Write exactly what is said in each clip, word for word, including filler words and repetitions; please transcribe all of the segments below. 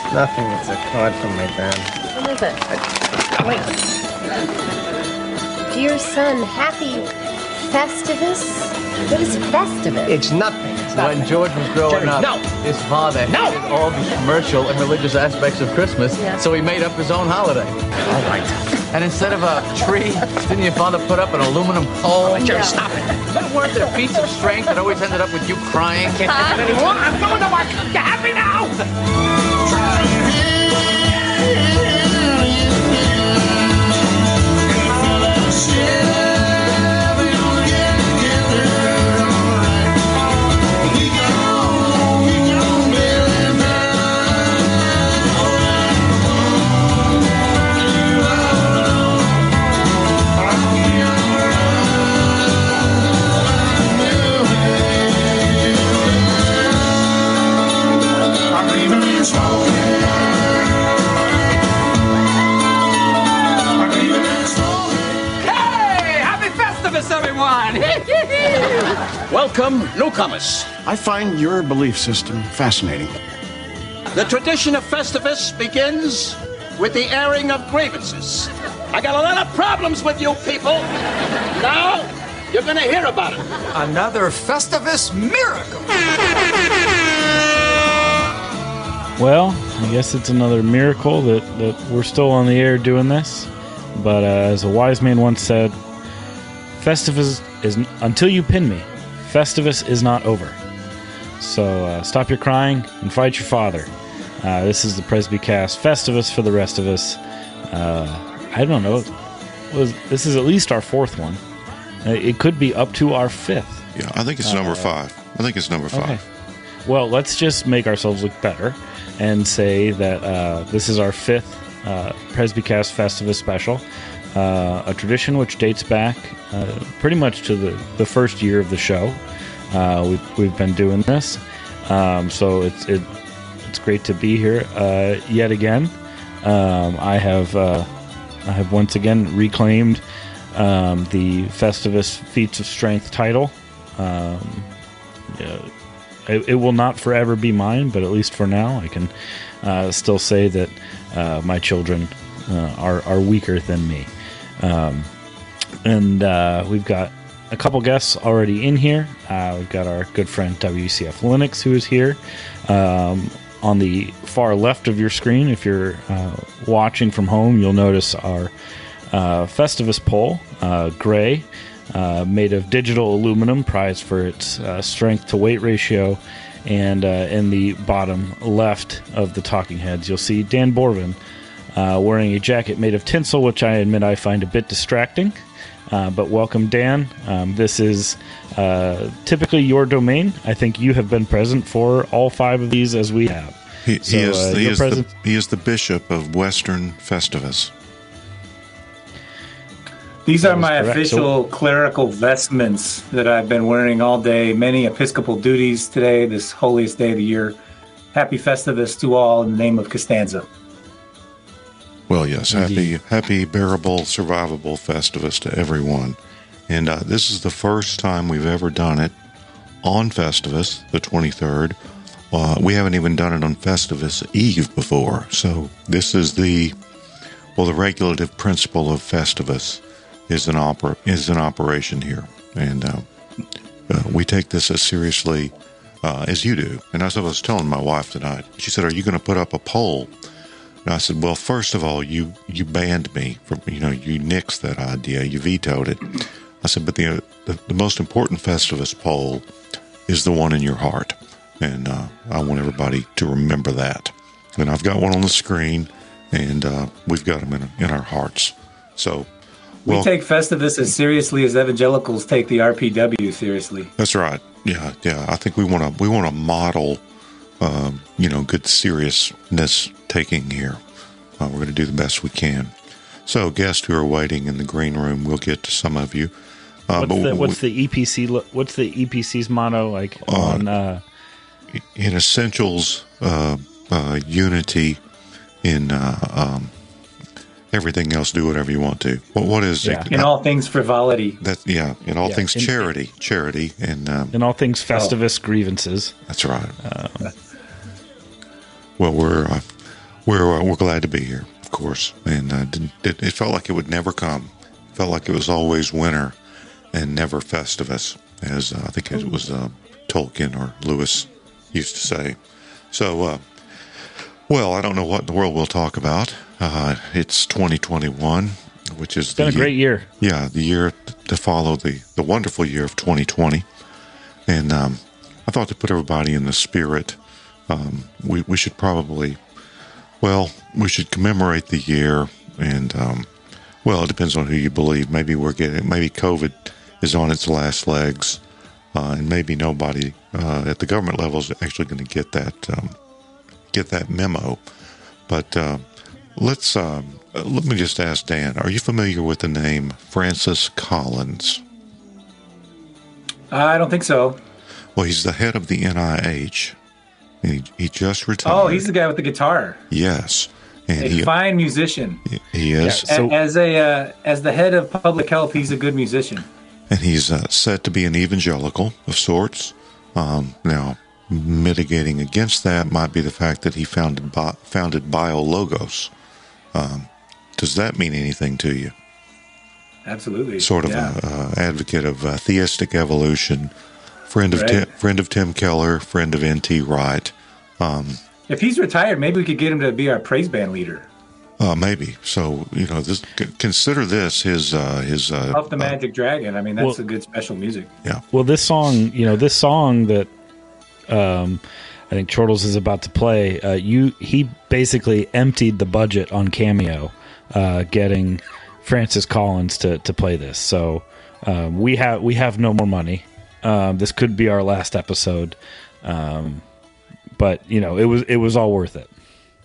Nothing. It's a card from my dad. What is it? Wait. Dear son, happy Festivus? What is Festivus? It's nothing. It's nothing. When George was growing Jerry, up, no. his father No. hated all the commercial and religious aspects of Christmas, Yeah. so he made up his own holiday. All right. And instead of a tree, didn't your father put up an aluminum pole? Jerry, Yeah. stop it. But weren't there feats of strength that always ended up with you crying? Can't take it anymore. I'm going to work. You happy now? Welcome, newcomers. I find your belief system fascinating. The tradition of Festivus begins with the airing of grievances. I got a lot of problems with you people. Now, you're gonna hear about it. Another Festivus miracle. Well, I guess it's another miracle that, that we're still on the air doing this. But uh, as a wise man once said, Festivus is until you pin me. Festivus is not over. So uh, stop your crying and fight your father. Uh, this is the Presbycast Festivus for the rest of us. Uh, I don't know. Was this is at least our fourth one. Uh, it could be up to our fifth. Yeah, I think it's number uh, five. I think it's number five. Okay. Well, let's just make ourselves look better and say that uh, this is our fifth uh, Presbycast Festivus special. Uh, a tradition which dates back uh, pretty much to the, the first year of the show. Uh, we've, we've been doing this. Um, so it's it, it's great to be here uh, yet again. Um, I have uh, I have once again reclaimed um, the Festivus Feats of Strength title. Um, yeah, it, it will not forever be mine, but at least for now I can uh, still say that uh, my children uh, are, are weaker than me. Um, and uh, we've got a couple guests already in here. Uh, we've got our good friend W C F Linux who is here. Um, on the far left of your screen, if you're uh, watching from home, you'll notice our uh, Festivus pole, uh, gray, uh, made of digital aluminum, prized for its uh, strength to weight ratio. And uh, in the bottom left of the talking heads, you'll see Dan Borvin Uh, wearing a jacket made of tinsel, which I admit I find a bit distracting. Uh, but welcome, Dan. Um, this is uh, typically your domain. I think you have been present for all five of these as we have. He, so, he, is, uh, he, is present- the, he is the bishop of Western Festivus. These are my correct. official So- clerical vestments that I've been wearing all day. Many Episcopal duties today, this holiest day of the year. Happy Festivus to all in the name of Costanza. Well, yes, happy, happy, bearable, survivable Festivus to everyone. And uh, this is the first time we've ever done it on Festivus, the twenty-third. Uh, we haven't even done it on Festivus Eve before. So this is the, well, the regulative principle of Festivus is an opera is in operation here. And uh, uh, we take this as seriously uh, as you do. And as I was telling my wife tonight, she said, "Are you going to put up a poll?" And I said, well, first of all, you, you banned me from, you know, you nixed that idea. You vetoed it. I said, but the, the, the most important Festivus poll is the one in your heart. And uh, I want everybody to remember that. And I've got one on the screen, and uh, we've got them in, in our hearts. So, well, we take Festivus as seriously as evangelicals take the R P W seriously. That's right. Yeah, yeah. I think we want to we want to model, um, you know, good seriousness taking here. Uh, we're going to do the best we can. So, guests who are waiting in the green room, we'll get to some of you. what's Uh, but the, we, what's the E P C? What's the E P C's motto? Like uh, on uh, in essentials, uh, uh, unity. In uh, um, everything else, do whatever you want to. Well, what is yeah. it? In all things, frivolity. That yeah. In all yeah. things, in, charity, charity, and um, in all things, Festivus oh. grievances. That's right. Um, Well, we're uh, we're uh, we're glad to be here, of course, and uh, didn't, it, it felt like it would never come. It felt like it was always winter and never Festivus, as uh, I think it was uh, Tolkien or Lewis used to say. So, uh, well, I don't know what in the world we'll talk about. Uh, it's twenty twenty-one, which is it's been the, a great year. Yeah, the year to follow the, the wonderful year of twenty twenty. And um, I thought to put everybody in the spirit, um, we, we should probably, well, we should commemorate the year. And, um, well, it depends on who you believe. Maybe we're getting, maybe COVID is on its last legs. Uh, and maybe nobody uh, at the government level is actually going to get that um, get that memo. But uh, let's um, let me just ask Dan: are you familiar with the name Francis Collins? I don't think so. Well, he's the head of the N I H. He he just retired. Oh, he's the guy with the guitar. Yes, and a he, fine musician. He is. Yeah, so, as a uh, as the head of public health, he's a good musician. And he's uh, said to be an evangelical of sorts. Um, now, mitigating against that might be the fact that he founded Bi- founded BioLogos. Um, does that mean anything to you? Absolutely. Sort of yeah. a, a advocate of uh, theistic evolution, friend of right. Tim, friend of Tim Keller, friend of N T Wright. Um, if he's retired, maybe we could get him to be our praise band leader. Uh, maybe. So, you know, this, consider this his, uh, his, uh, Puff the Magic uh, Dragon. I mean, that's well, a good special music. Yeah. Well, this song, you know, this song that, um, I think Chortles is about to play, uh, you, he basically emptied the budget on Cameo, uh, getting Francis Collins to, to play this. So, um, we have, we have no more money. Um, this could be our last episode. Um, but you know, it was, it was all worth it.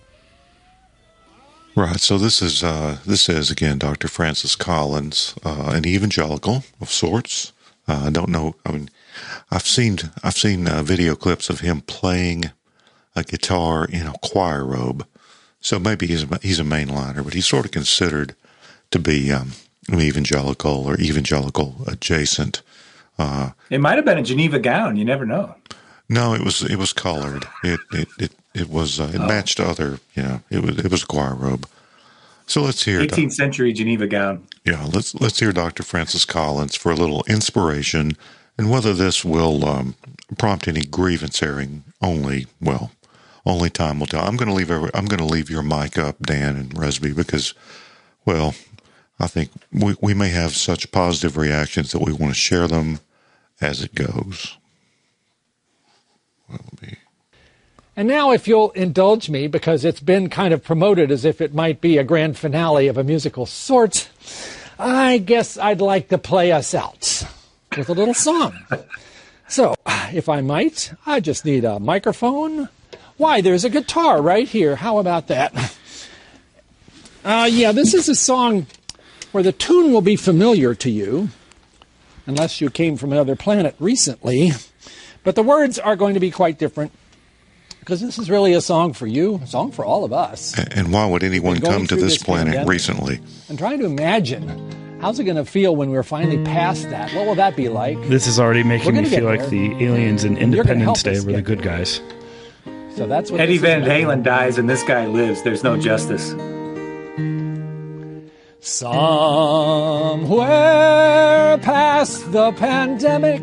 Right, so this is uh, this is again Doctor Francis Collins, uh, an evangelical of sorts. Uh, I don't know. I mean, I've seen I've seen uh, video clips of him playing a guitar in a choir robe. So maybe he's a, he's a mainliner, but he's sort of considered to be um, an evangelical or evangelical adjacent. Uh, it might have been a Geneva gown. You never know. No, it was it was colored. It it it, it was uh, it oh. matched other. You know, it was it was a choir robe. So let's hear eighteenth century Geneva gown. Yeah, let's let's hear Doctor Francis Collins for a little inspiration, and whether this will um, prompt any grievance airing. Only well, only time will tell. I'm going to leave every, I'm going to leave your mic up, Dan and Resby, because well, I think we we may have such positive reactions that we want to share them as it goes. And now, if you'll indulge me, because it's been kind of promoted as if it might be a grand finale of a musical sort, I guess I'd like to play us out with a little song. So, if I might, I just need a microphone. Why, there's a guitar right here. How about that? Uh, yeah, this is a song where the tune will be familiar to you, unless you came from another planet recently. But the words are going to be quite different, because this is really a song for you, a song for all of us. And why would anyone come to this, this planet pandemic, recently? I'm trying to imagine, how's it going to feel when we're finally past that? What will that be like? This is already making me feel like the aliens in Independence Day were the good there. guys. So that's what Eddie Van Halen dies and this guy lives. There's no justice. Somewhere past the pandemic,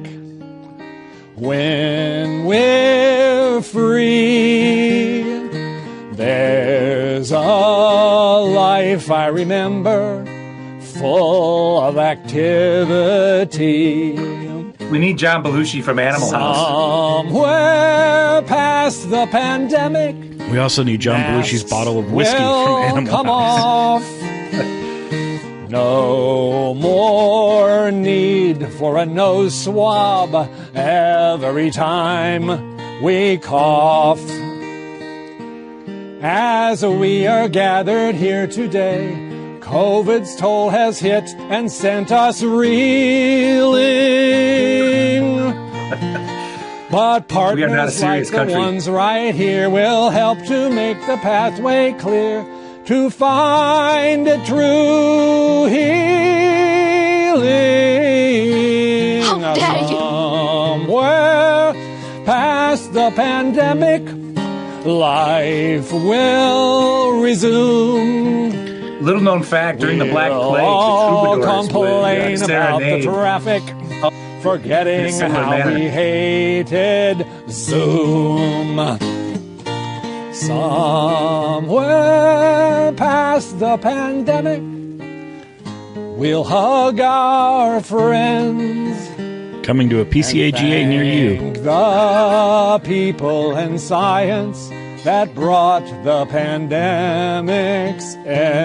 when we're free, there's a life I remember, full of activity. We need John Belushi from Animal House. Somewhere past the pandemic, we also need John Belushi's bottle of whiskey from Animal come House. Off. No more need for a nose swab every time we cough. As we are gathered here today, COVID's toll has hit and sent us reeling. But partners like the country. ones right here will help to make the pathway clear to find a true healing. How dare you! Somewhere past the pandemic, life will resume. Little known fact, during the Black We'll Plague, all the troubadours complain would uh, about the serenade. traffic, forgetting In a similar how manner. we hated Zoom. Somewhere past the pandemic, we'll hug our friends. Coming to a P C A G A near you. Thank the people and science that brought the pandemic's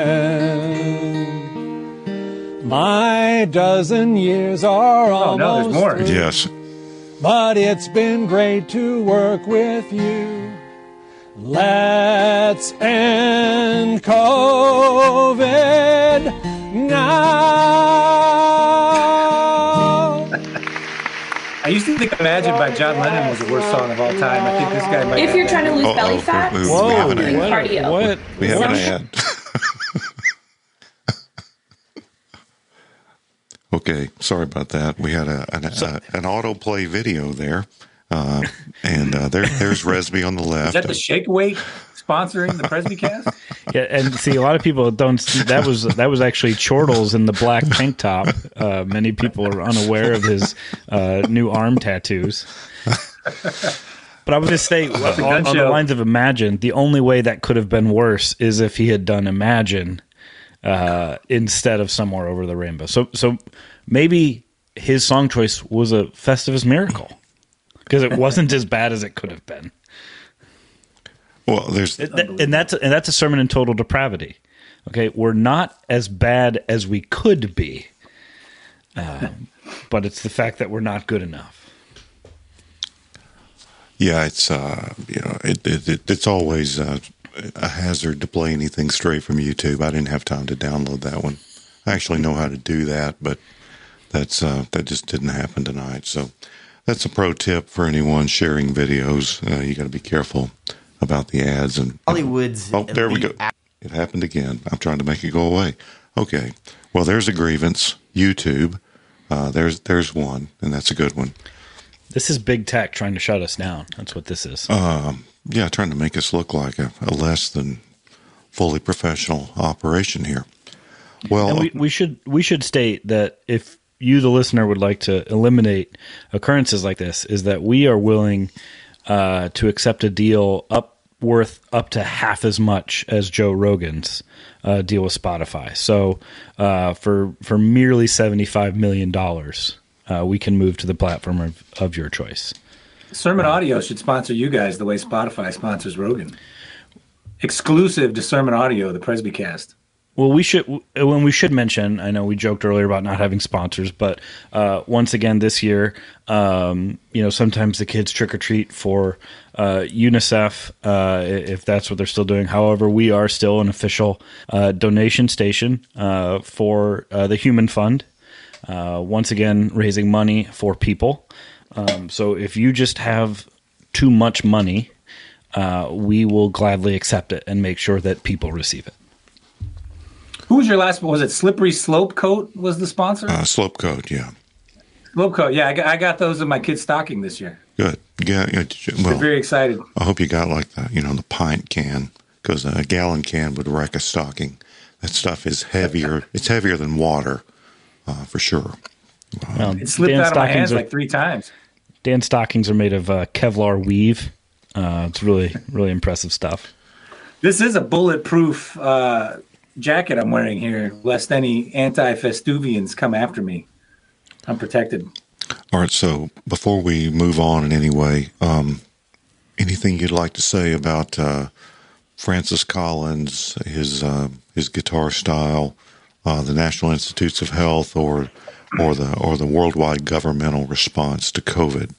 end. My dozen years are Oh, no, almost there's more. through, Yes. but it's been great to work with you. Let's end COVID now. I used to think Imagine by John Lennon was the worst song of all time. I think this guy might If have you're that. trying to lose Uh-oh, belly fat, we- we stop have an doing ad. cardio. What? We have what? an ad. Okay, sorry about that. We had a, an, a, an autoplay video there, uh, and uh, there, there's Resby on the Is left. that the Shake Weight sponsoring the Presbycast? Yeah, and see, a lot of people don't see that was that was actually Chortles in the black tank top. Uh, many people are unaware of his uh, new arm tattoos. But I would just say, on, on the show. lines of Imagine, the only way that could have been worse is if he had done Imagine uh, instead of Somewhere Over the Rainbow. So, so maybe his song choice was a Festivus miracle because it wasn't as bad as it could have been. Well, there's It- that- and that's and that's a sermon in total depravity. Okay, we're not as bad as we could be, uh, but it's the fact that we're not good enough. yeah, it's uh, you know, it, it, it it's always uh, a hazard to play anything straight from YouTube. I didn't have time to download that one. I actually know how to do that, but that's uh, that just didn't happen tonight. So that's a pro tip for anyone sharing videos. Uh, you got to be careful about the ads and Hollywood's oh, there we go. elite It happened again. I'm trying to make it go away. Okay. Well, there's a grievance. YouTube. Uh, there's there's one, and that's a good one. This is big tech trying to shut us down. That's what this is. Um, yeah, trying to make us look like a, a less than fully professional operation here. Well, And we, we should we should state that if you, the listener, would like to eliminate occurrences like this, is that we are willing uh, to accept a deal up worth up to half as much as Joe Rogan's uh, deal with Spotify. So uh, for for merely seventy-five million dollars, uh, we can move to the platform of, of your choice. Sermon Audio should sponsor you guys the way Spotify sponsors Rogan. Exclusive to Sermon Audio, the Presbycast. Well, we should when we should mention. I know we joked earlier about not having sponsors, but uh, once again this year, um, you know, sometimes the kids trick or treat for uh, UNICEF uh, if that's what they're still doing. However, we are still an official uh, donation station uh, for uh, the Human Fund. Uh, once again, raising money for people. Um, so if you just have too much money, uh, we will gladly accept it and make sure that people receive it. Who was your last? Was it Slippery Slope Coat? Was the sponsor? uh, Slope Code, yeah. Slope Coat. Yeah, I got, I got those in my kid's stocking this year. Good. Yeah, yeah, They're well, very excited. I hope you got like the, you know, the pint can, because a gallon can would wreck a stocking. That stuff is heavier. It's heavier than water, uh, for sure. Well, It slipped Dan's out of my stockings hands are- like three times. Dan's stockings are made of uh, Kevlar weave. Uh, it's really, really impressive stuff. This is a bulletproof uh, jacket I'm wearing here, lest any anti-Festuvians come after me. I'm protected. All right, so before we move on in any way, um, anything you'd like to say about uh, Francis Collins, his uh, his guitar style, uh, the National Institutes of Health, or or the or the worldwide governmental response to COVID?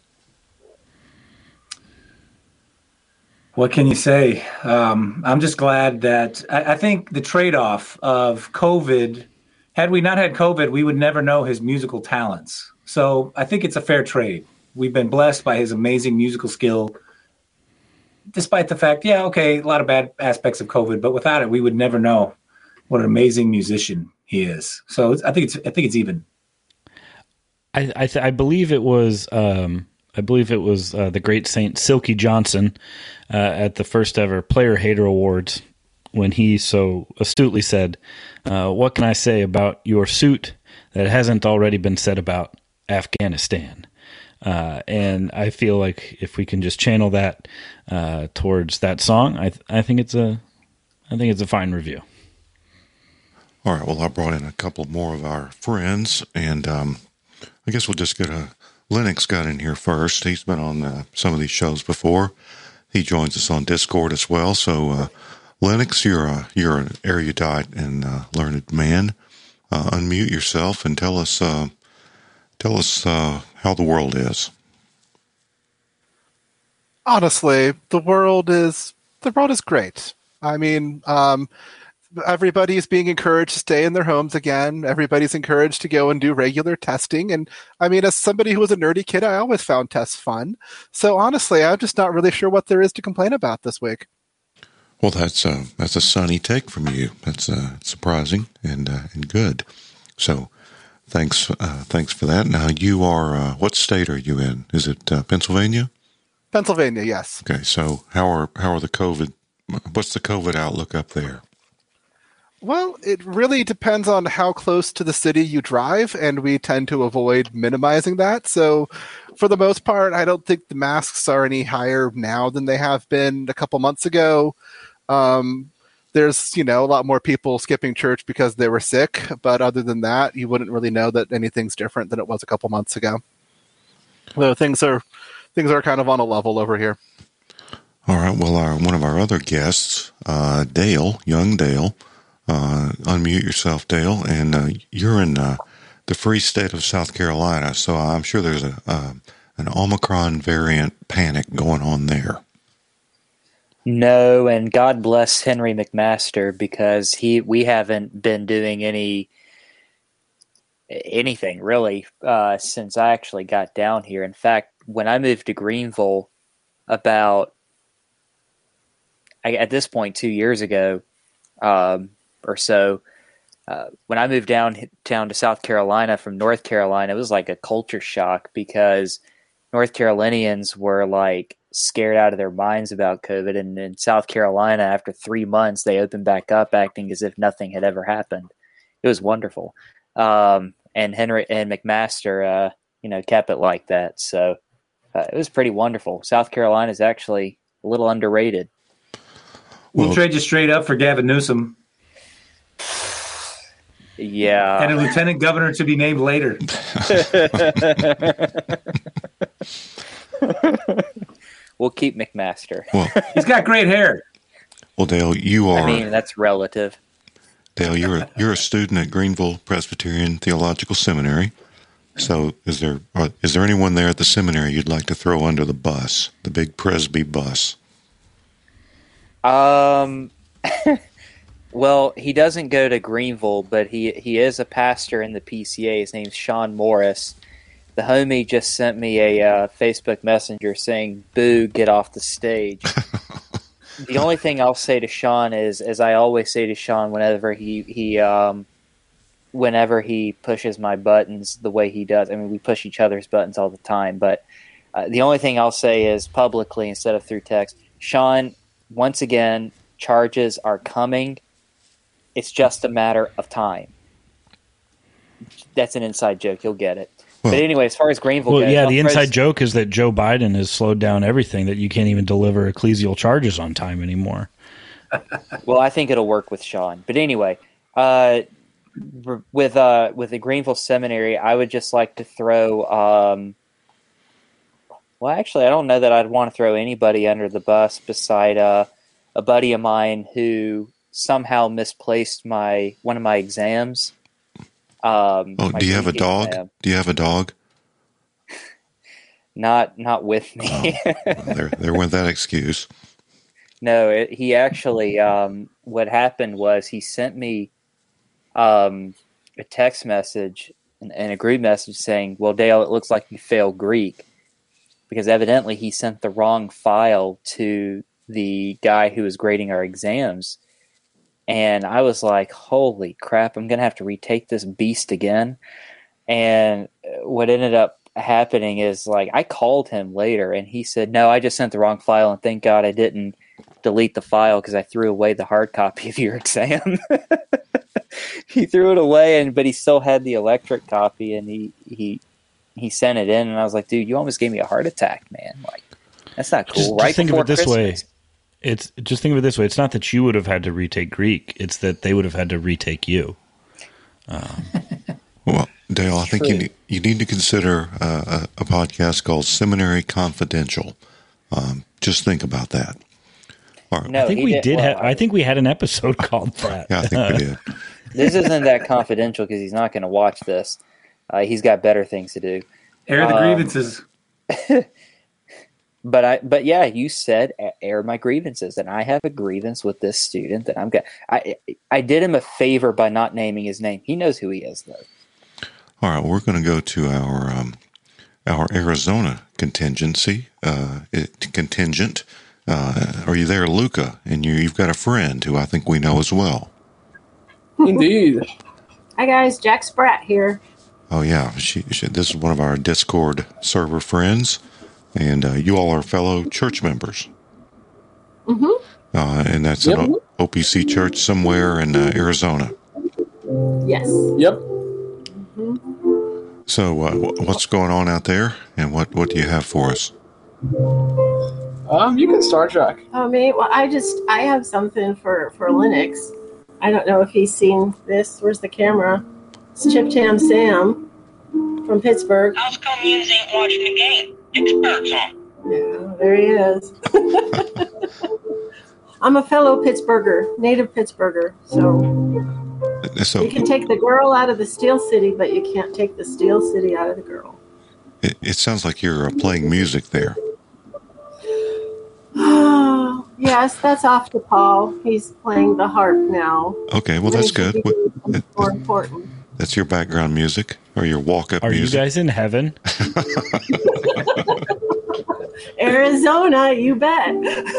What can you say? Um, I'm just glad that I, I think the trade-off of COVID, had we not had COVID, we would never know his musical talents. So I think it's a fair trade. We've been blessed by his amazing musical skill, despite the fact, yeah, okay, a lot of bad aspects of COVID, but without it, we would never know what an amazing musician he is. So it's, I think it's I think it's even. I I, th- I believe it was um, I believe it was uh, the great Saint Silky Johnson uh, at the first ever Player Hater Awards when he so astutely said, uh, what can I say about your suit that hasn't already been said about Afghanistan? Uh, and I feel like if we can just channel that uh, towards that song, I th- I think it's a I think it's a fine review. All right. Well, I brought in a couple more of our friends, and um, I guess we'll just get a Lennox got in here first. He's been on uh, some of these shows before. He joins us on Discord as well. So, uh, Lennox, you're a, you're an erudite and uh, learned man. Uh, unmute yourself and tell us uh, tell us uh, how the world is. Honestly, the world is the world is great. I mean, um, everybody's being encouraged to stay in their homes again. Everybody's encouraged to go and do regular testing. And I mean, as somebody who was a nerdy kid, I always found tests fun. So honestly, I'm just not really sure what there is to complain about this week. Well, that's a, that's a sunny take from you. That's uh, surprising and uh, and good. So thanks uh, thanks for that. Now, you are, uh, what state are you in? Is it uh, Pennsylvania? Pennsylvania, yes. Okay, so how are how are the COVID, what's the COVID outlook up there? Well, it really depends on how close to the city you drive, and we tend to avoid minimizing that. So for the most part, I don't think the masks are any higher now than they have been a couple months ago. Um, there's, you know, a lot more people skipping church because they were sick, but other than that, you wouldn't really know that anything's different than it was a couple months ago. So things are things are kind of on a level over here. All right, well, our, one of our other guests, uh, Dale, young Dale, Uh, unmute yourself, Dale, and uh, you're in uh, the free state of South Carolina, so I'm sure there's a uh, an Omicron variant panic going on there. No, and God bless Henry McMaster, because he we haven't been doing any anything really uh, since I actually got down here. In fact, when I moved to Greenville about at this point two years ago. Um, or so, uh, when I moved down down to South Carolina from North Carolina, it was like a culture shock, because North Carolinians were like scared out of their minds about COVID, and in South Carolina, after three months, they opened back up, acting as if nothing had ever happened. It was wonderful, um, and Henry and McMaster, uh, you know, kept it like that. So uh, it was pretty wonderful. South Carolina is actually a little underrated. We'll, we'll trade you straight up for Gavin Newsom. Yeah. And a lieutenant governor to be named later. We'll keep McMaster. Well, he's got great hair. Well, Dale, you are. I mean, that's relative. Dale, you're a, you're a student at Greenville Presbyterian Theological Seminary. So, is there are, is there anyone there at the seminary you'd like to throw under the bus, the big Presby bus? Um. Well, he doesn't go to Greenville, but he he is a pastor in the P C A. His name's Sean Morris. The homie just sent me a uh, Facebook Messenger saying, "Boo, get off the stage." The only thing I'll say to Sean is, as I always say to Sean whenever he he um, whenever he pushes my buttons the way he does. I mean, we push each other's buttons all the time, but uh, the only thing I'll say is publicly instead of through text, Sean. Once again, charges are coming. It's just a matter of time. That's an inside joke. You'll get it. Well, but anyway, as far as Greenville well, goes... yeah, the Pres- inside joke is that Joe Biden has slowed down everything, that you can't even deliver ecclesial charges on time anymore. Well, I think it'll work with Sean. But anyway, uh, with uh, with the Greenville Seminary, I would just like to throw... Um, well, actually, I don't know that I'd want to throw anybody under the bus beside uh, a buddy of mine who somehow misplaced my one of my exams. Um, oh, do you have a dog? Exam. Do you have a dog? Not, not with me. Oh, well, there, there went that excuse. No, it, he actually. Um, what happened was he sent me um, a text message and, and a group message saying, "Well, Dale, it looks like you failed Greek," because evidently he sent the wrong file to the guy who was grading our exams. And I was like, holy crap, I'm going to have to retake this beast again. And what ended up happening is like I called him later and he said, no, I just sent the wrong file and thank God I didn't delete the file because I threw away the hard copy of your exam. He threw it away, and but he still had the electric copy, and he he he sent it in, and I was like, dude, you almost gave me a heart attack, man. Like, that's not cool. Just, right just think of it this Christmas. way. It's just think of it this way. It's not that you would have had to retake Greek. It's that they would have had to retake you. Um, well, Dale, I think you need, you need to consider uh, a, a podcast called Seminary Confidential. Um, just think about that. All right. No, I think he we did- did. well, have, I think we had an episode called that. Yeah, I think we did. This isn't that confidential because he's not going to watch this. Uh, he's got better things to do. Air the Um, grievances. But I, but yeah, you said air my grievances, and I have a grievance with this student that I'm. Go- I I did him a favor by not naming his name. He knows who he is, though. All right, we're going to go to our um, our Arizona contingency uh, it, contingent. Uh, are you there, Luca? And you, you've got a friend who I think we know as well. Indeed. Hi guys, Jack Spratt here. Oh yeah, she, she. This is one of our Discord server friends, and uh, you all are fellow church members. Mm-hmm. Uh, and that's Yep. an o- O P C church somewhere in uh, Arizona. Yes. Yep. So, uh, wh- what's going on out there, and what, what do you have for us? Um, you can start, Jack. Oh, me? Well, I just, I have something for, for Linux. I don't know if he's seen this. Where's the camera? It's Chip Tam Sam from Pittsburgh. How's come you ain't watching the game? Experts on. Yeah, there he is. I'm a fellow Pittsburgher, native Pittsburgher, so So you can take the girl out of the Steel City, but you can't take the Steel City out of the girl. it, it sounds like you're uh, playing music there. Yes, that's off to Paul. He's playing the harp now. Okay, well that's good. What, More important. that's your background music or your walk-up Are music. you guys in heaven? Arizona, you bet.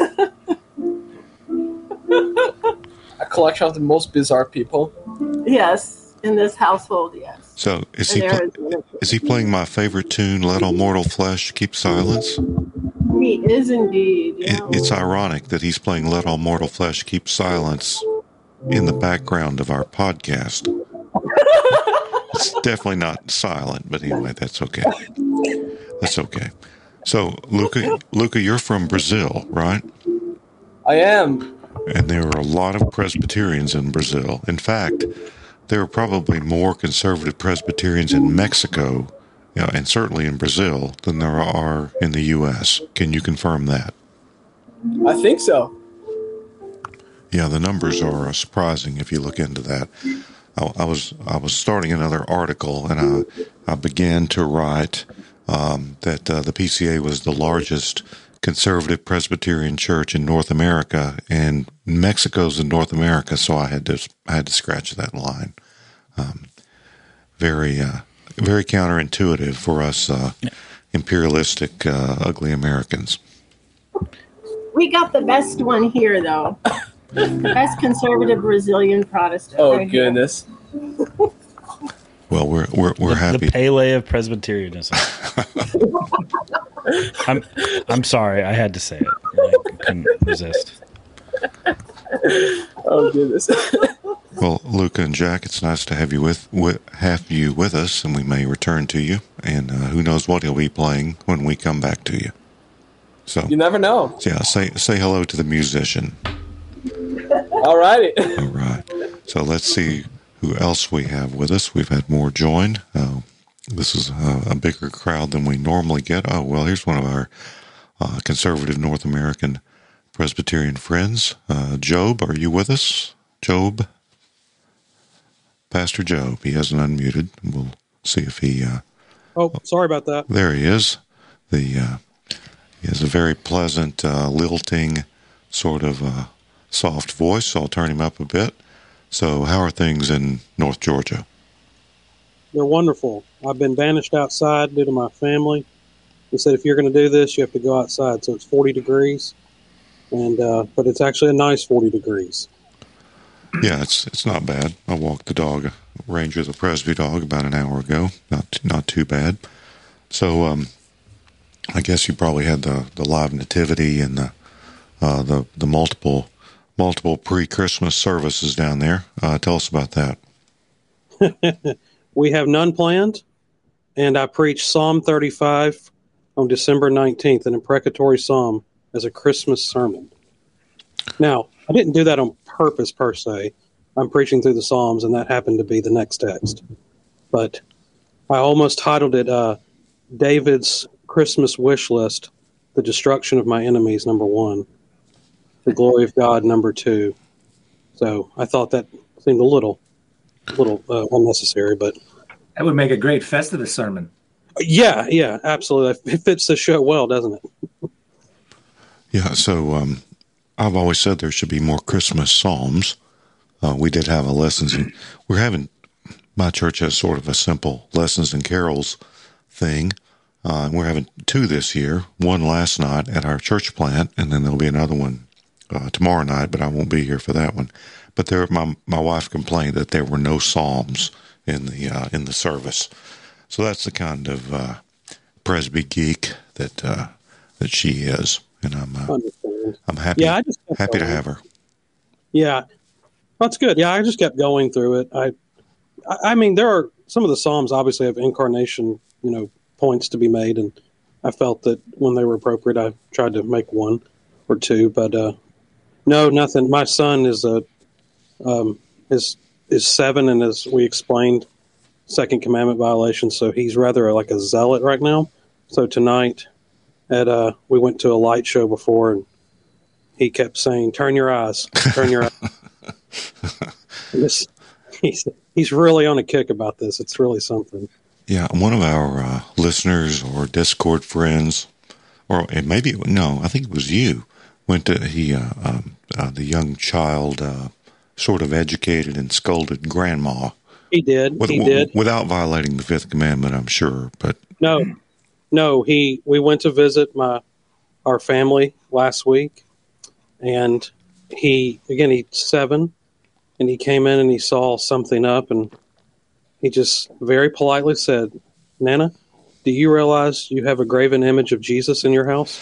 A collection of the most bizarre people. Yes, in this household, yes. So is he And pl- Arizona. is he playing my favorite tune, "Let All Mortal Flesh Keep Silence"? He is indeed. It, Yeah. it's ironic that he's playing "Let All Mortal Flesh Keep Silence" in the background of our podcast. It's definitely not silent, but anyway, that's okay. That's okay. So, Luca, Luca, you're from Brazil, right? I am. And there are a lot of Presbyterians in Brazil. In fact, there are probably more conservative Presbyterians in Mexico, you know, and certainly in Brazil, than there are in the U S. Can you confirm that? I think so. Yeah, the numbers are uh, surprising if you look into that. I, I was I was starting another article, and I I began to write um, that uh, the P C A was the largest conservative Presbyterian church in North America, and Mexico's in North America, so I had to I had to scratch that line. Um, very uh, very counterintuitive for us uh, imperialistic, uh, ugly Americans. We got the best one here, though. The best conservative Brazilian Protestant. Oh, right here. goodness. Well, we're we're we're the, happy. The Pele of Presbyterianism. I'm I'm sorry, I had to say it. I couldn't resist. Oh, goodness. Well, Luca and Jack, it's nice to have you with, with have you with us, and we may return to you. And uh, who knows what he'll be playing when we come back to you. So You never know. so yeah, say say hello to the musician. All righty. All right. So let's see who else we have with us. We've had more join. Uh, this is a, a bigger crowd than we normally get. Oh well, here's one of our uh, conservative North American Presbyterian friends. Uh, Job, are you with us? Job. Pastor Job. He hasn't unmuted. We'll see if he. Uh, oh, sorry about that. There he is. The uh, he has a very pleasant, uh, lilting, sort of uh, soft voice. So I'll turn him up a bit. So, how are things in North Georgia? They're wonderful. I've been banished outside due to my family. They said if you're going to do this, you have to go outside. So it's forty degrees, and uh, but it's actually a nice forty degrees. Yeah, it's it's not bad. I walked the dog, Ranger the Presby dog, about an hour ago. Not not too bad. So, um, I guess you probably had the, the live nativity and the uh, the the multiple multiple pre-Christmas services down there. Uh, tell us about that. We have none planned, and I preached Psalm thirty-five on December nineteenth, an imprecatory psalm, as a Christmas sermon. Now, I didn't do that on purpose per se. I'm preaching through the Psalms, and that happened to be the next text. But I almost titled it uh, David's Christmas Wish List, The Destruction of My Enemies, number one. The Glory of God, number two. So I thought that seemed a little, little uh, unnecessary, but that would make a great Festivus sermon. Yeah, yeah, absolutely. It fits the show well, doesn't it? Yeah. So um, I've always said there should be more Christmas psalms. Uh, we did have a lessons, and we're having. My church has sort of a simple lessons and carols thing. Uh, we're having two this year, one last night at our church plant, and then there'll be another one uh, tomorrow night, but I won't be here for that one. But there, my my wife complained that there were no psalms in the uh, in the service, so that's the kind of uh, Presby geek that uh, that she is, and I'm uh, I'm happy Yeah, I just happy to have her. Yeah, that's good. Yeah, I just kept going through it. I, I mean, there are some of the psalms obviously have incarnation, you know, points to be made, and I felt that when they were appropriate, I tried to make one or two. But uh, no, nothing. My son is a um, is is seven, and as we explained, Second Commandment violation. So he's rather like a zealot right now. So tonight, at uh, we went to a light show before, and he kept saying, "Turn your eyes, turn your eyes." This, he's he's really on a kick about this. It's really something. Yeah, one of our uh, listeners or Discord friends, or it maybe no, I think it was you. Went to he uh, um, uh, the young child uh, sort of educated and scolded grandma. He did. With, he did without violating the fifth commandment, I'm sure. But no, no. He we went to visit my our family last week, and he again he's seven, and he came in and he saw something up, and he just very politely said, "Nana, do you realize you have a graven image of Jesus in your house?"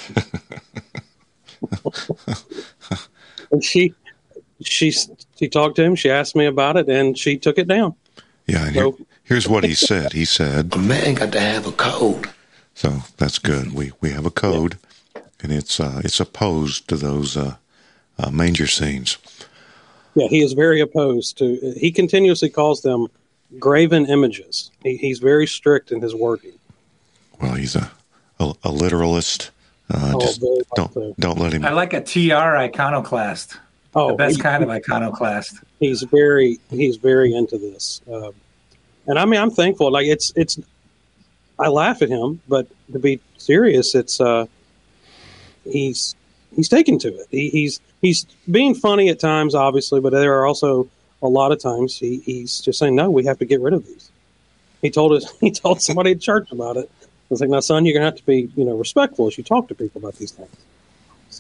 And she, she, she talked to him. She asked me about it, and she took it down. Yeah, and here, here's what he said. He said, "A man got to have a code." So that's good. We we have a code, yeah. And it's uh, it's opposed to those uh, uh, manger scenes. Yeah, he is very opposed to. He continuously calls them graven images. He, he's very strict in his wording. Well, he's a a, a literalist. Uh, oh, just don't so. don't let him. I like a T R iconoclast. Oh, the best he, kind of iconoclast. He's very he's very into this, uh, and I mean I'm thankful. Like it's it's. I laugh at him, but to be serious, it's uh, he's he's taken to it. He, he's he's being funny at times, obviously, but there are also a lot of times he, he's just saying, "No, we have to get rid of these." He told us he told somebody at church about it. I was like, "Now, son, you're gonna have to be, you know, respectful as you talk to people about these things." So,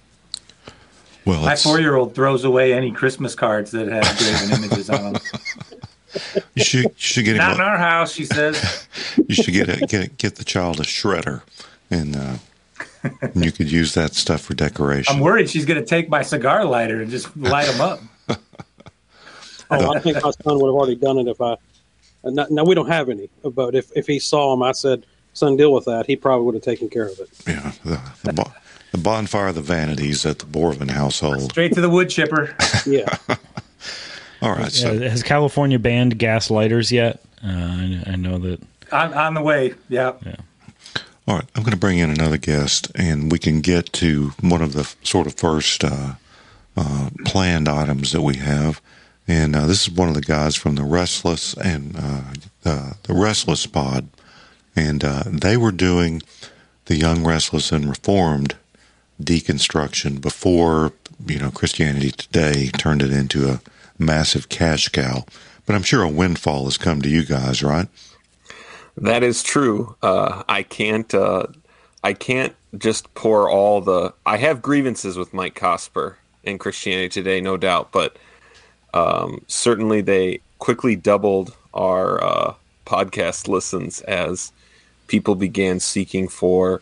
well, my four-year-old throws away any Christmas cards that have graven images on them. You should you should get not him in a, our house, she says. You should get a, get get the child a shredder, and, uh, and you could use that stuff for decoration. I'm worried she's going to take my cigar lighter and just light them up. Oh, I think my son would have already done it if I. Now, now we don't have any, but if, if he saw him, I said, "Son, deal with that." He probably would have taken care of it. Yeah, the, the, bon- the bonfire of the vanities at the Borvin household. Straight to the wood chipper. Yeah. All right. So yeah, has California banned gas lighters yet? Uh, I, I know that. On, on the way. Yeah. Yeah. All right. I'm going to bring in another guest, and we can get to one of the sort of first uh, uh, planned items that we have. And uh, this is one of the guys from the Restless and uh, uh, the Restless Pod, and uh, they were doing the Young, Restless, and Reformed deconstruction before, you know, Christianity Today turned it into a massive cash cow. But I'm sure a windfall has come to you guys, right? That is true. Uh, I can't. Uh, I can't just pour all the. I have grievances with Mike Cosper and Christianity Today, no doubt, but. Um, certainly, they quickly doubled our uh, podcast listens as people began seeking for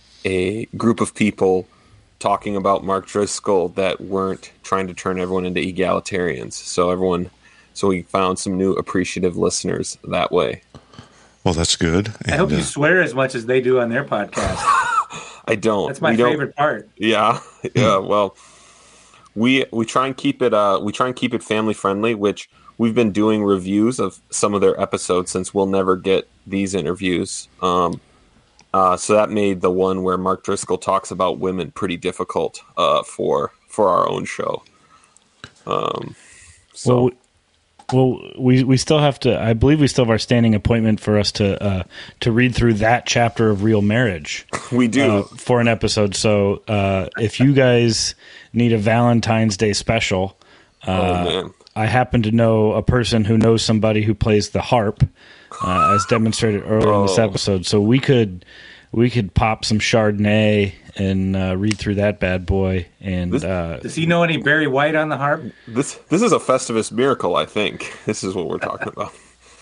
a group of people talking about Mark Driscoll that weren't trying to turn everyone into egalitarians. So everyone, so we found some new appreciative listeners that way. Well, that's good. I hope you swear as much as they do on their podcast. I don't. That's my We don't- favorite part. Yeah, yeah. Well, we we try and keep it uh we try and keep it family friendly, which we've been doing reviews of some of their episodes since we'll never get these interviews. Um, uh, so that made the one where Mark Driscoll talks about women pretty difficult uh for for our own show. Um, so. Well, well, we we still have to. I believe we still have our standing appointment for us to uh, to read through that chapter of Real Marriage. We do uh, for an episode. So uh, if you guys need a Valentine's Day special, uh, Oh, man. I happen to know a person who knows somebody who plays the harp, uh, as demonstrated earlier in this Oh. episode. So we could we could pop some Chardonnay and uh, read through that bad boy. And uh, Does he know any Barry White on the harp? This this is a Festivus miracle, I think. This is what we're talking about.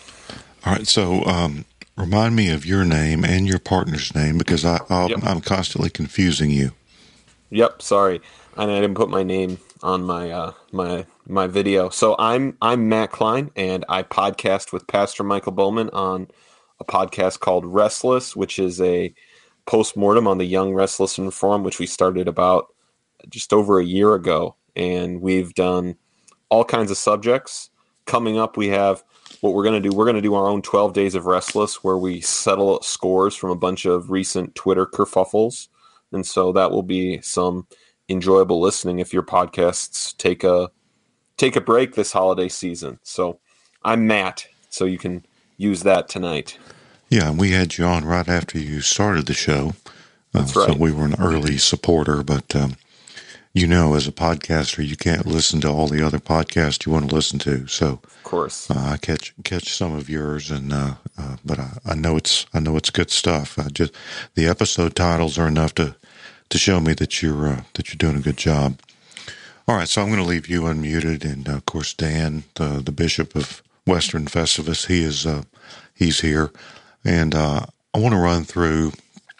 All right, so um, remind me of your name and your partner's name because I, I'll, Yep. I'm constantly confusing you. Yep, sorry, and I didn't put my name on my uh, my my video. So I'm I'm Matt Klein, and I podcast with Pastor Michael Bowman on a podcast called Restless, which is a postmortem on the Young, Restless, and Reformed, which we started about just over a year ago, and we've done all kinds of subjects. Coming up, we have what we're going to do. We're going to do our own twelve Days of Restless, where we settle scores from a bunch of recent Twitter kerfuffles. And so that will be some enjoyable listening if your podcasts take a take a break this holiday season. So I'm Matt, so you can use that tonight. Yeah, and we had you on right after you started the show. That's Uh, right. So we were an early supporter, but um, you know, as a podcaster, you can't listen to all the other podcasts you want to listen to. So, of course, uh, I catch catch some of yours, and uh, uh, but I, I know it's I know it's good stuff. I just the episode titles are enough to to show me that you're uh, that you're doing a good job. All right, so I'm going to leave you unmuted, and uh, of course, Dan, the the bishop of Western Festivus, he is uh, he's here, and uh, I want to run through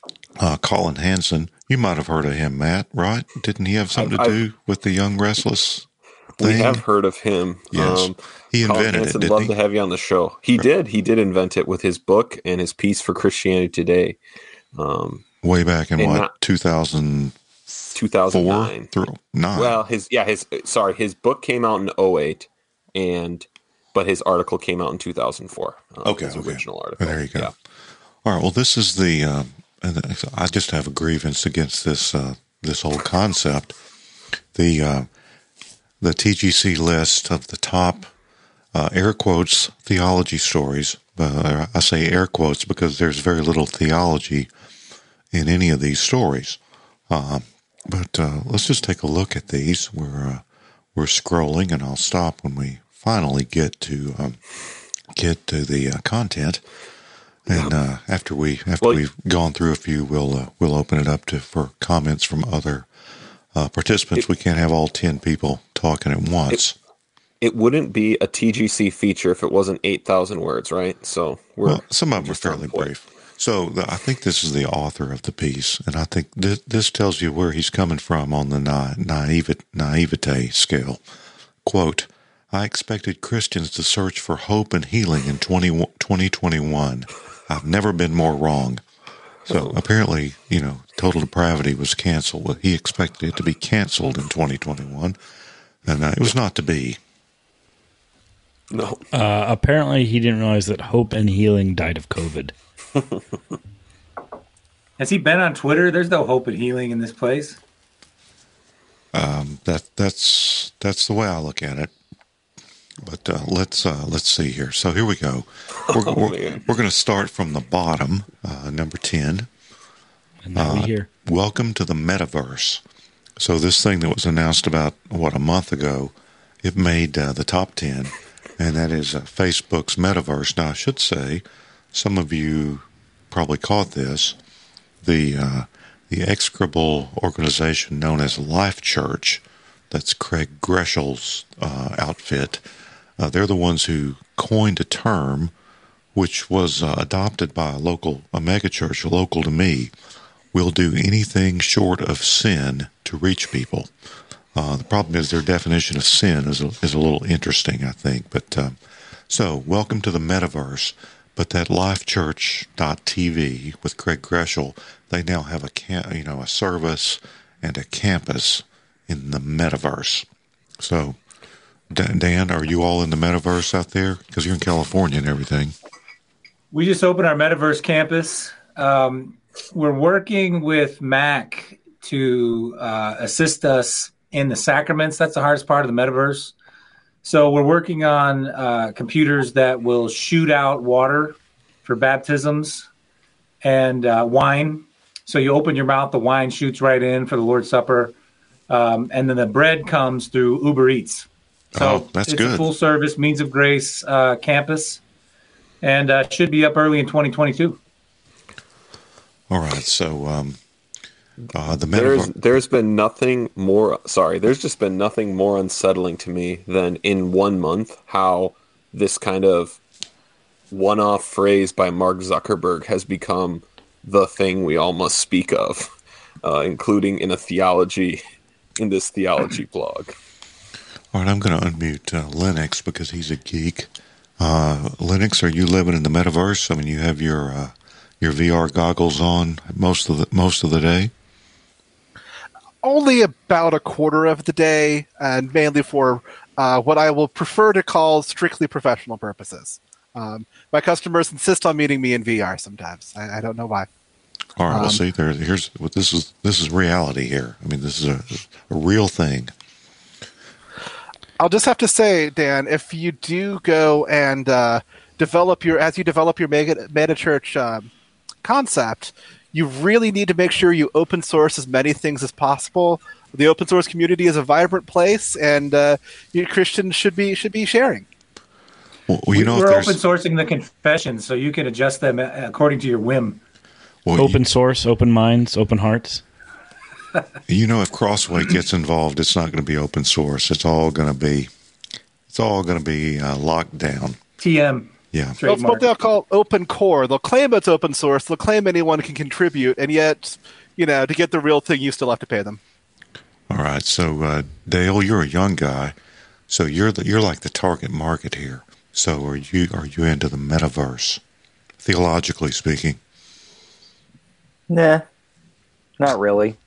uh, Colin Hansen. You might have heard of him, Matt, right? Didn't he have something to I've- do with the Young Restless We thing? have heard of him. Yes. He Colin invented it, Hansen, didn't love he? to have you on the show. He did. He did invent it with his book and his piece for Christianity Today. Um, Way back in and what, not- two thousand two thousand nine. through nine? Well, his yeah, his sorry, his book came out in oh eight, and but his article came out in two thousand four. Um, Okay, his okay. original article. There you go. Yeah. All right. Well, this is the. Um, and I just have a grievance against this uh, this whole concept. The uh, the T G C list of the top uh, air quotes theology stories. Uh, I say air quotes because there's very little theology in any of these stories. Uh, but uh, let's just take a look at these. We're uh, we're scrolling, and I'll stop when we finally get to um, get to the uh, content. And uh, after we after Well, we've gone through a few, we'll uh, we'll open it up to for comments from other uh, participants. We can't have all ten people talking at once. It wouldn't be a T G C feature if it wasn't eight thousand words, right? So we're Well, some of them are fairly brief. So the, I think this is the author of the piece, and I think this, this tells you where he's coming from on the na- naive, naivete scale. Quote, I expected Christians to search for hope and healing in twenty twenty-one. I've never been more wrong. So apparently, you know, total depravity was canceled. He expected it to be canceled in twenty twenty-one, and uh, it was not to be. No. Uh, apparently, he didn't realize that hope and healing died of COVID. Has he been on Twitter? There's no hope and healing in this place. Um, that that's that's the way I look at it. But uh, let's uh, let's see here. So here we go. We're Oh, we're, man. we're going to start from the bottom, uh, number ten. And now we hear. Welcome to the metaverse. So this thing that was announced about what a month ago, it made uh, the top ten, and that is uh, Facebook's metaverse. Now I should say, some of you probably caught this. The uh, the execrable organization known as Life Church, that's Craig Greshel's uh, outfit. Uh, they're the ones who coined a term which was uh, adopted by a local, a megachurch local to me, will do anything short of sin to reach people. Uh, the problem is their definition of sin is a, is a little interesting, I think. But um, so, welcome to the metaverse. But that lifechurch dot t v with Craig Greschel, they now have a cam- you know a service and a campus in the metaverse. So, Dan, are you all in the metaverse out there? Because you're in California and everything. We just opened our metaverse campus. Um, we're working with Mac to uh, assist us in the sacraments. That's the hardest part of the metaverse. So we're working on uh, computers that will shoot out water for baptisms and uh, wine. So you open your mouth, the wine shoots right in for the Lord's Supper. Um, and then the bread comes through Uber Eats. So oh, that's it's good. a full service Means of Grace uh, campus, and uh, should be up early in twenty twenty-two. All right. So um, uh, the there's metaverse. there's been nothing more. Sorry, there's just been nothing more unsettling to me than in one month how this kind of one-off phrase by Mark Zuckerberg has become the thing we all must speak of, uh, including in a theology in this theology blog. All right, I'm going to unmute uh, Linux because he's a geek. Uh, Linux, are you living in the metaverse? I mean, you have your uh, your V R goggles on most of the most of the day. Only about a quarter of the day, and mainly for uh, what I will prefer to call strictly professional purposes. Um, my customers insist on meeting me in V R sometimes. I, I don't know why. All right, um, well, see, there, here's what this is. This is reality here. I mean, this is a, a real thing. I'll just have to say, Dan, if you do go and uh, develop your, as you develop your mega, meta church um, concept, you really need to make sure you open source as many things as possible. The open source community is a vibrant place, and uh, you Christians should be should be sharing. Well, you know, we're open sourcing the confessions, so you can adjust them according to your whim. Well, open you, source, open minds, open hearts. You know, if Crossway gets involved, it's not going to be open source. It's all going to be, it's all going to be uh, locked down. T M. Yeah. That's what they'll call open core. They'll claim it's open source. They'll claim anyone can contribute, and yet, you know, to get the real thing, you still have to pay them. All right. So, uh, Dale, you're a young guy, so you're the, you're like the target market here. So, are you are you into the metaverse, theologically speaking? Nah, not really.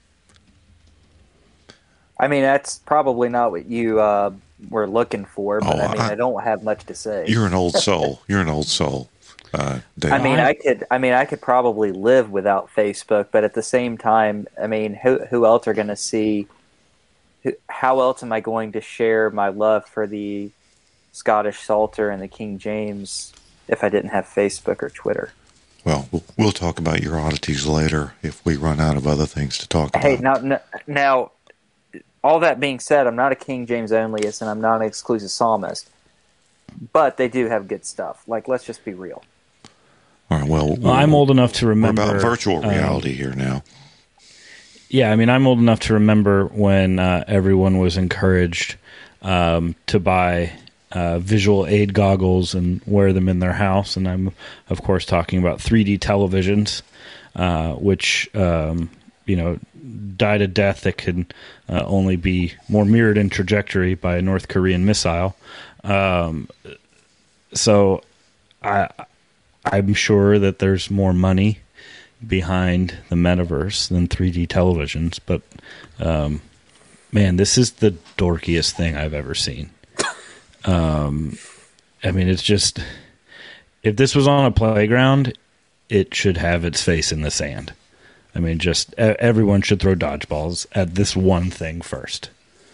I mean, that's probably not what you uh, were looking for, but oh, I mean, I, I don't have much to say. You're an old soul. You're an old soul. Uh, Dave. I mean, I could. I mean, I could probably live without Facebook, but at the same time, I mean, who who else are going to see? Who, how else am I going to share my love for the Scottish Psalter and the King James if I didn't have Facebook or Twitter? Well, we'll, we'll talk about your oddities later if we run out of other things to talk about. Hey, now, now. All that being said, I'm not a King James onlyist, and I'm not an exclusive psalmist. But they do have good stuff. Like, let's just be real. All right. Well, well I'm old enough to remember. We're about virtual reality um, here now. Yeah, I mean, I'm old enough to remember when uh, everyone was encouraged um, to buy uh, visual aid goggles and wear them in their house. And I'm, of course, talking about three D televisions, uh, which, um, you know, died a death that could uh, only be more mirrored in trajectory by a North Korean missile. Um, so I, I'm sure that there's more money behind the metaverse than three D televisions. But, um, man, this is the dorkiest thing I've ever seen. Um, I mean, it's just, if this was on a playground, it should have its face in the sand. I mean, just everyone should throw dodgeballs at this one thing first.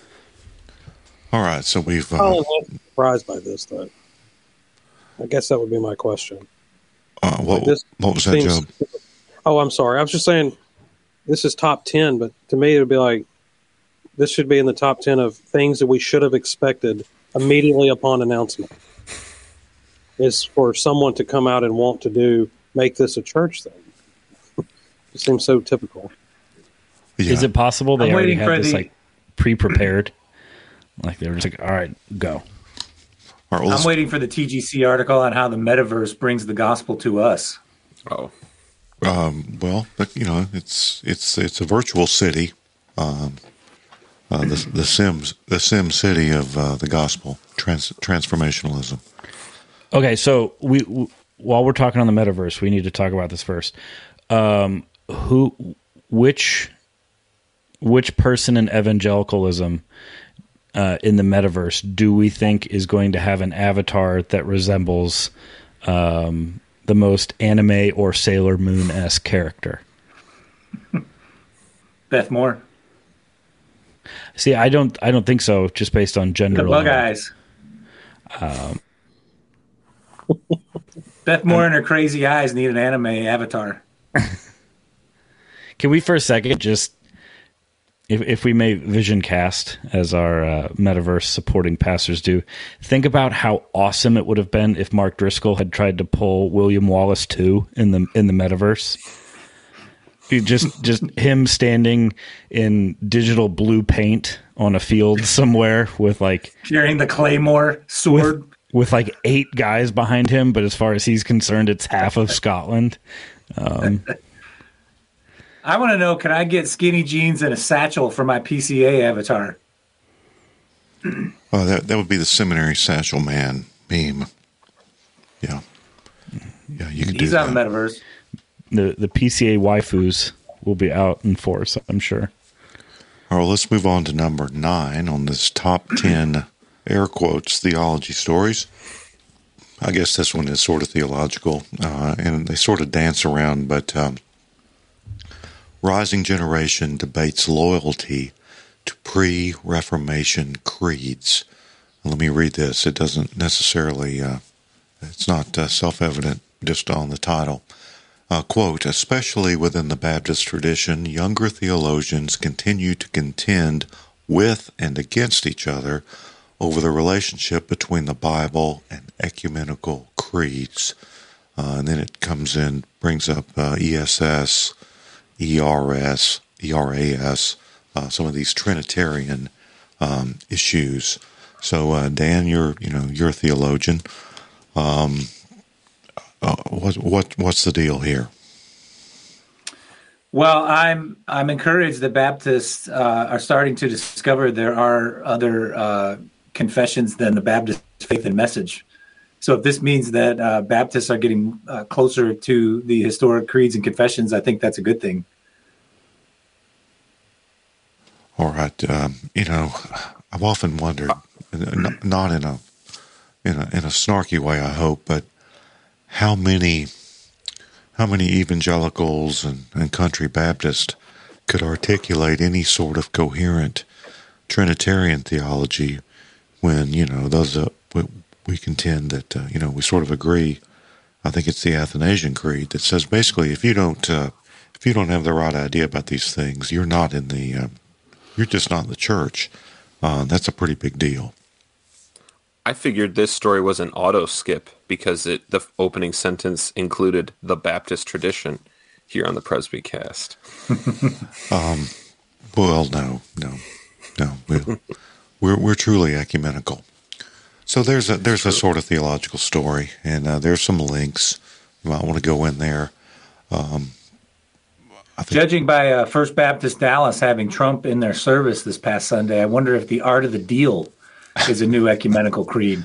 All right, so we've. Uh, I was surprised by this, though. I guess that would be my question. Uh, what, like what was that, Job? Oh, I'm sorry. I was just saying this is top ten, but to me it would be like this should be in the top ten of things that we should have expected immediately upon announcement. Is for someone to come out and want to do make this a church thing. It seems so typical. Yeah. Is it possible they I'm already had this the... like pre-prepared? Like they were just like, all right, go. All right, well, I'm let's- waiting for the T G C article on how the metaverse brings the gospel to us. Oh, Um, well, but, you know, it's it's it's a virtual city, um, uh, the the Sims the Sim City of uh, the gospel trans, transformationalism. Okay, so we w- while we're talking on the metaverse, we need to talk about this first. Um, who, which, which person in evangelicalism uh, in the metaverse do we think is going to have an avatar that resembles um, the most anime or Sailor Moon-esque character? Beth Moore. See, I don't, I don't think so. Just based on gender. The bug alone. eyes. Um, Beth Moore and her crazy eyes need an anime avatar. Can we for a second just, if if we may vision cast as our uh, metaverse supporting pastors do, think about how awesome it would have been if Mark Driscoll had tried to pull William Wallace two in the in the metaverse. You Just just him standing in digital blue paint on a field somewhere with like Carrying the claymore sword. with, with like eight guys behind him, but as far as he's concerned, it's half of Scotland. Um, I want to know, can I get skinny jeans and a satchel for my P C A avatar? Oh, that that would be the seminary satchel man meme. Yeah, yeah, you could He's do on that. the metaverse. the the P C A waifus will be out in force, I'm sure. All right, let's move on to number nine on this top ten air quotes theology stories. I guess this one is sort of theological, uh, and they sort of dance around, but um, rising generation debates loyalty to pre-Reformation creeds. Let me read this. It doesn't necessarily, uh, it's not uh, self-evident just on the title. Uh, quote, especially within the Baptist tradition, younger theologians continue to contend with and against each other over the relationship between the Bible and ecumenical creeds. Uh, and then it comes in, brings up uh, E S S, E R S, E R A S, uh, some of these Trinitarian um, issues. So, uh, Dan, you're you know you're a theologian. Um, uh, what what what's the deal here? Well, I'm I'm encouraged that Baptists uh, are starting to discover there are other uh, confessions than the Baptist faith and message. So if this means that uh, Baptists are getting uh, closer to the historic creeds and confessions, I think that's a good thing. All right, um, you know, I've often wondered, n- not in a in a in a snarky way, I hope, but how many how many evangelicals and, and country Baptists could articulate any sort of coherent Trinitarian theology when, you know, those uh, we, we contend that uh, you know we sort of agree. I think it's the Athanasian Creed that says basically if you don't uh, if you don't have the right idea about these things, you're not in the uh, you're just not in the church. Uh, that's a pretty big deal. I figured this story was an auto skip because it the opening sentence included the Baptist tradition here on the Presbycast. um, well, no, no, no. We're, we're we're truly ecumenical. So there's a there's a sort of theological story, and uh, there's some links. You might want to go in there. Um, Judging by uh, First Baptist Dallas having Trump in their service this past Sunday, I wonder if the art of the deal is a new ecumenical creed.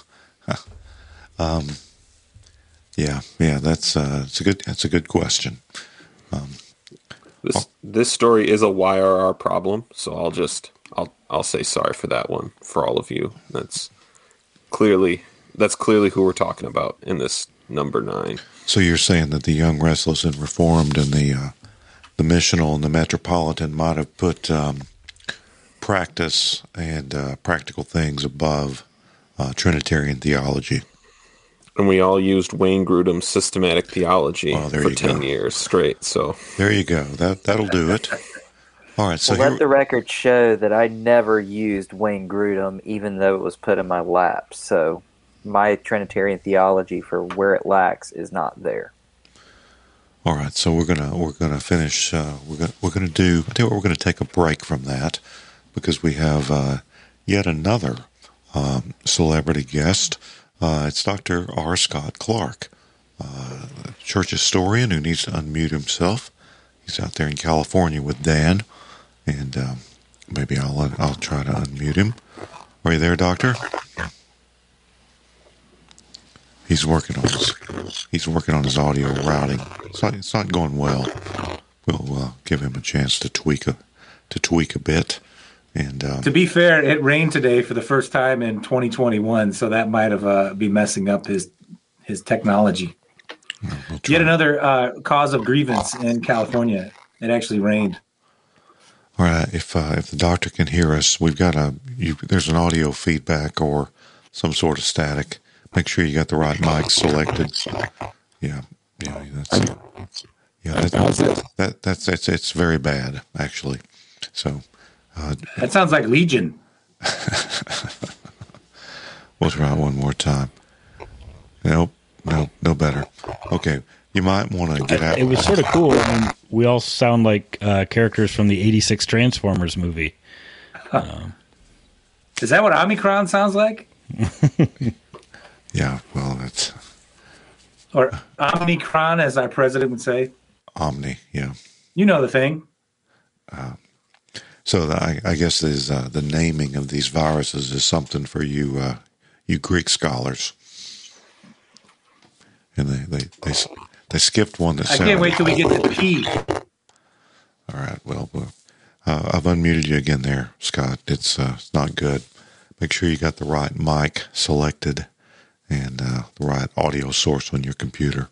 um, yeah, yeah, that's uh, it's a good that's a good question. Um, This this story is a Y R R problem, so I'll just I'll I'll say sorry for that one for all of you. That's clearly that's clearly who we're talking about in this number nine. So you're saying that the Young, Restless, and Reformed and the uh, the Missional and the Metropolitan might have put um, practice and uh, practical things above uh, Trinitarian theology. And we all used Wayne Grudem's systematic theology Oh, there for you ten go. years straight. So There you go. That that'll do it. All right. So well, here, let the record show that I never used Wayne Grudem, even though it was put in my lap. So my Trinitarian theology, for where it lacks, is not there. all right. So we're gonna we're gonna finish. Uh, we're gonna we're gonna do. I tell you what, we're gonna take a break from that because we have uh, yet another um, celebrity guest. Uh, it's Doctor R. Scott Clark, uh, a church historian who needs to unmute himself. He's out there in California with Dan, and um, maybe I'll I'll try to unmute him. Are you there, Doctor? He's working on his he's working on his audio routing. It's not, it's not going well. We'll uh, give him a chance to tweak a to tweak a bit. And um, to be fair, it rained today for the first time in twenty twenty-one, so that might have uh, be messing up his his technology. We'll Yet another uh, cause of grievance in California. It actually rained. All right, if uh, if the doctor can hear us, we've got a you, there's an audio feedback or some sort of static. Make sure you got the right mic selected. Yeah, yeah, that's yeah, that, that that's it's it's very bad actually. So. Uh, that sounds like Legion. We'll try one more time. Nope, nope, no better. Okay, you might want to get out. It was sort of cool. I mean, we all sound like uh, characters from the eighty-six Transformers movie. Um, Is that what Omicron sounds like? Yeah, well, that's... Or Omicron, as our president would say. Omni, yeah. You know the thing. Uh, So the, I, I guess is uh, the naming of these viruses is something for you, uh, you Greek scholars. And they they they, they skipped one that. I can't wait till we get to P. All right. Well, uh, I've unmuted you again there, Scott. It's uh, it's not good. Make sure you got the right mic selected and uh, the right audio source on your computer.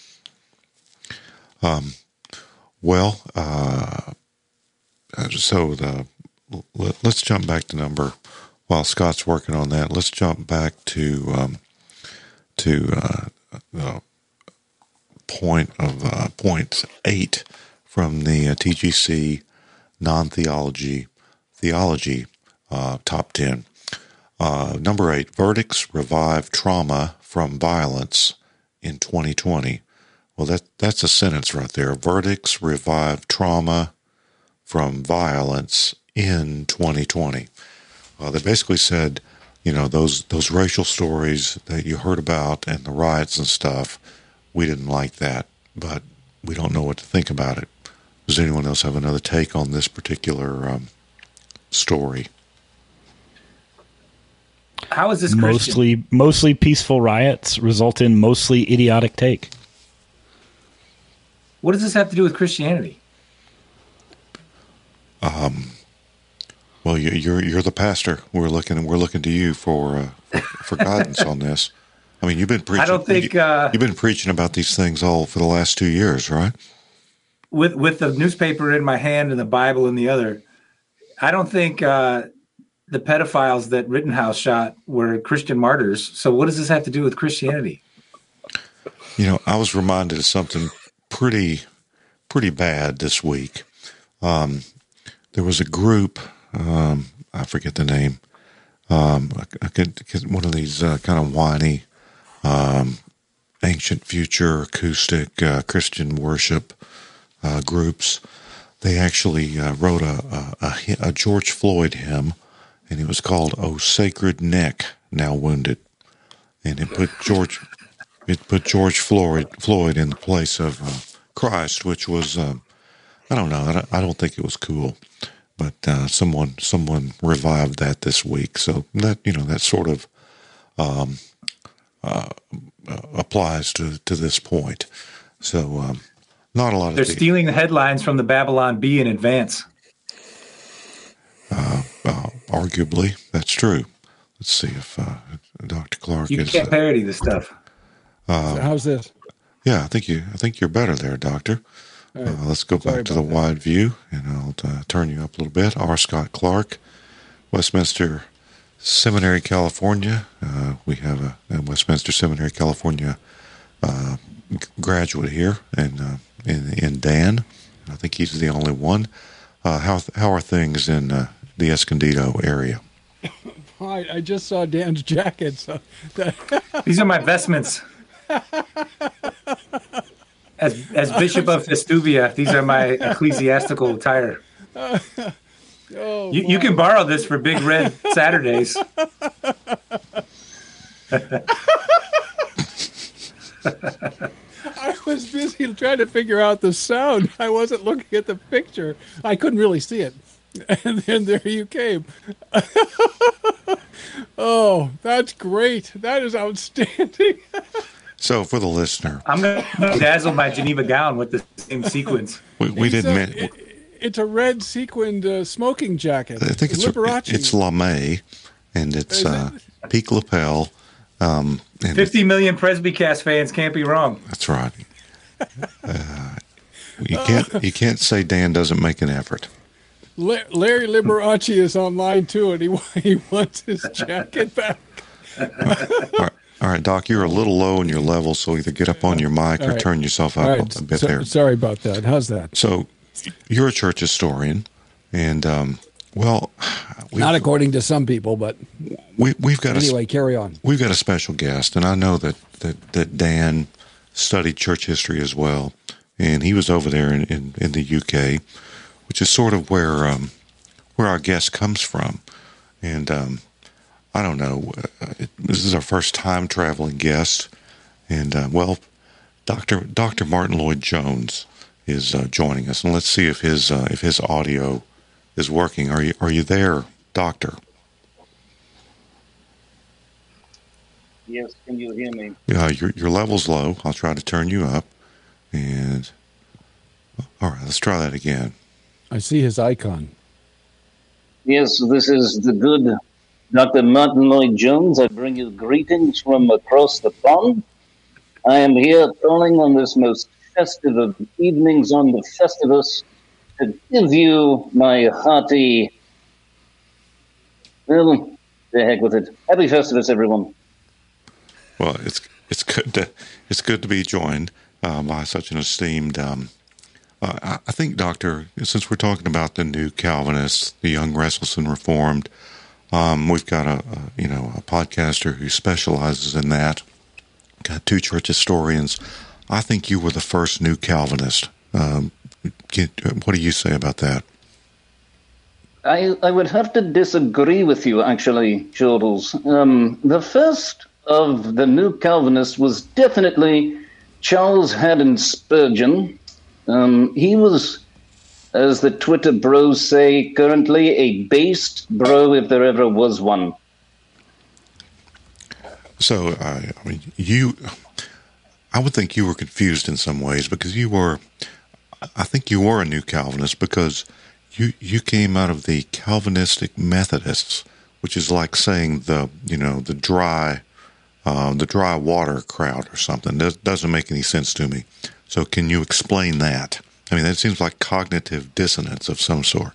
Um. Well. Uh. So the, let, let's jump back to number while Scott's working on that. Let's jump back to um, to uh, the point of uh, point eight from the uh, T G C non-theology theology uh, top ten. Uh, number eight: verdicts revive trauma from violence in twenty twenty. Well, that that's a sentence right there. Verdicts revive trauma from violence in twenty twenty. Well, they basically said, you know, those those racial stories that you heard about and the riots and stuff, we didn't like that, but we don't know what to think about it. Does anyone else have another take on this particular um, story? How is this mostly Christian? Mostly peaceful riots result in mostly idiotic take. What does this have to do with Christianity? Um, well, you, you're you're the pastor. We're looking we're looking to you for uh, for guidance on this. I mean, you've been preaching. I don't think you, uh, you've been preaching about these things all for the last two years, right? With with the newspaper in my hand and the Bible in the other, I don't think uh, the pedophiles that Rittenhouse shot were Christian martyrs. So, what does this have to do with Christianity? You know, I was reminded of something pretty pretty bad this week. Um, There was a group, um, I forget the name, um, I could, one of these uh, kind of whiny, um, ancient future acoustic uh, Christian worship uh, groups. They actually uh, wrote a, a, a, a George Floyd hymn, and it was called "O Sacred Neck Now Wounded," and it put George, it put George Floyd Floyd in the place of uh, Christ, which was. Um, I don't know. I don't, I don't think it was cool, but uh, someone someone revived that this week. So that you know that sort of um, uh, uh, applies to, to this point. So um, not a lot of. They're the, stealing the headlines from the Babylon Bee in advance. Uh, uh, arguably, that's true. Let's see if uh, Doctor Clark. You is, can't uh, parody this stuff. Uh, so how's this? Yeah, I think you. I think you're better there, Doctor. Right. Uh, let's go Sorry back to the about wide view, and I'll uh, turn you up a little bit. R. Scott Clark, Westminster Seminary, California. Uh, we have a, a Westminster Seminary, California uh, g- graduate here, and uh, in, in Dan. I think he's the only one. Uh, how how are things in uh, the Escondido area? I, I just saw Dan's jacket. So These are my vestments. As as Bishop of Festuvia, these are my ecclesiastical attire. oh, You, you can borrow this for Big Red Saturdays. I was busy trying to figure out the sound. I wasn't looking at the picture. I couldn't really see it. And then there you came. Oh, that's great. That is outstanding. So for the listener, I'm going to dazzle my Geneva gown with the same sequence. we, we It's didn't. a- men- it- it's a red sequined uh, smoking jacket. I think it's Liberace. it's LeMay, and it's Is uh, peak lapel. Um, and fifty million Presbycast fans can't be wrong. that's right. Uh, you can't you can't say Dan doesn't make an effort. La- Larry Liberace is online too, and he he wants his jacket back. All right, all right, Doc, you're a little low in your level, so either get up on your mic All or right. turn yourself up All right. a bit So- there. Sorry about that. How's that? So you're a church historian, and um, well, we've, Not according to some people, but we, we've got a, anyway, carry on. we've got a special guest, and I know that, that, that Dan studied church history as well, and he was over there in, in, in the U K, which is sort of where um, where our guest comes from. And um, I don't know, uh, it, this is our first time traveling guest, and uh, well, Doctor Doctor Martin Lloyd Jones is uh, joining us, and let's see if his uh, if his audio is working. Are you are you there, Doctor? Yes, can you hear me? Yeah, your your level's low. I'll try to turn you up. And all right, let's try that again. I see his icon. Yes, this is the good Doctor Martin Lloyd Jones. I bring you greetings from across the pond. I am here calling on this most festive of evenings on the Festivus to give you my hearty, well, the heck with it. Happy Festivus, everyone. Well, it's it's good to it's good to be joined uh, by such an esteemed. Um, uh, I, I think, Doctor, since we're talking about the new Calvinists, the young, restless, and reformed, um, we've got a, a you know a podcaster who specializes in that. Got two church historians. I think you were the first new Calvinist. Um, can, what do you say about that? I, I would have to disagree with you, actually, Jordals. Um, the first of the new Calvinists was definitely Charles Haddon Spurgeon. Um, he was, as the Twitter bros say currently, a based bro if there ever was one. So, uh, I mean, you, I would think you were confused in some ways because you were, I think you were a new Calvinist because you, you came out of the Calvinistic Methodists, which is like saying the, you know, the dry, uh, the dry water crowd or something. That doesn't make any sense to me. So can you explain that? I mean, that seems like cognitive dissonance of some sort.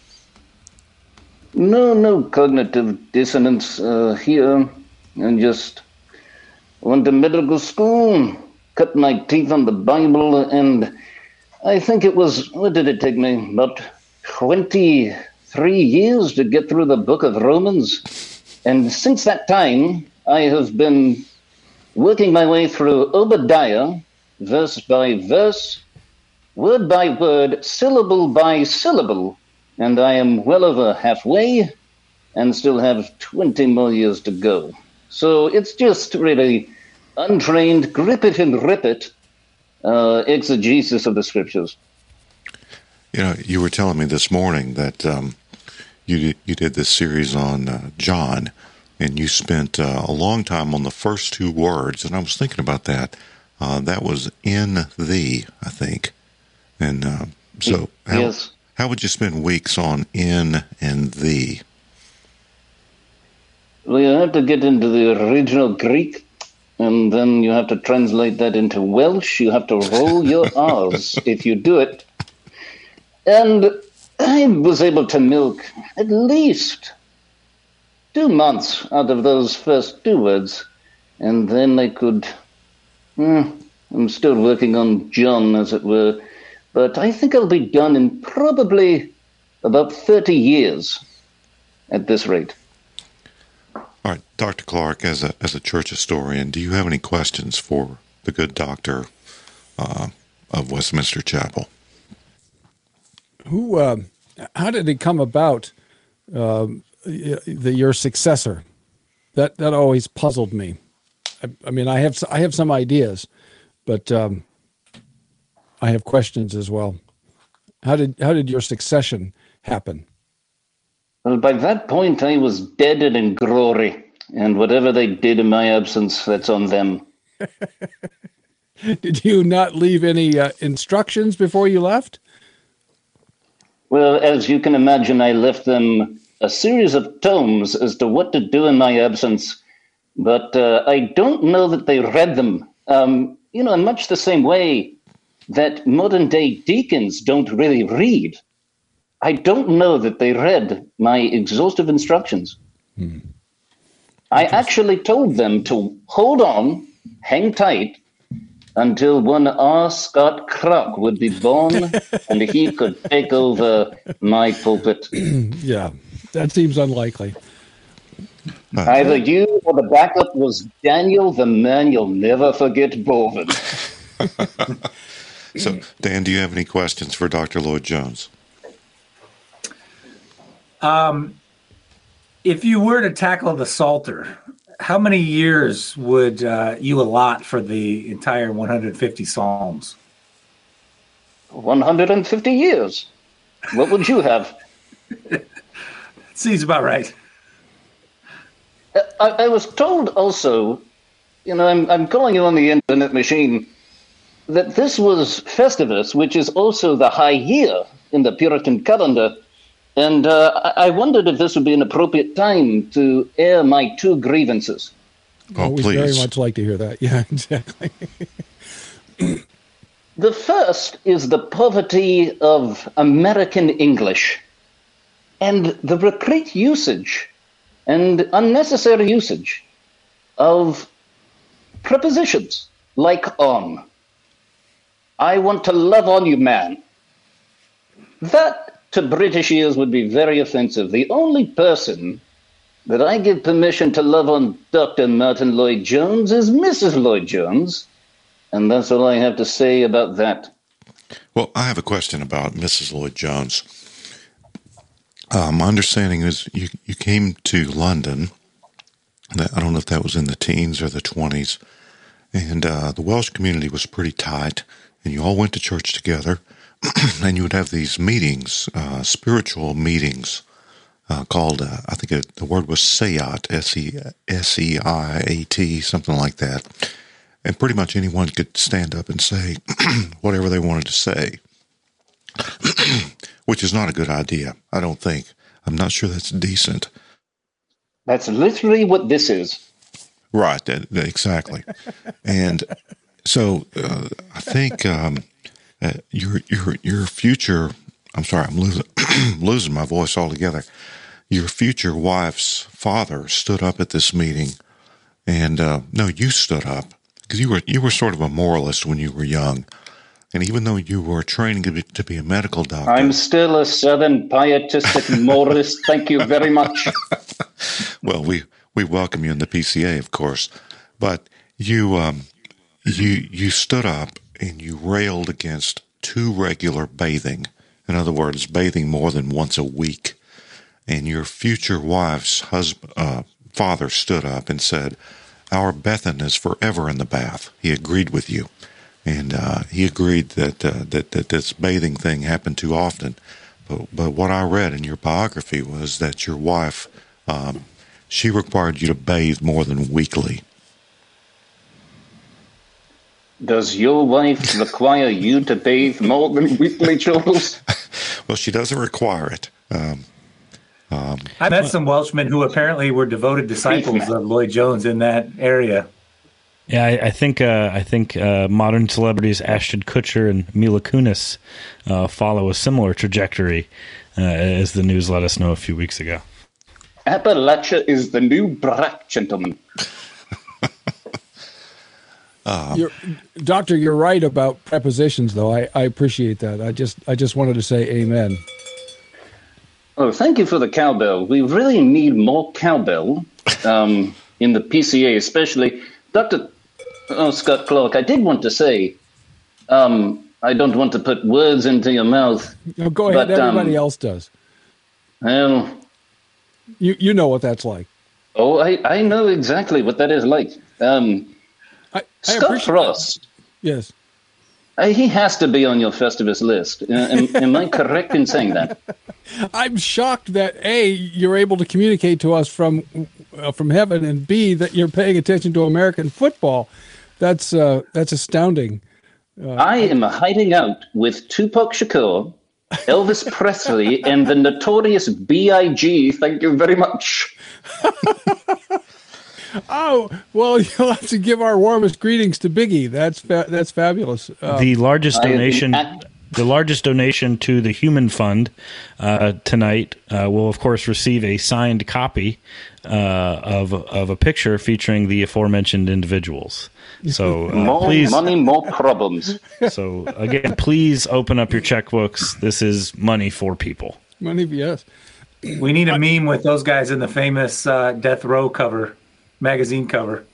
No, no cognitive dissonance uh, here. And just went to medical school, cut my teeth on the Bible, and I think it was, what did it take me? About twenty-three years to get through the book of Romans. And since that time, I have been working my way through Obadiah, verse by verse, word by word, syllable by syllable, and I am well over halfway and still have twenty more years to go. So it's just really untrained, grip it and rip it uh, exegesis of the scriptures. You know, you were telling me this morning that um, you did, you did this series on uh, John, and you spent uh, a long time on the first two words, and I was thinking about that. Uh, that was in thee, I think. And uh, so how, yes. how would you spend weeks on in and thee? Well, you have to get into the original Greek, and then you have to translate that into Welsh. You have to roll your R's if you do it. And I was able to milk at least two months out of those first two words, and then I could... Hmm, I'm still working on John, as it were, but I think I'll be done in probably about thirty years at this rate. All right, Doctor Clark, as a as a church historian, do you have any questions for the good doctor uh, of Westminster Chapel? Who? Uh, how did it come about? Uh, the, your successor. That that always puzzled me. I, I mean, I have I have some ideas, but um, I have questions as well. How did how did your succession happen? Well, by that point, I was dead and in glory, and whatever they did in my absence, that's on them. Did you not leave any uh, instructions before you left? Well, as you can imagine, I left them a series of tomes as to what to do in my absence, but uh, I don't know that they read them. Um, you know, in much the same way that modern-day deacons don't really read. I don't know that they read my exhaustive instructions. Hmm. I actually told them to hold on, hang tight, until one R. Scott Kroc would be born and he could take over my pulpit. Yeah, that seems unlikely. Either you or the backup was Daniel, the man you'll never forget, Bovin. So, Dan, do you have any questions for Doctor Lloyd-Jones? Um, if you were to tackle the Psalter, how many years would uh, you allot for the entire one hundred fifty Psalms? one hundred fifty years. What would you have? Seems about right. I, I was told also, you know, I'm, I'm calling you on the internet machine, that this was Festivus, which is also the high year in the Puritan calendar. And uh, I wondered if this would be an appropriate time to air my two grievances. Oh, we'd please. very much like to hear that. Yeah, exactly. The first is the poverty of American English and the recreant usage and unnecessary usage of prepositions like on. I want to love on you, man. That to British ears would be very offensive. The only person that I give permission to love on Doctor Martin Lloyd-Jones is Missus Lloyd-Jones, and that's all I have to say about that. Well, I have a question about Missus Lloyd-Jones. Uh, my understanding is you, you came to London. I don't know if that was in the teens or the twenties, and uh, the Welsh community was pretty tight, and you all went to church together. And you would have these meetings, uh, spiritual meetings, uh, called, uh, I think it, the word was Seiat, S E S E I A T, something like that. And pretty much anyone could stand up and say whatever they wanted to say, which is not a good idea, I don't think. I'm not sure that's decent. That's literally what this is. Right, that, that, exactly. And so uh, I think... Um, Uh, your your your future, I'm sorry, I'm losing losing my voice altogether. Your future wife's father stood up at this meeting, and uh, no, you stood up because you were you were sort of a moralist when you were young, and even though you were training to be, to be a medical doctor, I'm still a Southern pietistic moralist. Thank you very much. Well, we we welcome you in the P C A, of course, but you um you you stood up. And you railed against too regular bathing. In other words, bathing more than once a week. And your future wife's husband, uh, father stood up and said, our Bethan is forever in the bath. He agreed with you. And uh, he agreed that, uh, that that this bathing thing happened too often. But, but what I read in your biography was that your wife, um, she required you to bathe more than weekly. Does your wife require you to bathe more than weekly, Charles? Well, she doesn't require it. Um, um, I met some Welshmen who apparently were devoted disciples of Lloyd-Jones in that area. Yeah, I, I think uh, I think uh, modern celebrities Ashton Kutcher and Mila Kunis uh, follow a similar trajectory, uh, as the news let us know a few weeks ago. Appalachia is the new brat, gentlemen. Um, you're, Doctor, you're right about prepositions, though. I, I appreciate that. I just I just wanted to say amen. Oh, thank you for the cowbell. We really need more cowbell um, in the P C A, especially. Doctor Oh, Scott Clark, I did want to say, um, I don't want to put words into your mouth. No, go ahead. But, Everybody um, else does. Well, you you know what that's like. Oh, I, I know exactly what that is like. Um, Scott Frost. Yes. Uh, he has to be on your Festivus list. Uh, am, am I correct in saying that? I'm shocked that A, you're able to communicate to us from uh, from heaven, and B, that you're paying attention to American football. That's uh, that's astounding. Uh, I am hiding out with Tupac Shakur, Elvis Presley, and the notorious B I G Thank you very much. Oh, well, you'll have to give our warmest greetings to Biggie. That's fa- that's fabulous. Um, the largest donation, the largest donation to the Human Fund uh, tonight uh, will, of course, receive a signed copy uh, of of a picture featuring the aforementioned individuals. So uh, more please, money, more problems. So again, please open up your checkbooks. This is money for people. Money, yes. We need a meme with those guys in the famous uh, Death Row cover. Magazine cover.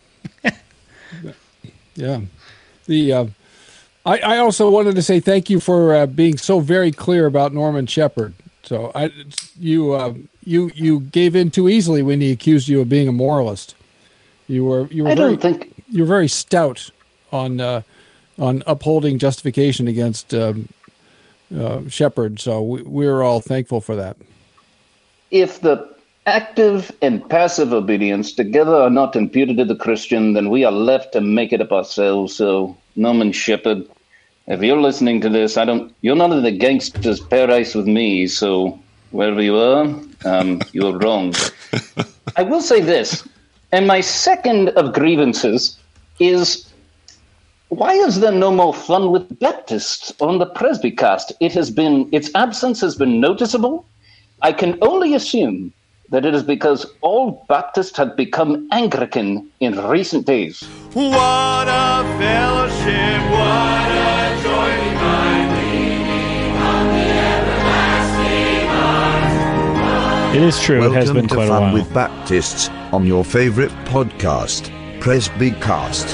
Yeah. The uh, I, I also wanted to say thank you for uh, being so very clear about Norman Shepherd. So I you uh, you you gave in too easily when he accused you of being a moralist. You were you were I very, don't think you were very stout on uh, on upholding justification against um, uh, Shepherd. So we, we're all thankful for that. if the active and passive obedience together are not imputed to the Christian, then we are left to make it up ourselves. So, Norman Shepherd, if you're listening to this, I don't. You're not in the gangster's paradise with me. So, wherever you are, um, you're wrong. I will say this, and my second of grievances is, why is there no more fun with Baptists on the Presbycast? It has been, its absence has been noticeable. I can only assume that it is because all Baptists have become Anglican in recent days. What a fellowship, what a joy divine, leaning on the everlasting arms. It is true. Welcome it has been to quite a Fun while. with Baptists on your favorite podcast, Presbycast.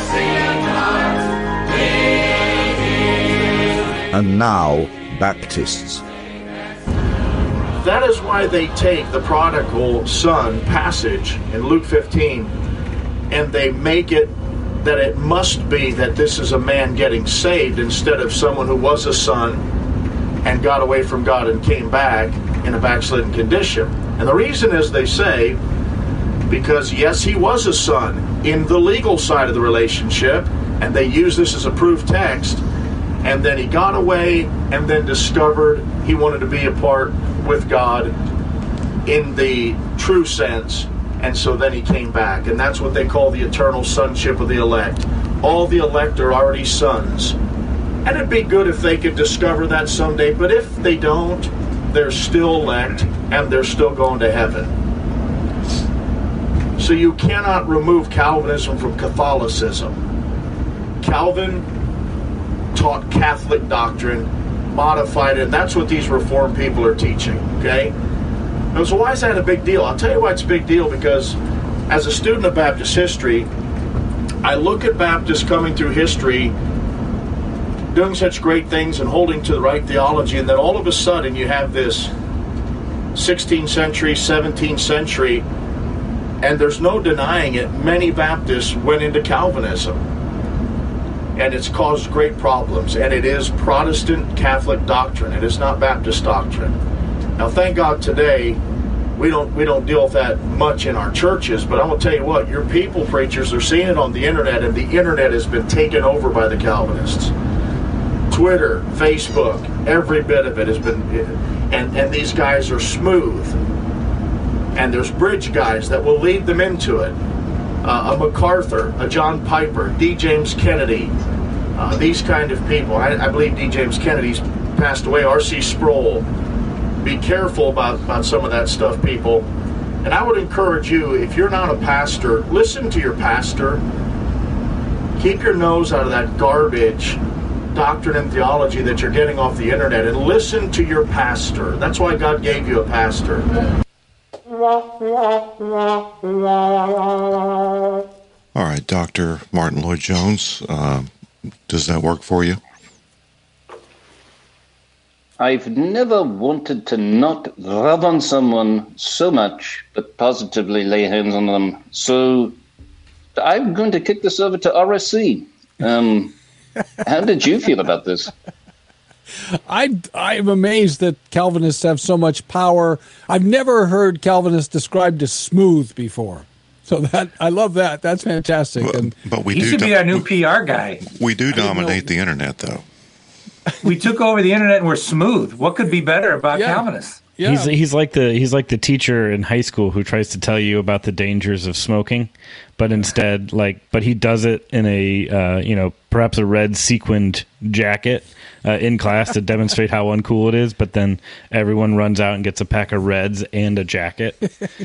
And now, Baptists. That is why they take the prodigal son passage in Luke fifteen and they make it that it must be that this is a man getting saved instead of someone who was a son and got away from God and came back in a backslidden condition. And the reason is, they say, because yes, he was a son in the legal side of the relationship, and they use this as a proof text, and then he got away and then discovered he wanted to be a part with God in the true sense, and so then he came back. And that's what they call the eternal sonship of the elect. All the elect are already sons. And it'd be good if they could discover that someday, but if they don't, they're still elect, and they're still going to heaven. So you cannot remove Calvinism from Catholicism. Calvin taught Catholic doctrine, modified it, and that's what these Reformed people are teaching, okay? And so why is that a big deal? I'll tell you why it's a big deal, because as a student of Baptist history, I look at Baptists coming through history doing such great things and holding to the right theology, and then all of a sudden you have this sixteenth century, seventeenth century, and there's no denying it, many Baptists went into Calvinism. And it's caused great problems. And it is Protestant Catholic doctrine. It is not Baptist doctrine. Now, thank God today we don't we don't deal with that much in our churches. But I'm going to tell you what, your people preachers are seeing it on the internet, and the internet has been taken over by the Calvinists. Twitter, Facebook, every bit of it has been, and, and these guys are smooth. And there's bridge guys that will lead them into it. Uh, a MacArthur, a John Piper, D. James Kennedy, uh, these kind of people. I, I believe D. James Kennedy's passed away. R C Sproul. Be careful about, about some of that stuff, people. And I would encourage you, if you're not a pastor, listen to your pastor. Keep your nose out of that garbage doctrine and theology that you're getting off the internet, and listen to your pastor. That's why God gave you a pastor. All right, Doctor Martin Lloyd-Jones, uh, does that work for you? I've never wanted to not rub on someone so much, but positively lay hands on them so I'm going to kick this over to R S C. Um, how did you feel about this? I I'm amazed that Calvinists have so much power. I've never heard Calvinists described as smooth before. So that I love that. That's fantastic. But, and but we he do should do- be our new P R guy. We do dominate the internet, though. We took over the internet and we're smooth. What could be better about Yeah. Calvinists? Yeah. He's he's like the he's like the teacher in high school who tries to tell you about the dangers of smoking, but instead like but he does it in a uh, you know perhaps a red sequined jacket uh, in class to demonstrate how uncool it is. But then everyone runs out and gets a pack of Reds and a jacket.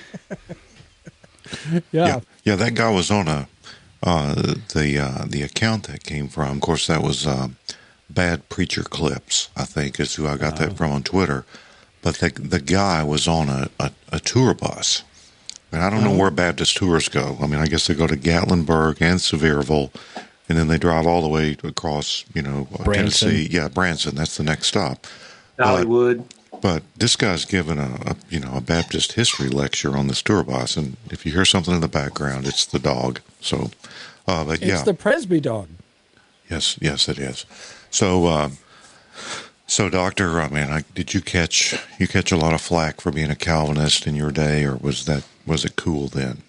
yeah. yeah, yeah. That guy was on a uh, the uh, the account that came from. Of course, that was uh, Bad Preacher Clips. I think is who I got that from on Twitter. But the the guy was on a, a, a tour bus. And I don't know where Baptist tours go. I mean, I guess they go to Gatlinburg and Sevierville, and then they drive all the way across, you know, uh, Branson. Tennessee. Yeah, Branson. That's the next stop. Hollywood. But, but this guy's giving a, a, you know, a Baptist history lecture on this tour bus, and if you hear something in the background, it's the dog. So, uh, but yeah, It's the Presby dog. yes, yes, it is. So, uh, so Doctor, I mean, I, did you catch you catch a lot of flack for being a Calvinist in your day, or was that was it cool then?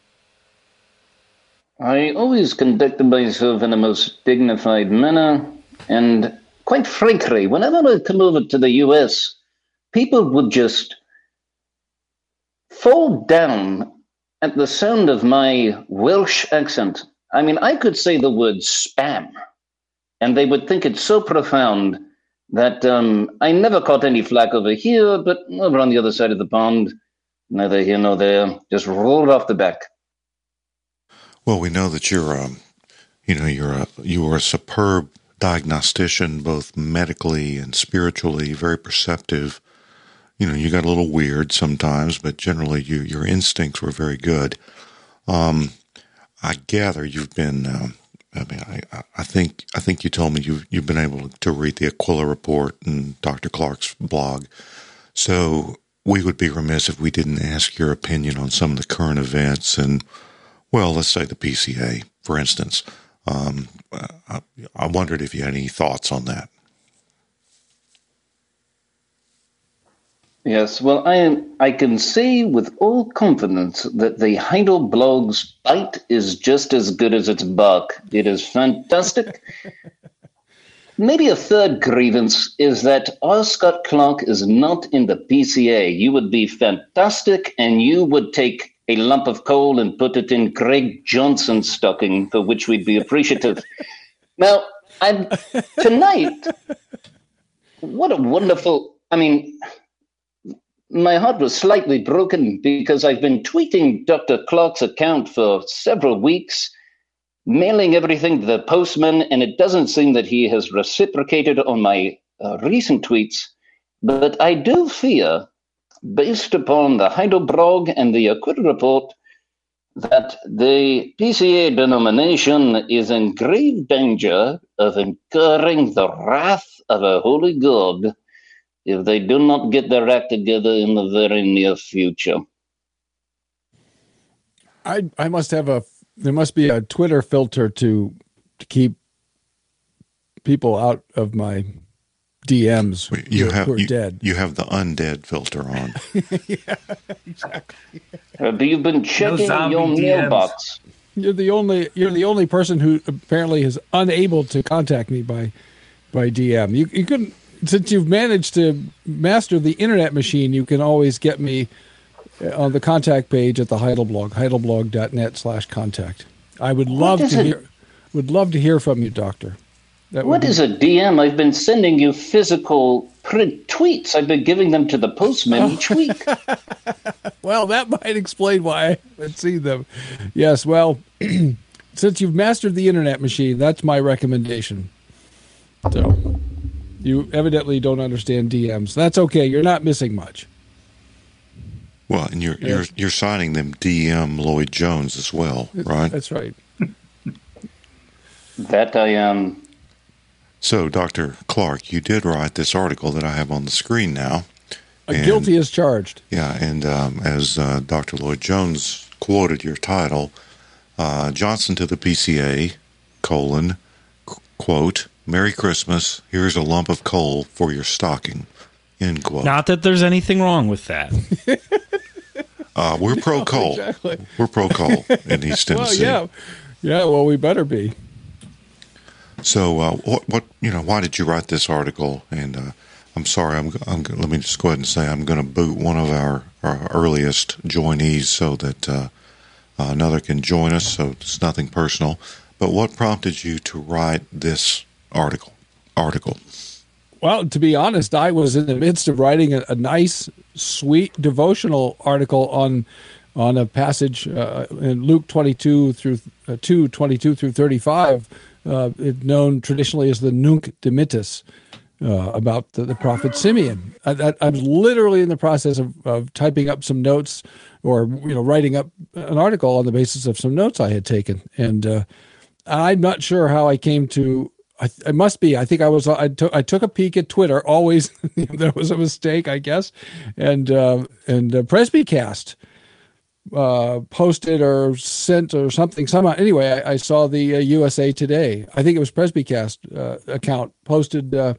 I always conducted myself in a most dignified manner, and quite frankly, whenever I come over to the U S, people would just fall down at the sound of my Welsh accent. I mean, I could say the word spam, and they would think it's so profound that um, I never caught any flack over here, but over on the other side of the pond, neither here nor there, just rolled off the back. Well, we know that you're, um, you know, you're a you are a superb diagnostician, both medically and spiritually, very perceptive. You know, you got a little weird sometimes, but generally, you your instincts were very good. Um, I gather you've been. Um, I mean, I, I think I think you told me you've you've been able to read the Aquila Report and Doctor Clark's blog. So we would be remiss if we didn't ask your opinion on some of the current events and, well, let's say the P C A, for instance. Um, I, I wondered if you had any thoughts on that. Yes, well, I I can say with all confidence that the Heidel blog's bite is just as good as its bark. It is fantastic. Maybe a third grievance is that R. Scott Clark is not in the P C A. You would be fantastic, and you would take a lump of coal and put it in Greg Johnson's stocking, for which we'd be appreciative. Now, I'm, tonight, what a wonderful, I mean... My heart was slightly broken because I've been tweeting Doctor Clark's account for several weeks, mailing everything to the postman, and it doesn't seem that he has reciprocated on my uh, recent tweets. But I do fear, based upon the Heidelberg and the Aquila Report, that the P C A denomination is in grave danger of incurring the wrath of a holy God if they do not get their act together in the very near future. I I must have a there must be a Twitter filter to to keep people out of my D Ms You who, have who are you, dead. you have the undead filter on. Yeah, exactly. Have you been checking your mailbox? You're the only you're the only person who apparently is unable to contact me by by D M. You you couldn't. Since you've managed to master the internet machine, you can always get me on the contact page at the Heidelblog, heidelblog.net slash contact. I would love to it? hear would love to hear from you, Doctor. That What would be- is a D M? I've been sending you physical print tweets. I've been giving them to the postman each week. Well, that might explain why I haven't seen them. Yes, well, since you've mastered the internet machine, that's my recommendation. So, you evidently don't understand D Ms. That's okay. You're not missing much. Well, and you're you're you're signing them D M Lloyd Jones as well, right? That's right. That I am. So, Doctor Clark, you did write this article that I have on the screen now. A guilty as charged. Yeah, and um, as uh, Doctor Lloyd Jones quoted your title, Uh, Johnson to the P C A, colon, qu- quote, Merry Christmas, here's a lump of coal for your stocking, end quote. Not that there's anything wrong with that. uh, we're pro No, coal. exactly. We're pro coal in East Tennessee. Well, yeah. Yeah, well, we better be. So, uh, what, what, you know, why did you write this article? And uh, I'm sorry, I'm, I'm, let me just go ahead and say I'm going to boot one of our, our earliest joinees so that uh, another can join us, so it's nothing personal. But what prompted you to write this article? Article. Well, to be honest, I was in the midst of writing a, a nice, sweet devotional article on on a passage uh, in Luke twenty-two through uh, two twenty-two through thirty-five, uh, known traditionally as the Nunc Dimittis, uh, about the, the prophet Simeon. I, I, I was literally in the process of, of typing up some notes, or you know, writing up an article on the basis of some notes I had taken, and uh, I'm not sure how I came to. I, it must be. I think I was. I took. I took a peek at Twitter. Always, there was a mistake, I guess, and uh, and uh, Presbycast uh, posted or sent or something. Somehow, anyway, I, I saw the uh, U S A Today. I think it was Presbycast uh, account posted uh,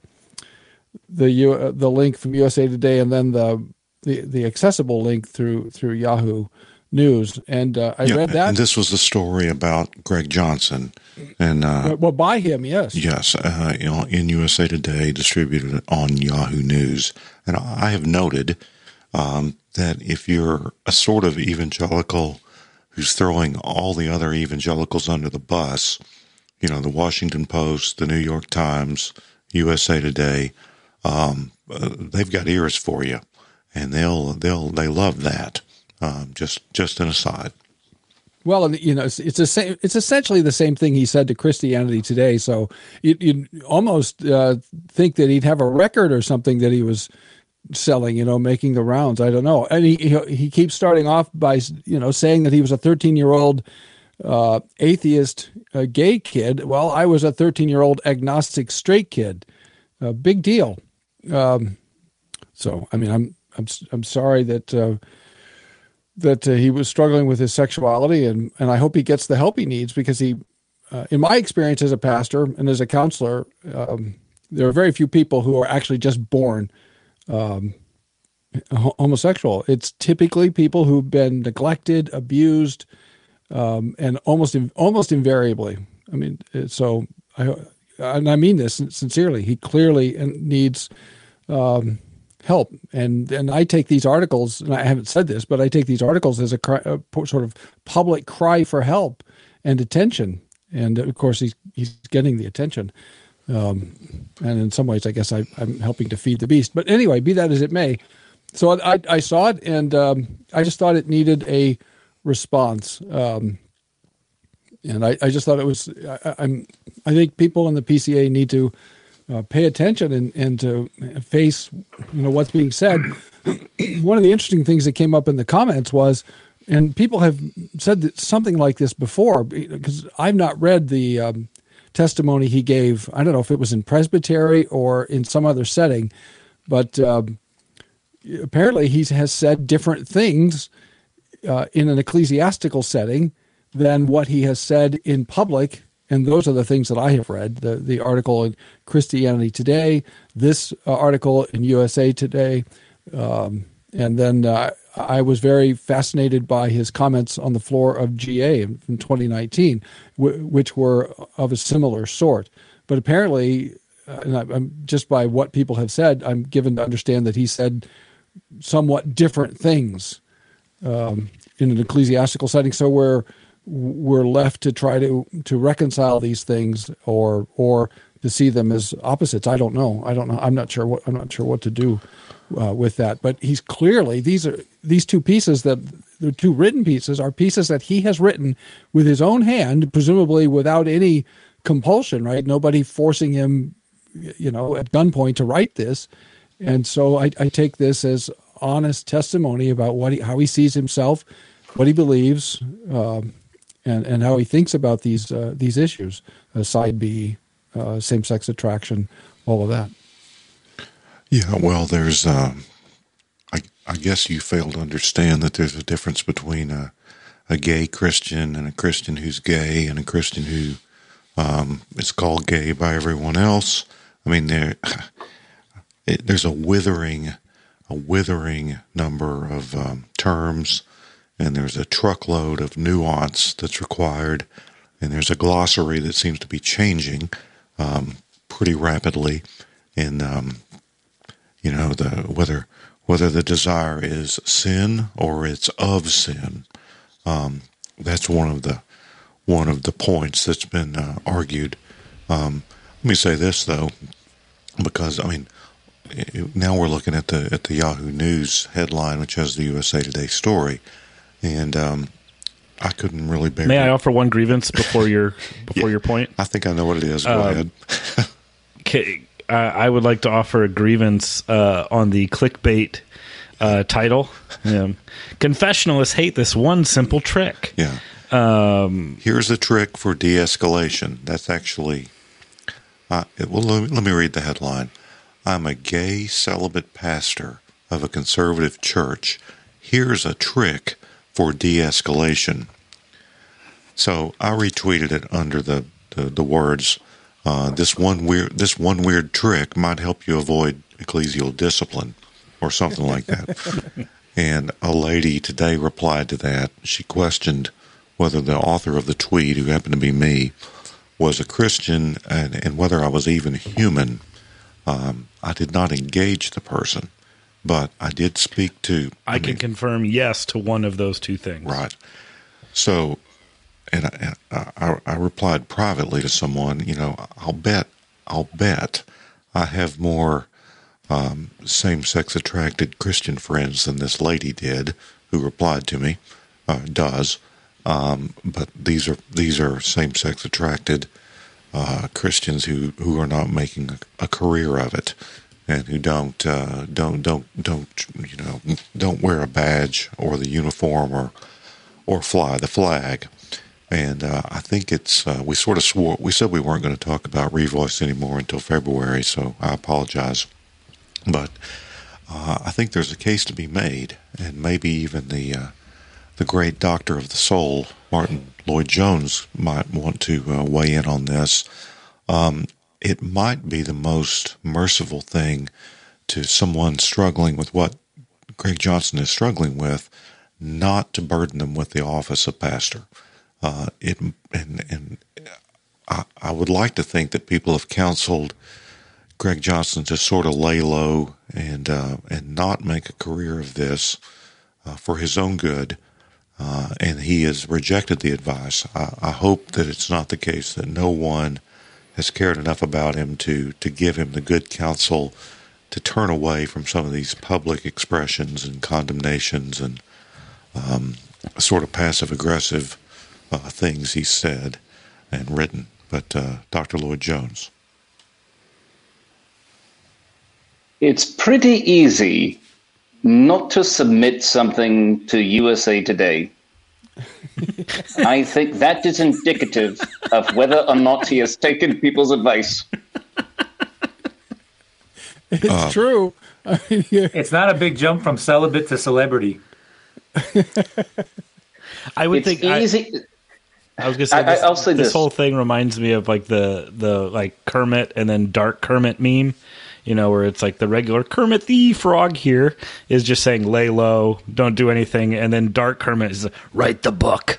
the U, uh, the link from U S A Today, and then the the, the accessible link through through Yahoo News, and uh, I yeah, read that. And this was the story about Greg Johnson, and uh, well, by him, yes, yes, uh, you know, in U S A Today, distributed on Yahoo News, and I have noted um, that if you're a sort of evangelical who's throwing all the other evangelicals under the bus, you know, the Washington Post, the New York Times, U S A Today, um, uh, they've got ears for you, and they'll they'll they love that. Um, just, just an aside. Well, and you know, it's it's a same. It's essentially the same thing he said to Christianity Today. So you you almost uh, think that he'd have a record or something that he was selling. You know, making the rounds. I don't know. And he he, he keeps starting off by you know saying that he was a thirteen year old uh, atheist uh, gay kid. Well, I was a thirteen year old agnostic straight kid. Uh, big deal. Um, so I mean, I'm I'm I'm sorry that. Uh, that uh, he was struggling with his sexuality, and, and I hope he gets the help he needs, because he, uh, in my experience as a pastor and as a counselor, um, there are very few people who are actually just born um, homosexual. It's typically people who've been neglected, abused, um, and almost almost invariably. I mean, so I and I mean this sincerely. He clearly needs um, help, and and I take these articles, and I haven't said this, but I take these articles as a, cry, a sort of public cry for help and attention. And of course, he's he's getting the attention. Um, and in some ways, I guess I, I'm helping to feed the beast. But anyway, be that as it may, so I, I saw it, and um, I just thought it needed a response. Um, and I, I just thought it was. I, I'm. I think people in the P C A need to uh, pay attention and, and to face, you know, what's being said. One of the interesting things that came up in the comments was, and people have said that something like this before, because I've not read the um, testimony he gave. I don't know if it was in Presbytery or in some other setting, but um, apparently he has said different things uh, in an ecclesiastical setting than what he has said in public. And those are the things that I have read, the, the article in Christianity Today, this uh, article in U S A Today. Um, and then uh, I was very fascinated by his comments on the floor of G A in twenty nineteen, w- which were of a similar sort. But apparently, uh, and I, I'm, just by what people have said, I'm given to understand that he said somewhat different things um, in an ecclesiastical setting. So we're we're left to try to to reconcile these things, or or to see them as opposites. I don't know. I don't know. I'm not sure what I'm not sure what to do uh, with that. But he's clearly these are these two pieces that the two written pieces are pieces that he has written with his own hand, presumably without any compulsion. Right? Nobody forcing him, you know, at gunpoint to write this. And so I, I take this as honest testimony about what he, how he sees himself, what he believes. Um, And, and how he thinks about these uh, these issues, uh, side B, uh, same-sex attraction, all of that. Yeah, well, there's, um, I, I guess you fail to understand that there's a difference between a, a gay Christian and a Christian who's gay and a Christian who um, is called gay by everyone else. I mean, there it, there's a withering, a withering number of um, terms, and there's a truckload of nuance that's required, and there's a glossary that seems to be changing um, pretty rapidly in, um, you know, the whether whether the desire is sin or it's of sin. Um, that's one of the one of the points that's been uh, argued. Um, let me say this though, because I mean, now we're looking at the at the Yahoo News headline, which has the U S A Today story, and um, I couldn't really bear. May I offer one grievance before your before yeah, your point? I think I know what it is. Go um, ahead. Okay, uh, I would like to offer a grievance uh, on the clickbait uh, title. Um, Confessionalists hate this one simple trick. Yeah. Um, Here's a trick for de-escalation. That's actually. Uh, it, well, let me, let me read the headline. I'm a gay celibate pastor of a conservative church. Here's a trick for de-escalation. So I retweeted it under the, the, the words, uh, this one weird this one weird trick might help you avoid ecclesial discipline, or something like that. And a lady today replied to that. She questioned whether the author of the tweet, who happened to be me, was a Christian and, and whether I was even human. Um, I did not engage the person, but I did speak to... I, I can mean, confirm yes to one of those two things. Right. So, and I, I, I replied privately to someone, you know, I'll bet, I'll bet I have more um, same-sex attracted Christian friends than this lady did, who replied to me, uh, does. Um, but these are these are same-sex attracted uh, Christians who, who are not making a, a career of it, and who don't uh, don't don't don't you know don't wear a badge or the uniform or or fly the flag. And uh, I think it's uh, we sort of swore we said we weren't going to talk about Revoice anymore until February, so I apologize. But uh, I think there's a case to be made, and maybe even the uh, the great doctor of the soul, Martin Lloyd-Jones, might want to uh, weigh in on this. Um, it might be the most merciful thing to someone struggling with what Greg Johnson is struggling with, not to burden them with the office of pastor. Uh, it and and I, I would like to think that people have counseled Greg Johnson to sort of lay low and uh, and not make a career of this uh, for his own good. Uh, and he has rejected the advice. I, I hope that it's not the case that no one has cared enough about him to, to give him the good counsel to turn away from some of these public expressions and condemnations and um, sort of passive-aggressive uh, things he said and written. But uh, Doctor Lloyd-Jones. It's pretty easy not to submit something to U S A Today. I think that is indicative of whether or not he has taken people's advice. It's uh, true. I mean, yeah. It's not a big jump from celibate to celebrity. I would it's think easy. I, I was going to say, I, this, I'll say this this whole thing reminds me of like the the like Kermit and then Dark Kermit meme. You know, where it's like the regular Kermit the Frog here is just saying lay low, don't do anything, and then Dark Kermit is write the book.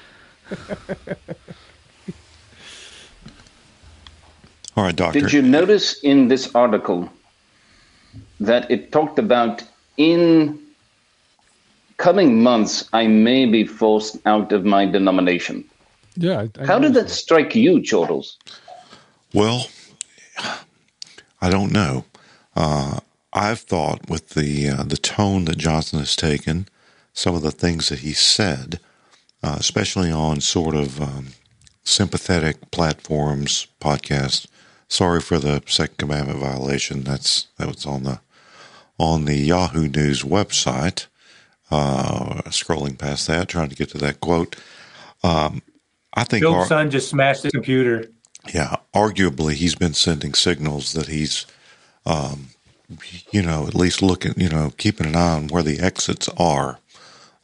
All right, Doctor. Did you notice in this article that it talked about in coming months I may be forced out of my denomination? Yeah. I, I How did that strike you, Chortles? Well, I don't know. Uh, I've thought with the uh, the tone that Johnson has taken, some of the things that he said, uh, especially on sort of um, sympathetic platforms, podcasts. Sorry for the Second Commandment violation. That's that was on the on the Yahoo News website. Uh, scrolling past that, trying to get to that quote. Um, I think Bill's our, son just smashed the computer. Yeah, arguably he's been sending signals that he's, um, you know, at least looking, you know, keeping an eye on where the exits are.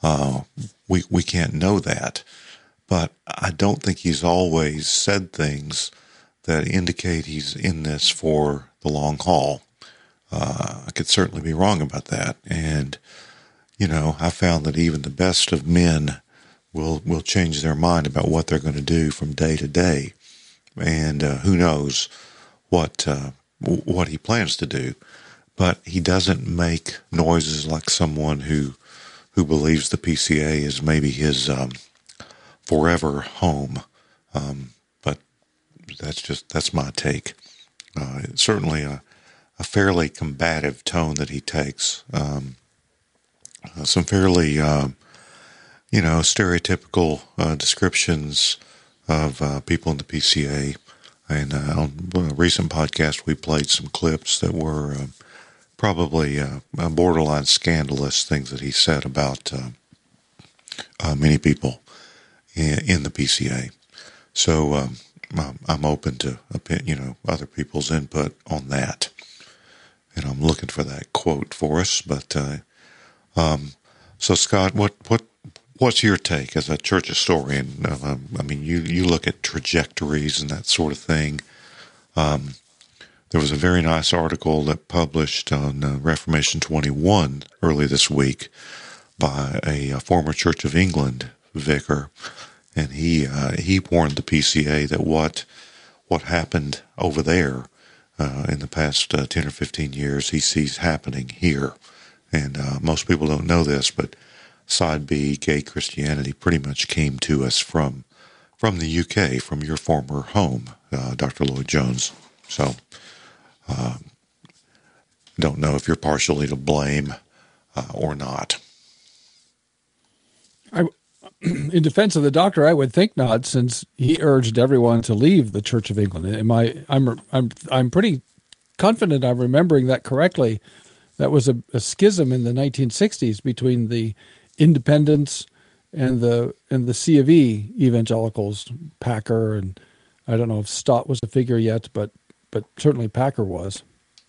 Uh, we we can't know that, but I don't think he's always said things that indicate he's in this for the long haul. Uh, I could certainly be wrong about that, and you know, I found that even the best of men will will change their mind about what they're going to do from day to day, and uh, who knows what uh, what he plans to do. But he doesn't make noises like someone who who believes the P C A is maybe his um, forever home. Um, but that's just that's my take. Uh, it's certainly a, a fairly combative tone that he takes. Um, uh, some fairly, uh, you know, stereotypical uh, descriptions of uh, people in the P C A. And uh, on a recent podcast, we played some clips that were uh, probably uh, borderline scandalous things that he said about uh, uh, many people in, in the P C A. So um, I'm open to, you know, other people's input on that. And I'm looking for that quote for us. But uh, um, so, Scott, what what what's your take as a church historian? Uh, I mean, you, you look at trajectories and that sort of thing. Um, there was a very nice article that published on uh, Reformation twenty-one early this week by a, a former Church of England vicar, and he uh, he warned the P C A that what what happened over there uh, in the past uh, ten or fifteen years he sees happening here. And uh, most people don't know this, but Side B, gay Christianity, pretty much came to us from from the U K, from your former home, uh, Doctor Lloyd Jones. So, uh, don't know if you're partially to blame uh, or not. I, in defense of the doctor, I would think not, since he urged everyone to leave the Church of England. Am I? I'm I'm I'm pretty confident I'm remembering that correctly. That was a, a schism in the nineteen sixties between the Independents and the and the C of E evangelicals, Packer, and I don't know if Stott was a figure yet, but but certainly Packer was.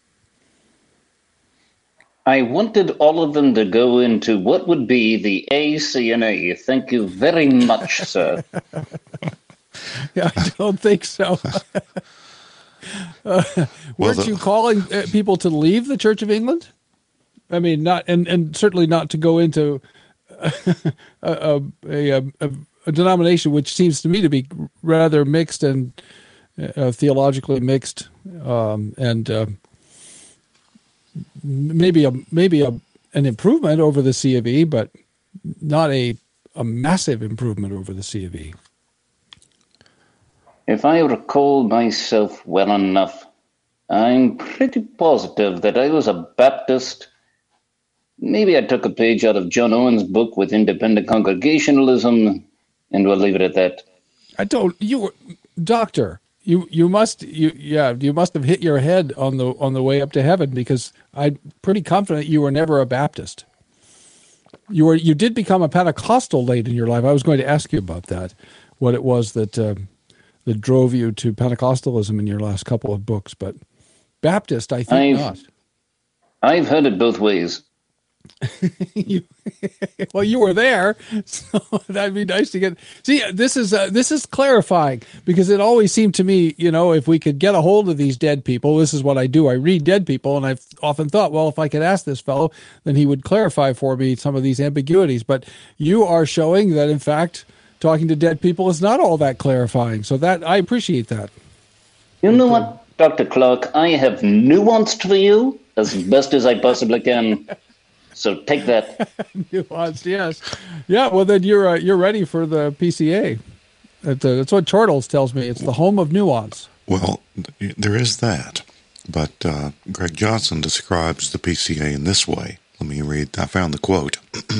I wanted all of them to go into what would be the A C N A. Thank you very much, sir. Yeah, I don't think so. uh, weren't well, the... you calling uh, people to leave the Church of England? I mean, not and, and certainly not to go into a, a, a, a, a denomination which seems to me to be rather mixed and uh, theologically mixed, um, and uh, maybe a maybe a an improvement over the C of E, but not a a massive improvement over the C of E. If I recall myself well enough, I'm pretty positive that I was a Baptist. Maybe I took a page out of John Owen's book with independent congregationalism, and we'll leave it at that. I don't. You were, doctor. You you must you yeah you must have hit your head on the on the way up to heaven, because I'm pretty confident you were never a Baptist. You were you did become a Pentecostal late in your life. I was going to ask you about that, what it was that uh, that drove you to Pentecostalism in your last couple of books, but Baptist, I think I've, not. I've heard it both ways. you, well, you were there, so that'd be nice to get. See, this is uh, this is clarifying, because it always seemed to me, you know, if we could get a hold of these dead people, this is what I do. I read dead people, and I've often thought, well, if I could ask this fellow, then he would clarify for me some of these ambiguities. But you are showing that, in fact, talking to dead people is not all that clarifying. So that I appreciate that. You know what, Doctor Clark? I have nuanced for you as best as I possibly can. So take that. Nuanced, yes. Yeah, well, then you're uh, you're ready for the P C A. That, uh, that's what Chortles tells me. It's the home of nuance. Well, there is that. But uh, Greg Johnson describes the P C A in this way. Let me read. I found the quote.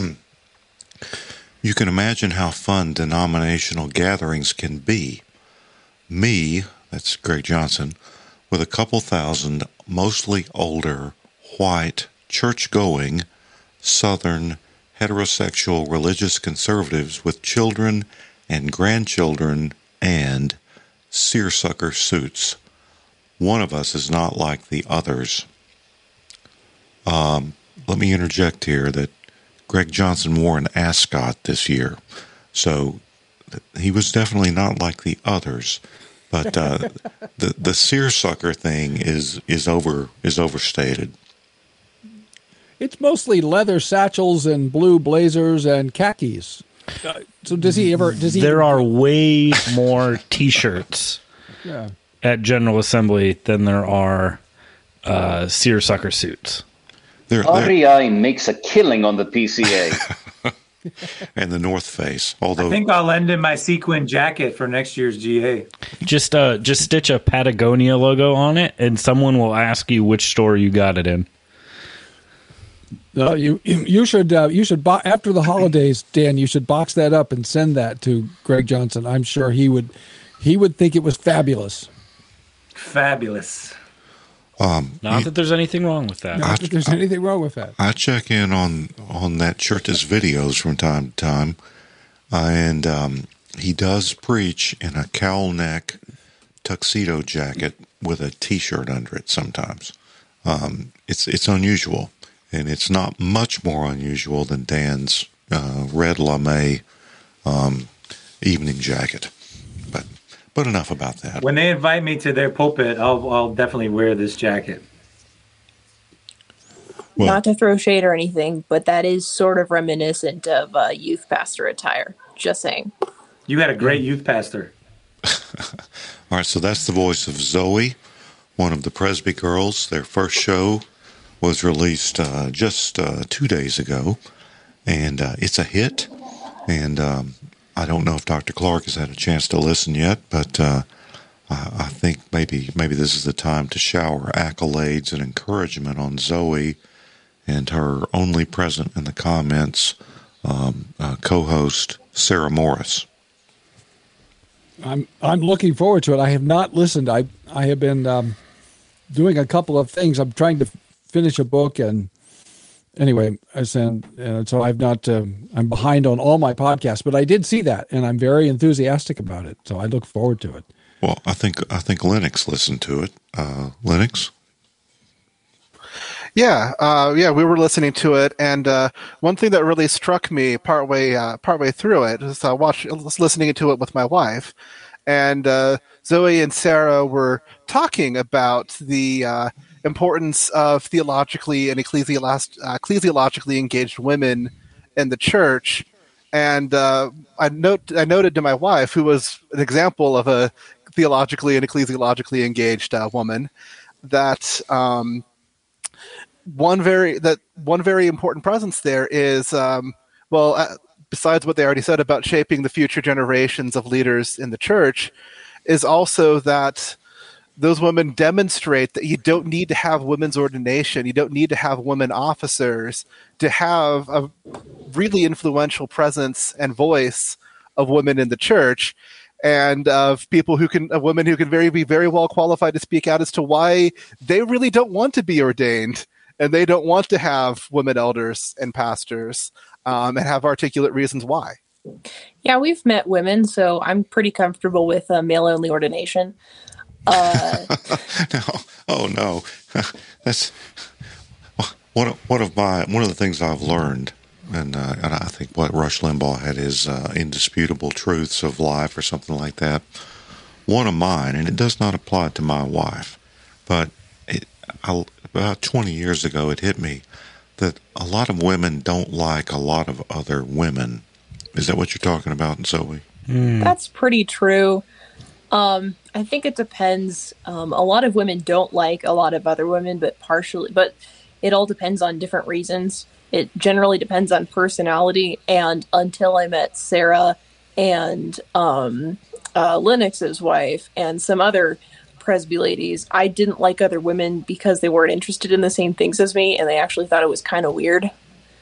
You can imagine how fun denominational gatherings can be. Me, that's Greg Johnson, with a couple thousand mostly older, white, church-going, Southern, heterosexual religious conservatives with children and grandchildren and seersucker suits. One of us is not like the others. Um, let me interject here that Greg Johnson wore an ascot this year, so th- he was definitely not like the others. But uh, the the seersucker thing is is over is overstated. It's mostly leather satchels and blue blazers and khakis. Uh, so does he ever? Does he? There are way more T-shirts Yeah. at General Assembly than there are uh, seersucker suits. They're, R E I makes a killing on the P C A. And the North Face, although I think I'll lend him my sequin jacket for next year's G A. Just uh, just stitch a Patagonia logo on it, and someone will ask you which store you got it in. No, you you should uh, you should bo- after the holidays, Dan. You should box that up and send that to Greg Johnson. I'm sure he would he would think it was fabulous. Fabulous. Um, Not that there's anything wrong with that. Not that there's anything wrong with that. I check in on on that Church's videos from time to time, uh, and um, he does preach in a cowl neck tuxedo jacket with a T-shirt under it. Sometimes um, it's it's unusual, and it's not much more unusual than Dan's uh, red lame um, evening jacket. But but enough about that. When they invite me to their pulpit, I'll I'll definitely wear this jacket. Well, Not to throw shade or anything, but that is sort of reminiscent of uh, youth pastor attire. Just saying. You had a great youth pastor. All right, so that's the voice of Zoe, one of the Presby girls. Their first show was released uh, just uh, two days ago, and uh, it's a hit. And um, I don't know if Doctor Clark has had a chance to listen yet, but uh, I, I think maybe maybe this is the time to shower accolades and encouragement on Zoe and her only present in the comments um, uh, co-host Sarah Morris. I'm I'm looking forward to it. I have not listened. I I have been um, doing a couple of things. I'm trying to finish a book, and anyway, I send, and so I've not. Um, I'm behind on all my podcasts, but I did see that, and I'm very enthusiastic about it. So I look forward to it. Well, I think I think Lennox listened to it. Uh, Lennox. Yeah, uh, yeah, we were listening to it, and uh, one thing that really struck me partway uh, partway through it was uh, watch was listening to it with my wife, and uh, Zoe and Sarah were talking about the uh, importance of theologically and ecclesiologically, uh, ecclesiologically engaged women in the church, and uh, I note I noted to my wife, who was an example of a theologically and ecclesiologically engaged uh, woman, that. Um, One very that one very important presence there is um, well, uh, besides what they already said about shaping the future generations of leaders in the church, is also that those women demonstrate that you don't need to have women's ordination, you don't need to have women officers to have a really influential presence and voice of women in the church, and of people who can, of women who can very be very well qualified to speak out as to why they really don't want to be ordained. And they don't want to have women elders and pastors, um, and have articulate reasons why. Yeah, we've met women, so I'm pretty comfortable with uh, male-only ordination. Uh, no, oh no, that's one of, one of my one of the things I've learned, and uh, and I think what Rush Limbaugh had his uh, indisputable truths of life or something like that. One of mine, and it does not apply to my wife, but it, I. About twenty years ago, it hit me that a lot of women don't like a lot of other women. Is that what you're talking about, Zoe? Mm. That's pretty true. Um, I think it depends. Um, a lot of women don't like a lot of other women, but partially, but it all depends on different reasons. It generally depends on personality. And until I met Sarah and um, uh, Lennox's wife and some other Presby ladies, I didn't like other women because they weren't interested in the same things as me, and they actually thought it was kind of weird.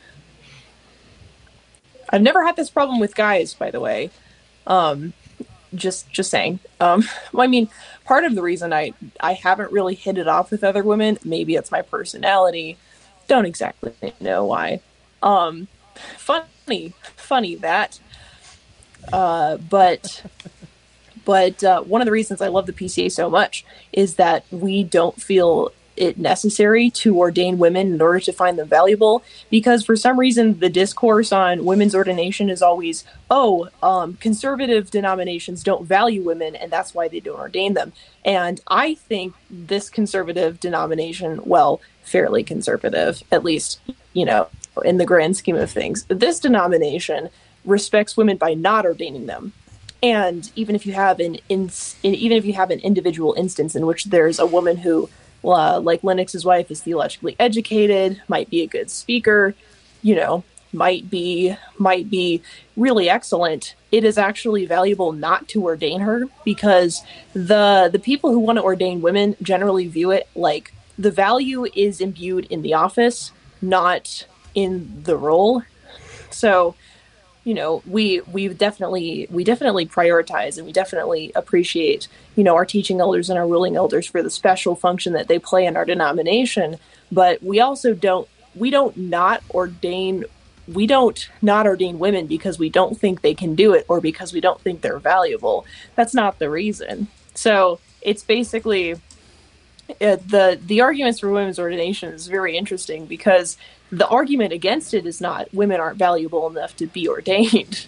I've never had this problem with guys, by the way. Um, just, just saying. Um, well, I mean, part of the reason I, I haven't really hit it off with other women, maybe it's my personality. Don't exactly know why. Um, funny, funny that. Uh, but. But uh, one of the reasons I love the P C A so much is that we don't feel it necessary to ordain women in order to find them valuable, because for some reason the discourse on women's ordination is always, oh, um, conservative denominations don't value women and that's why they don't ordain them. And I think this conservative denomination, well, fairly conservative, at least, you know, in the grand scheme of things, this denomination respects women by not ordaining them. And even if you have an in, even if you have an individual instance in which there's a woman who, uh, like Lennox's wife, is theologically educated, might be a good speaker, you know, might be might be really excellent, it is actually valuable not to ordain her, because the the people who want to ordain women generally view it like the value is imbued in the office, not in the role. So, you know, we we definitely we definitely prioritize and we definitely appreciate, you know, our teaching elders and our ruling elders for the special function that they play in our denomination. But we also don't we don't not ordain we don't not ordain women because we don't think they can do it or because we don't think they're valuable. That's not the reason. So it's basically uh, the the arguments for women's ordination is very interesting, because the argument against it is not women aren't valuable enough to be ordained.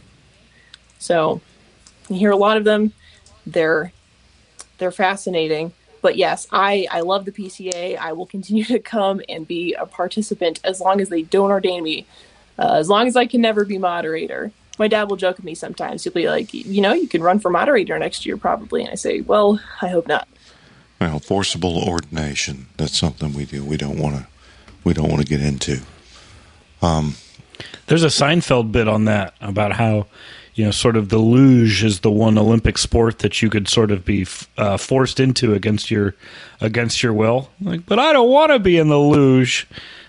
So you hear a lot of them. They're they're fascinating. But yes, I, I love the P C A. I will continue to come and be a participant as long as they don't ordain me. Uh, as long as I can never be moderator. My dad will joke at me sometimes. He'll be like, you know, you can run for moderator next year probably. And I say, well, I hope not. Well, forcible ordination, that's something we do. We don't want to we don't want to get into. Um, There's a Seinfeld bit on that about how, you know, sort of the luge is the one Olympic sport that you could sort of be uh, forced into against your against your will. Like, but I don't want to be in the luge.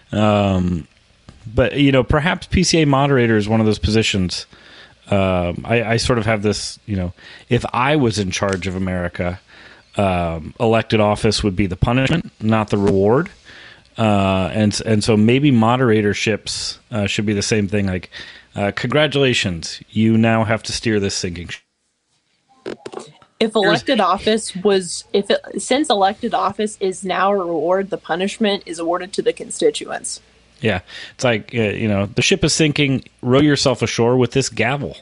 Um, but you know, perhaps P C A moderator is one of those positions. Um, I, I sort of have this, you know, if I was in charge of America, um, elected office would be the punishment, not the reward. Uh, and and so maybe moderatorships uh, should be the same thing. Like, uh, congratulations, you now have to steer this sinking ship. If elected office was, if it, since elected office is now a reward, the punishment is awarded to the constituents. Yeah, it's like, uh, you know, the ship is sinking. Row yourself ashore with this gavel.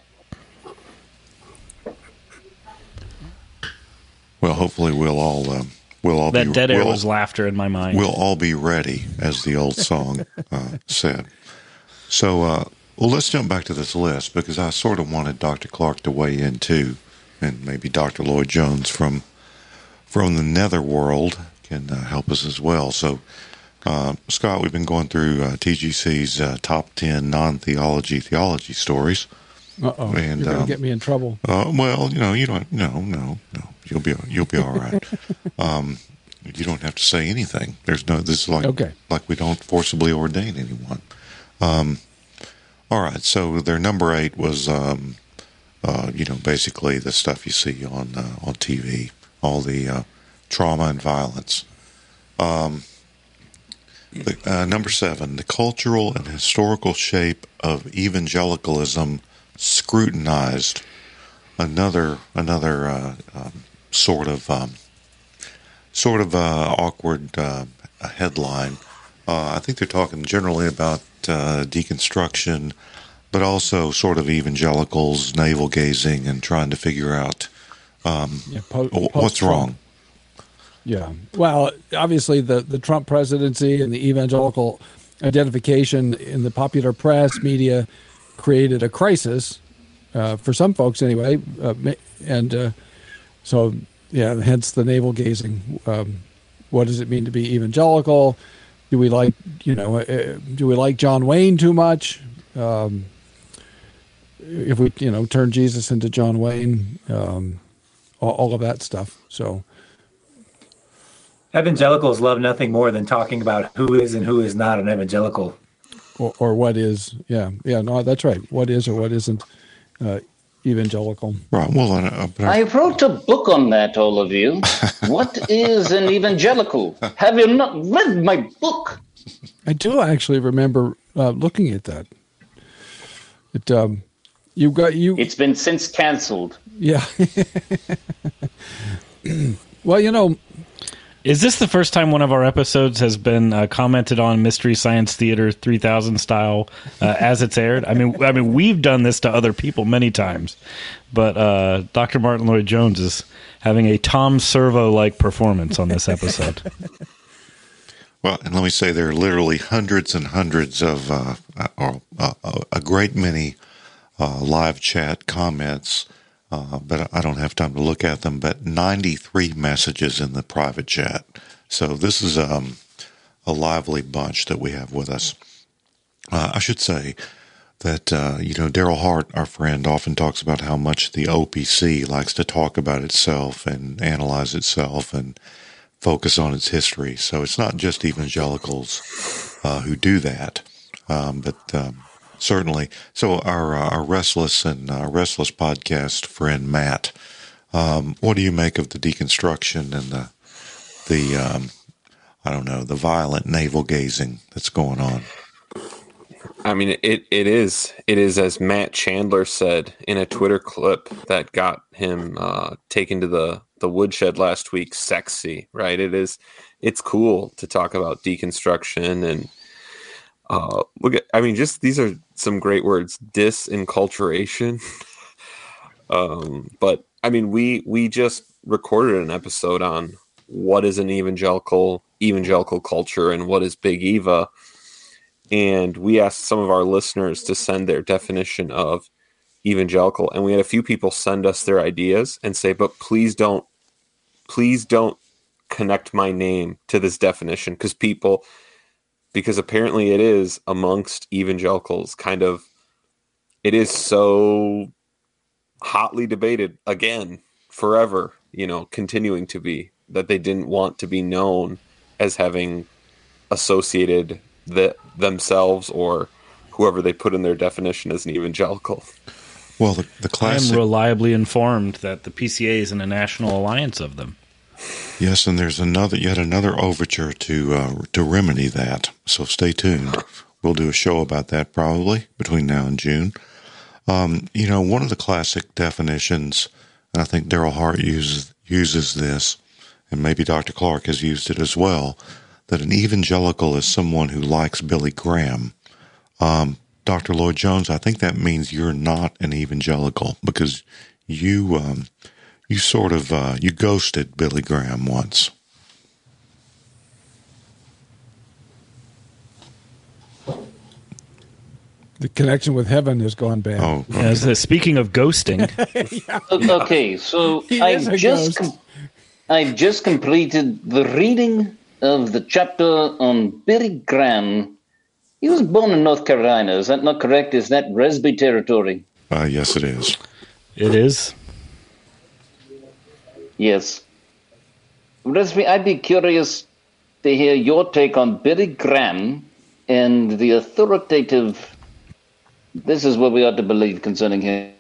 Well, hopefully we'll all. Um We'll all that be, dead air we'll, was laughter in my mind. We'll all be ready, as the old song uh, said. So, uh, well, let's jump back to this list, because I sort of wanted Doctor Clark to weigh in too, and maybe Doctor Lloyd Jones from from the netherworld can uh, help us as well. So, uh, Scott, we've been going through uh, T G C's uh, top ten non-theology theology stories. Uh-oh, and, you're going to um, get me in trouble. Uh, well, you know, you don't. No, no, no. You'll be you'll be all right. um, you don't have to say anything. There's no. This is like okay. like we don't forcibly ordain anyone. Um, all right. So their number eight was, um, uh, you know, basically the stuff you see on uh, on T V, all the uh, trauma and violence. Um, the, uh, number seven, the cultural and historical shape of evangelicalism scrutinized. Another another uh, um, sort of um, sort of uh, awkward uh, headline. Uh, I think they're talking generally about uh, deconstruction, but also sort of evangelicals navel gazing and trying to figure out um, yeah, po- what's wrong. Yeah. Well, obviously the, the Trump presidency and the evangelical identification in the popular press, media, created a crisis. Uh, for some folks, anyway, uh, and uh, so yeah, hence the navel gazing. Um, what does it mean to be evangelical? Do we like, you know, uh, do we like John Wayne too much? Um, if we, you know, turn Jesus into John Wayne, um, all, all of that stuff. So, evangelicals love nothing more than talking about who is and who is not an evangelical, or, or what is. Yeah, yeah, no, that's right. What is or what isn't. Uh, evangelical. Right. Well, uh, I wrote a book on that, all of you. What is an evangelical? Have you not read my book? I do actually remember uh, looking at that. It um, you got you. It's been since canceled. Yeah. Well, you know, Is this the first time one of our episodes has been uh, commented on Mystery Science Theater three thousand style uh, as it's aired? I mean, I mean, we've done this to other people many times, but uh, Doctor Martin Lloyd-Jones is having a Tom Servo-like performance on this episode. Well, and let me say there are literally hundreds and hundreds of, uh, uh, uh, a great many uh, live chat comments. Uh, but I don't have time to look at them, but ninety-three messages in the private chat. So this is um, a lively bunch that we have with us. Uh, I should say that, uh, you know, Daryl Hart, our friend, often talks about how much the O P C likes to talk about itself and analyze itself and focus on its history. So it's not just evangelicals uh, who do that, um, but... Um, Certainly. So our uh, our Restless and uh, Restless podcast friend Matt, um, what do you make of the deconstruction and the the um, I don't know the violent navel gazing that's going on? I mean, it it is it is as Matt Chandler said in a Twitter clip that got him uh, taken to the the woodshed last week. Sexy, right? It is. It's cool to talk about deconstruction and. Uh, look at, I mean, just these are some great words, disenculturation. um, but I mean, we, we just recorded an episode on what is an evangelical, evangelical culture and what is Big Eva. And we asked some of our listeners to send their definition of evangelical. And we had a few people send us their ideas and say, but please don't, please don't connect my name to this definition because people, because apparently it is amongst evangelicals kind of, it is so hotly debated again, forever, you know, continuing to be, that they didn't want to be known as having associated the, themselves or whoever they put in their definition as an evangelical. Well, the, the classic... I am reliably informed that the P C A is in a national alliance of them. Yes, and there's another, yet another overture to uh, to remedy that. So stay tuned. We'll do a show about that probably between now and June. Um, you know, one of the classic definitions, and I think Daryl Hart uses uses this, and maybe Doctor Clark has used it as well, that an evangelical is someone who likes Billy Graham. Um, Doctor Lloyd-Jones, I think that means you're not an evangelical because you. Um, You sort of, uh, you ghosted Billy Graham once. The connection with heaven has gone bad. Oh, okay. As, uh, speaking of ghosting. yeah. Okay, so I've just, com- I've just completed the reading of the chapter on Billy Graham. He was born in North Carolina. Is that not correct? Is that Resby territory? Uh, yes, it is. It is. Yes. Resby, I'd be curious to hear your take on Billy Graham and the authoritative, this is what we ought to believe concerning him.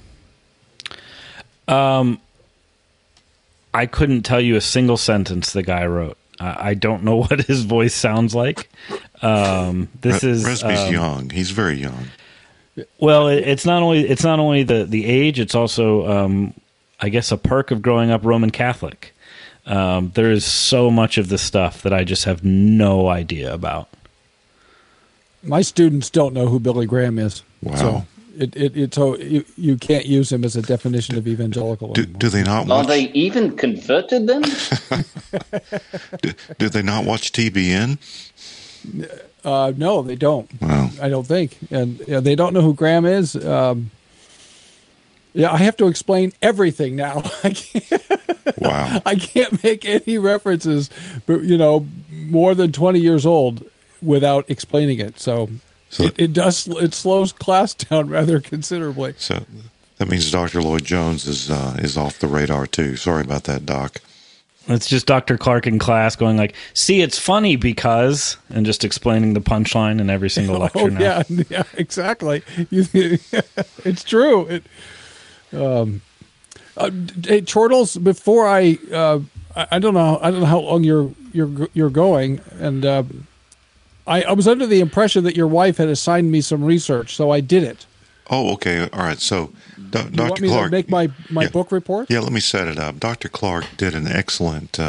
Um, I couldn't tell you a single sentence the guy wrote. I, I don't know what his voice sounds like. Um, this Re- is Resby's um, young. He's very young. Well, it, it's not only it's not only the, the age. It's also, um, I guess, a perk of growing up Roman Catholic. Um, there is so much of this stuff that I just have no idea about. My students don't know who Billy Graham is. Wow. So it, it, it, so you, you can't use him as a definition of evangelical. Do, do they not watch? Are they even converted then? do, do they not watch T B N? Uh, no, they don't. Wow. I don't think. And yeah, they don't know who Graham is. Um, yeah, I have to explain everything now. I can't, wow. I can't make any references, but you know, more than twenty years old without explaining it. So, so it, it does, it slows class down rather considerably. So that means Doctor Lloyd-Jones is, uh, is off the radar too. Sorry about that, Doc. It's just Doctor Clark in class going like, see, it's funny because, and just explaining the punchline in every single lecture oh, now. Yeah, yeah, exactly. You, it's true. It, um, uh, hey, Chortles, before I, uh, I, I don't know, I don't know how long you're you're you're going, and uh, I, I was under the impression that your wife had assigned me some research, so I did it. Oh, okay. All right. So, Do- You Doctor want me Clark, to make my, my yeah. book report? Yeah, let me set it up. Doctor Clark did an excellent uh,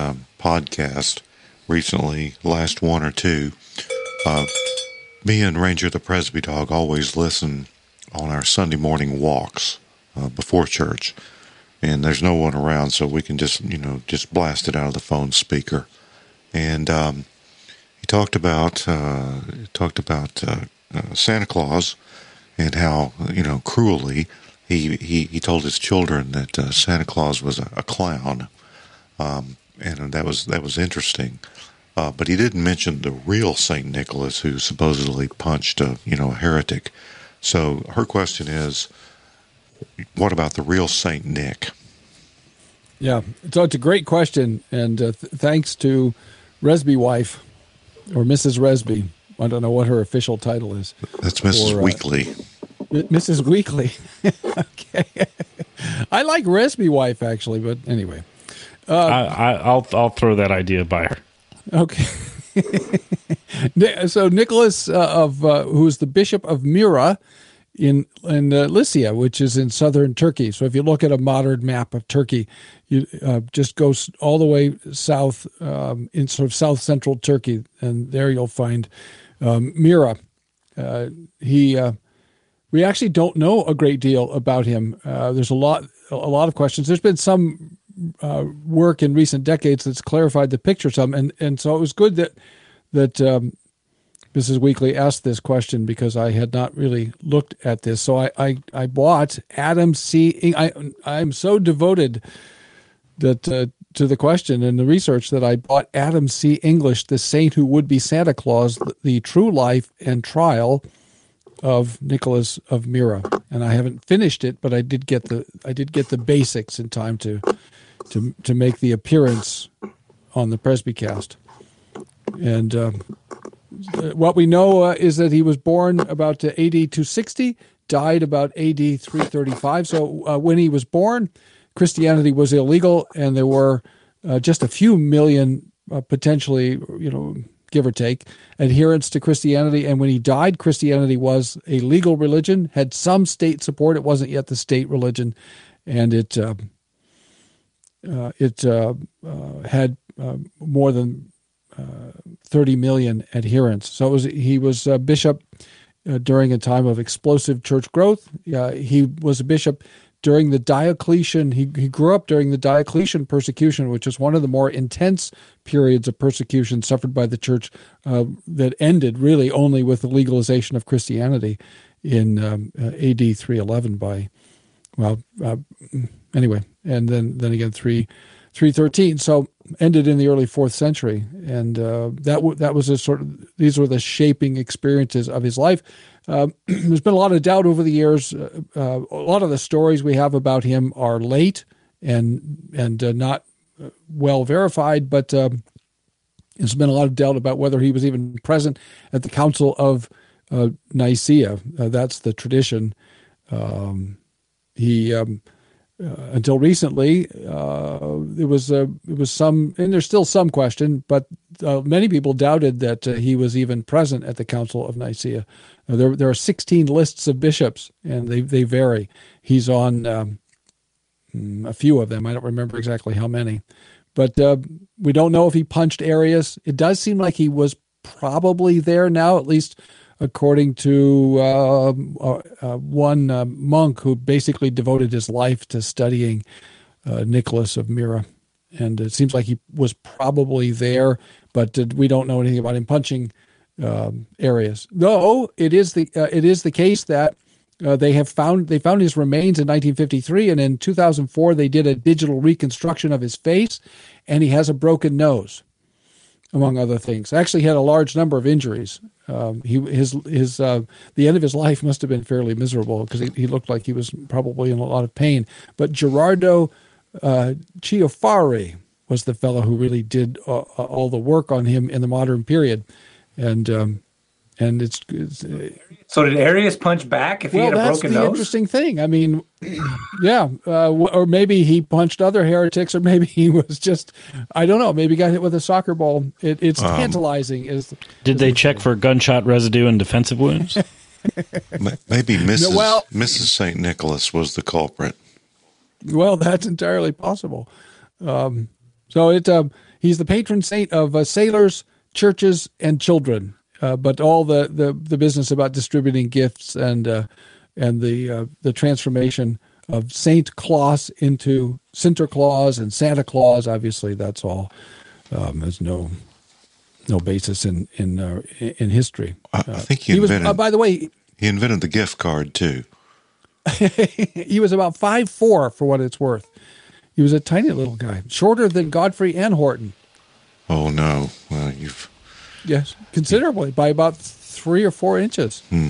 podcast recently, last one or two. Uh, me and Ranger the Presby Dog always listen on our Sunday morning walks uh, before church. And there's no one around, so we can just, you know, just blast it out of the phone speaker. And um, he talked about uh, talked about uh, uh, Santa Claus and how, you know, cruelly he he, he told his children that uh, Santa Claus was a, a clown, um, and that was that was interesting. Uh, but he didn't mention the real Saint Nicholas, who supposedly punched a you know a heretic. So her question is, what about the real Saint Nick? Yeah, so it's a great question, and uh, th- thanks to Resby wife, or Missus Resby. I don't know what her official title is. That's Missus Or, uh, Weekly. Missus Weekly. Okay. I like Resby wife, actually, but anyway. Uh, I, I, I'll I'll throw that idea by her. Okay. So Nicholas, uh, of uh, who is the Bishop of Myra in in uh, Lycia, which is in southern Turkey. So if you look at a modern map of Turkey, you uh, just go all the way south um, in sort of south central Turkey, and there you'll find um, Myra. Uh, he uh, we actually don't know a great deal about him. Uh, there's a lot a lot of questions. There's been some uh, work in recent decades that's clarified the picture some, and and so it was good that that. Um, Missus Weekly asked this question because I had not really looked at this. So I, I, I bought Adam C. I, I'm so devoted that uh, to the question and the research that I bought Adam C. English, The Saint Who Would Be Santa Claus, the, the True Life and Trial of Nicholas of Myra. And I haven't finished it, but I did get the I did get the basics in time to to to make the appearance on the Presbycast. And um, what we know uh, is that he was born about uh, A D two sixty, died about A D three thirty-five. So uh, when he was born, Christianity was illegal, and there were uh, just a few million, uh, potentially, you know, give or take, adherents to Christianity. And when he died, Christianity was a legal religion, had some state support. It wasn't yet the state religion, and it uh, uh, it uh, uh, had uh, more than Uh, thirty million adherents. So it was, he was a bishop uh, during a time of explosive church growth. Uh, he was a bishop during the Diocletian. He, he grew up during the Diocletian persecution, which was one of the more intense periods of persecution suffered by the church uh, that ended really only with the legalization of Christianity in um, uh, A D three eleven by, well, uh, anyway, and then, then again, three thirteen. So ended in the early fourth century, and uh, that w- that was a sort of, these were the shaping experiences of his life. Uh, there's been a lot of doubt over the years. Uh, uh, a lot of the stories we have about him are late and and uh, not well verified, but um, there's been a lot of doubt about whether he was even present at the Council of uh, Nicaea. Uh, that's the tradition. Um, he um, Uh, until recently, uh, it was uh, it was some, and there's still some question, but uh, many people doubted that uh, he was even present at the Council of Nicaea. Uh, there there are sixteen lists of bishops, and they they vary. He's on um, a few of them. I don't remember exactly how many, but uh, we don't know if he punched Arius. It does seem like he was probably there now, at least according to uh, uh, uh, one uh, monk who basically devoted his life to studying uh, Nicholas of Myra. And it seems like he was probably there, but uh, we don't know anything about him punching um, Arius. Though it is the uh, it is the case that uh, they have found they found his remains in nineteen fifty-three, and in two thousand four they did a digital reconstruction of his face, and he has a broken nose, among other things. Actually, he had a large number of injuries. Um, he his his uh, the end of his life must have been fairly miserable because he, he looked like he was probably in a lot of pain. But Gerardo uh, Chiafari was the fellow who really did uh, all the work on him in the modern period, and um, and it's, it's uh, so did Arius punch back if well, he had a that's broken the nose? Interesting thing. I mean, yeah, uh, or maybe he punched other heretics, or maybe he was just, I don't know, maybe got hit with a soccer ball. It, it's Um, tantalizing. Is Did they check for gunshot residue and defensive wounds? Maybe Missus No, well- Missus Saint Nicholas was the culprit. Well, that's entirely possible. Um, so it, um, he's the patron saint of uh, sailors, churches, and children. Uh, but all the, the, the business about distributing gifts and uh, and the uh, the transformation of Saint Claus into Sinterklaas and Santa Claus, obviously that's all. Um, there's no no basis in in uh, in history. I, I think he, he was. invented. Uh, by the way, he invented the gift card too. he was about five foot four for what it's worth. He was a tiny little guy, shorter than Godfrey and Horton. Oh no! Well, you've yes, considerably by about three or four inches. Hmm.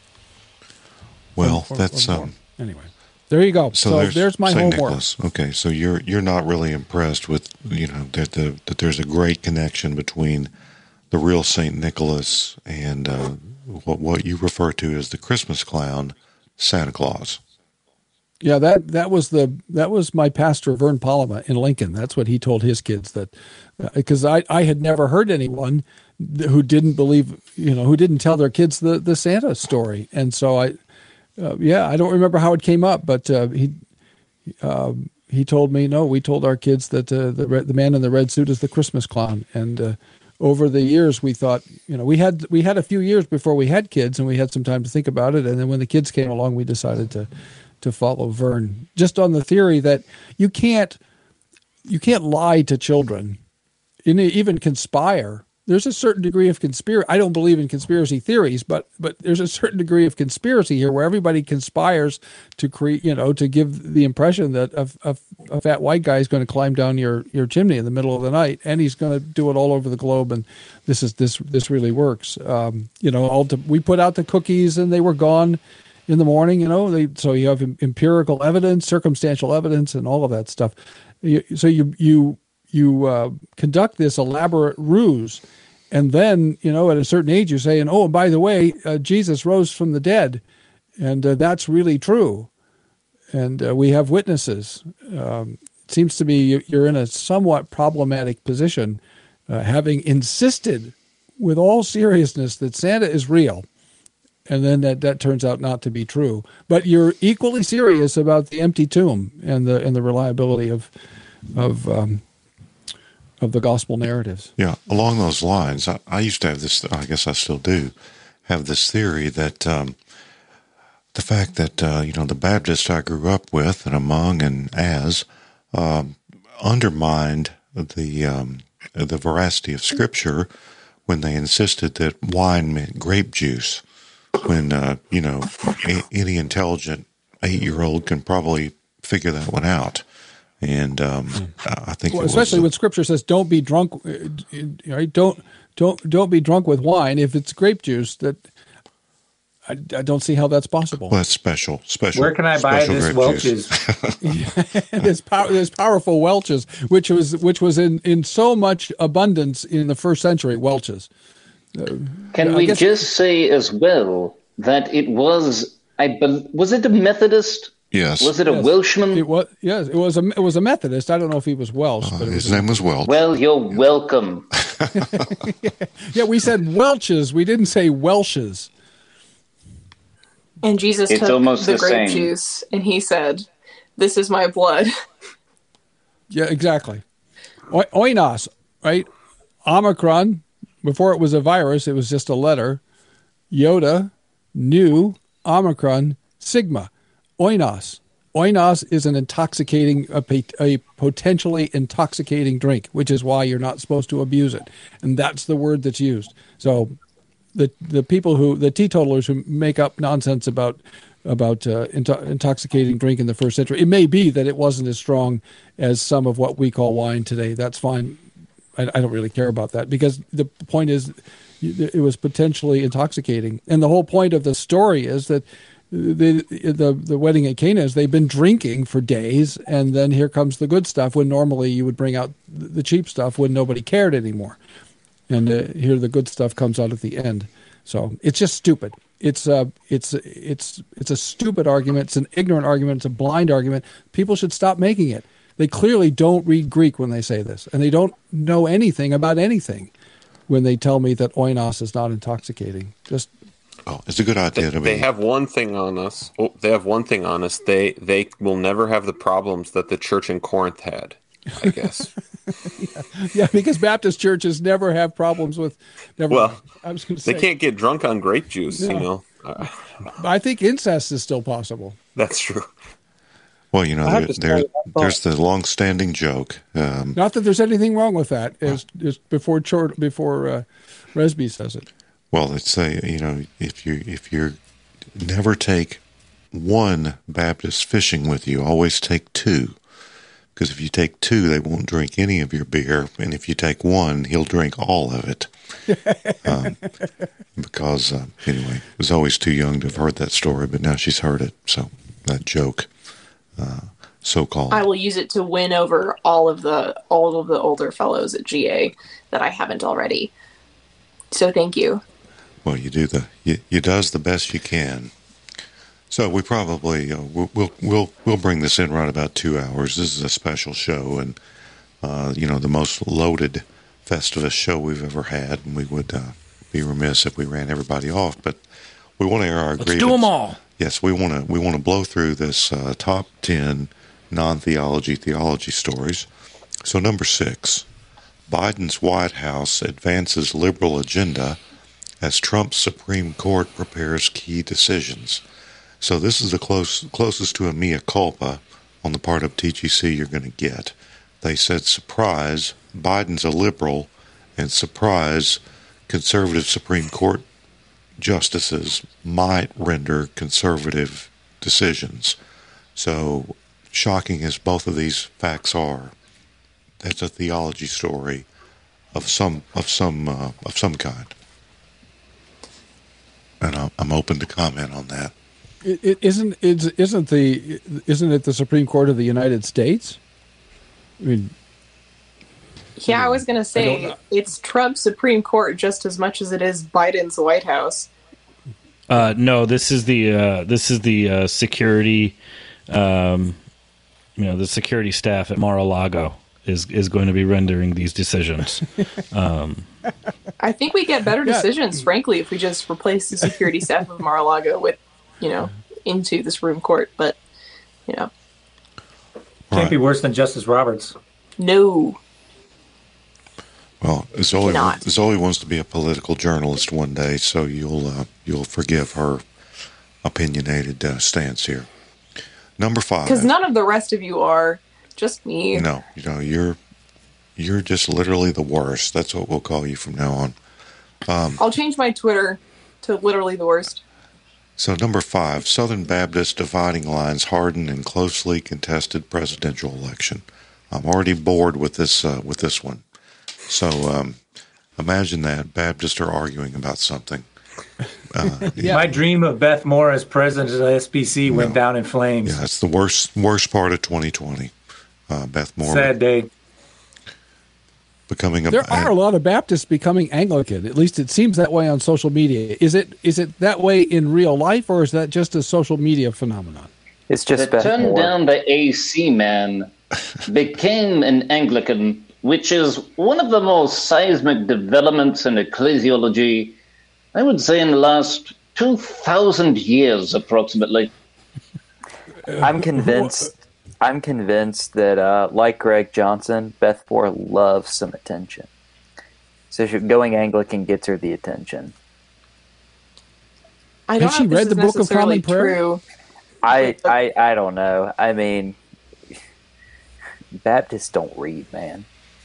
Well, or, or, that's or um. Anyway, there you go. So, so there's, there's my Saint homework. Nicholas. Okay, so you're you're not really impressed with you know that the that there's a great connection between the real Saint Nicholas and uh, what what you refer to as the Christmas clown, Santa Claus. Yeah, that that was the that was my pastor Vern Palama in Lincoln. That's what he told his kids, that because uh, I I had never heard anyone who didn't believe, you know, who didn't tell their kids the the Santa story, and so I. Uh, yeah, I don't remember how it came up, but uh, he uh, he told me, no, we told our kids that uh, the red, the man in the red suit is the Christmas clown. And uh, over the years, we thought, you know, we had we had a few years before we had kids, and we had some time to think about it. And then when the kids came along, we decided to to follow Vern, just on the theory that you can't you can't lie to children, even conspire. There's a certain degree of conspiracy. I don't believe in conspiracy theories, but but there's a certain degree of conspiracy here where everybody conspires to create, you know, to give the impression that a, a, a fat white guy is going to climb down your, your chimney in the middle of the night, and he's going to do it all over the globe. And this is this this really works. Um, you know, all to, we put out the cookies and they were gone in the morning. You know, they, so you have empirical evidence, circumstantial evidence, and all of that stuff. You, so you you. You uh, conduct this elaborate ruse, and then, you know, at a certain age, you say, and oh, by the way, uh, Jesus rose from the dead, and uh, that's really true, and uh, we have witnesses. Um, it seems to me you're in a somewhat problematic position, uh, having insisted with all seriousness that Santa is real, and then that, that turns out not to be true. But you're equally serious about the empty tomb and the and the reliability of of um, of the gospel narratives. Yeah, along those lines, I, I used to have this, I guess I still do, have this theory that um, the fact that, uh, you know, the Baptists I grew up with and among and as um, undermined the um, the veracity of Scripture when they insisted that wine meant grape juice, when, uh, you know, a, any intelligent eight-year-old can probably figure that one out. And um, I think, well, it especially was, when Scripture says, "Don't be drunk, right? Don't don't don't be drunk with wine if it's grape juice." That I, I don't see how that's possible. Well, that's special. Special. Where can I buy this Welch's? There's power, there's powerful Welch's, which was which was in, in so much abundance in the first century. Welch's. Uh, Can I we guess, just say as well that it was? I be, was it a Methodist? Yes. Was it a yes. Welshman? It was. Yes, it was a it was a Methodist. I don't know if he was Welsh, uh, but it his was name a, was Welch. Well, you're welcome. Yeah, we said Welch's. We didn't say Welsh's. And Jesus It's took almost the the grape same. juice and he said, "This is my blood." Yeah, exactly. O- Oinos, right? Omicron. Before it was a virus, it was just a letter. Yoda, Nu, Omicron, Sigma. Oinos. Oinos is an intoxicating, a, a potentially intoxicating drink, which is why you're not supposed to abuse it. And that's the word that's used. So the the people who, the teetotalers who make up nonsense about about uh, into, intoxicating drink in the first century, it may be that it wasn't as strong as some of what we call wine today. That's fine. I, I don't really care about that, because the point is it was potentially intoxicating. And the whole point of the story is that the the the wedding at Cana is they've been drinking for days, and then here comes the good stuff, when normally you would bring out the cheap stuff when nobody cared anymore. And uh, here the good stuff comes out at the end. So it's just stupid. It's uh, it's it's it's a stupid argument. It's an ignorant argument. It's a blind argument. People should stop making it. They clearly don't read Greek when they say this, and they don't know anything about anything when they tell me that oinos is not intoxicating. Just oh, it's a good idea they, to me. They have one thing on us. Oh, they have one thing on us. They they will never have the problems that the church in Corinth had. I guess. yeah. yeah, because Baptist churches never have problems with. Never, well, I was going to they say can't get drunk on grape juice, no. you know. Uh, I think incest is still possible. That's true. Well, you know, I have there, to there, say, I thought- there's the long-standing joke. Um, Not that there's anything wrong with that. As, as before, Chor- before uh, Resby says it. Well, let's say, you know, if you if you never take one Baptist fishing with you, always take two. Because if you take two, they won't drink any of your beer. And if you take one, he'll drink all of it. um, because, uh, anyway, I was always too young to have heard that story, but now she's heard it. So that joke, uh, so-called. I will use it to win over all of the all of the older fellows at G A that I haven't already. So thank you. Well, you do the you, you does the best you can. So we probably uh, we'll, we'll we'll we'll bring this in right about two hours. This is a special show, and uh, you know the most loaded Festivus show we've ever had, and we would uh, be remiss if we ran everybody off. But we want to air our Let's grievance. do them all. Yes, we want to we want to blow through this uh, top ten non-theology theology stories. So number six, Biden's White House advances liberal agenda as Trump's Supreme Court prepares key decisions. So this is the close, closest to a mea culpa on the part of T G C you're going to get. They said, surprise, Biden's a liberal, and surprise, conservative Supreme Court justices might render conservative decisions. So, shocking as both of these facts are, that's a theology story of some of some uh, of some kind, and I'm, I'm open to comment on that. It, it isn't it's, isn't the isn't it the Supreme Court of the United States? I mean, Yeah, I was going to say it's Trump's Supreme Court just as much as it is Biden's White House. Uh, no, this is the uh, this is the uh, security, um, you know, the security staff at Mar-a-Lago is is going to be rendering these decisions. Um, I think we get better Yeah. decisions, frankly, if we just replace the security staff of Mar-a-Lago with, you know, into the Supreme Court. But, you know, Can't Right. be worse than Justice Roberts. no. Well, Zoe, Not. Zoe wants to be a political journalist one day, so you'll uh, you'll forgive her opinionated uh, stance here. Number five. Because none of the rest of you are, just me. No, you know you're you're just literally the worst. That's what we'll call you from now on. Um, I'll change my Twitter to literally the worst. so number five, Southern Baptist dividing lines harden in closely contested presidential election. I'm already bored with this uh, with this one. So um, imagine that Baptists are arguing about something. Uh, Yeah. My dream of Beth Moore as president of the S B C went down in flames. Yeah, it's the worst worst part of twenty twenty. Uh, Beth Moore Sad day. becoming a. there are a lot of Baptists becoming Anglican. At least it seems that way on social media. Is it is it that way in real life, or is that just a social media phenomenon? It's just the Beth turn Moore. down the A C man became an Anglican, which is one of the most seismic developments in ecclesiology, I would say, in the last two thousand years, approximately. I'm convinced. I'm convinced that, uh, like Greg Johnson, Beth Moore loves some attention. So she, going Anglican gets her the attention. I don't Has she know if read this the is Book of necessarily Common Prayer? true. I, I, I don't know. I mean, Baptists don't read, man.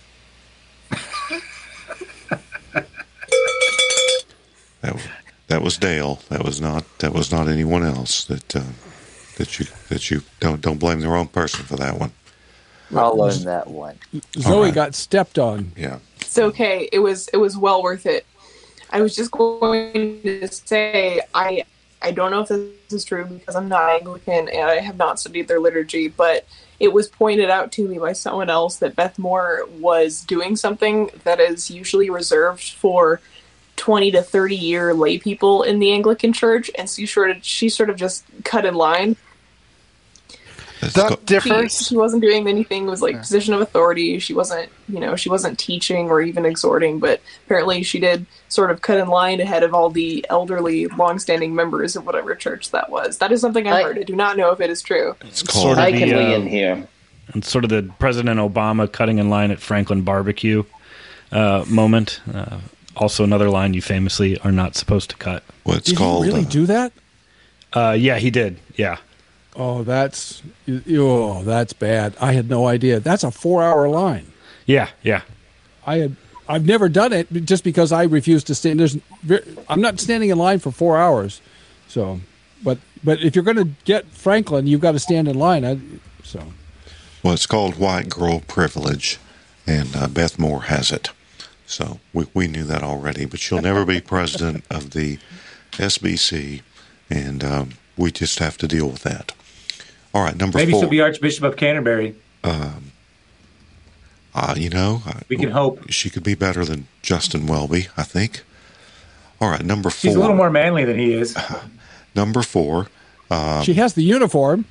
That, that was Dale. That was not. That was not anyone else. That uh, that you that you don't don't blame the wrong person for that one. I'll own that one. Zoe right. got stepped on. Yeah. It's okay. It was it was well worth it. I was just going to say I I don't know if this is true because I'm not Anglican and I have not studied their liturgy, but it was pointed out to me by someone else that Beth Moore was doing something that is usually reserved for twenty to thirty year lay people in the Anglican Church, and so she sort of she sort of just cut in line. That differs. She, she wasn't doing anything. It was like position of authority. She wasn't, you know, she wasn't teaching or even exhorting, but apparently she did sort of cut in line ahead of all the elderly, long-standing members of whatever church that was. That is something I I- heard. I do not know if it is true. It's called. I can weigh in here. and sort of the President Obama cutting in line at Franklin Barbecue uh, moment. Uh, also, another line you famously are not supposed to cut. Well, it's Did called. he really uh, do that? Uh, yeah, he did. Yeah. Oh, that's oh, that's bad. I had no idea. That's a four-hour line. Yeah, yeah. I had. I've never done it just because I refuse to stand. There's, I'm not standing in line for four hours. So, but but if you're going to get Franklin, you've got to stand in line. I, so. Well, it's called white girl privilege, and uh, Beth Moore has it. So we we knew that already. But she'll never be president of the S B C, and um, we just have to deal with that. All right, number Maybe four. she'll be Archbishop of Canterbury. Um, uh, you know, we can hope she could be better than Justin Welby, I think. All right, number four. She's a little more manly than he is. Number four. Um, she has the uniform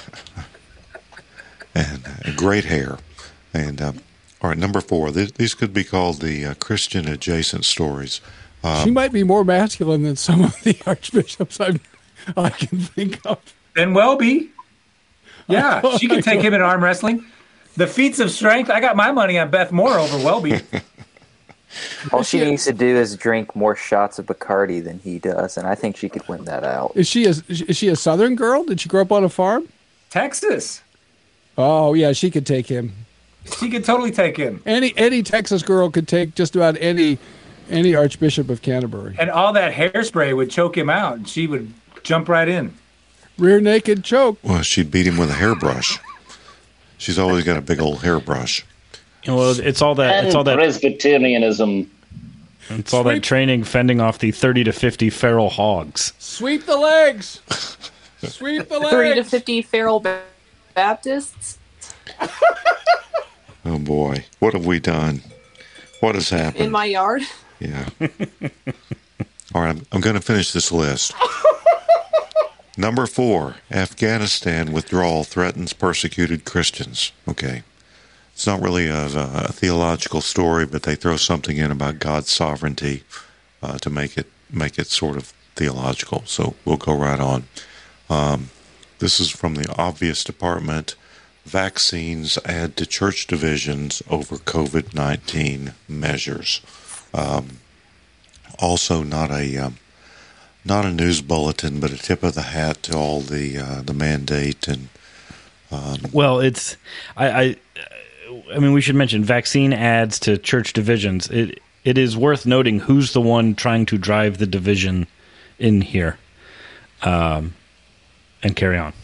and uh, great hair. And um, all right, number four. Th- these could be called the uh, Christian adjacent stories. Um, she might be more masculine than some of the archbishops I I can think of. Then Welby. Yeah, she can take him in arm wrestling. The feats of strength. I got my money on Beth Moore over Welby. All she needs to do is drink more shots of Bacardi than he does, and I think she could win that out. Is she a, is she a Southern girl? Did she grow up on a farm? Texas. Oh yeah, she could take him. She could totally take him. Any any Texas girl could take just about any any Archbishop of Canterbury. And all that hairspray would choke him out, and she would jump right in. Rear naked choke. Well, she'd beat him with a hairbrush. She's always got a big old hairbrush. Well, it's all that. And It's all that. Presbyterianism. It's all that training fending off the thirty to fifty feral hogs. Sweep the legs. Sweep the legs. Thirty to fifty feral ba- Baptists. Oh boy, what have we done? What has happened? In my yard. Yeah. All right, I'm, I'm going to finish this list. Number four, Afghanistan withdrawal threatens persecuted Christians. Okay. It's not really a, a theological story, but they throw something in about God's sovereignty uh, to make it make it sort of theological. So we'll go right on. Um, this is from the Obvious Department. Vaccines add to church divisions over COVID nineteen measures. Um, also, not a um, not a news bulletin, but a tip of the hat to all the uh, the mandate and. Um, Well, it's I, I I mean we should mention vaccine adds to church divisions. It it is worth noting who's the one trying to drive the division in here. Um, and carry on.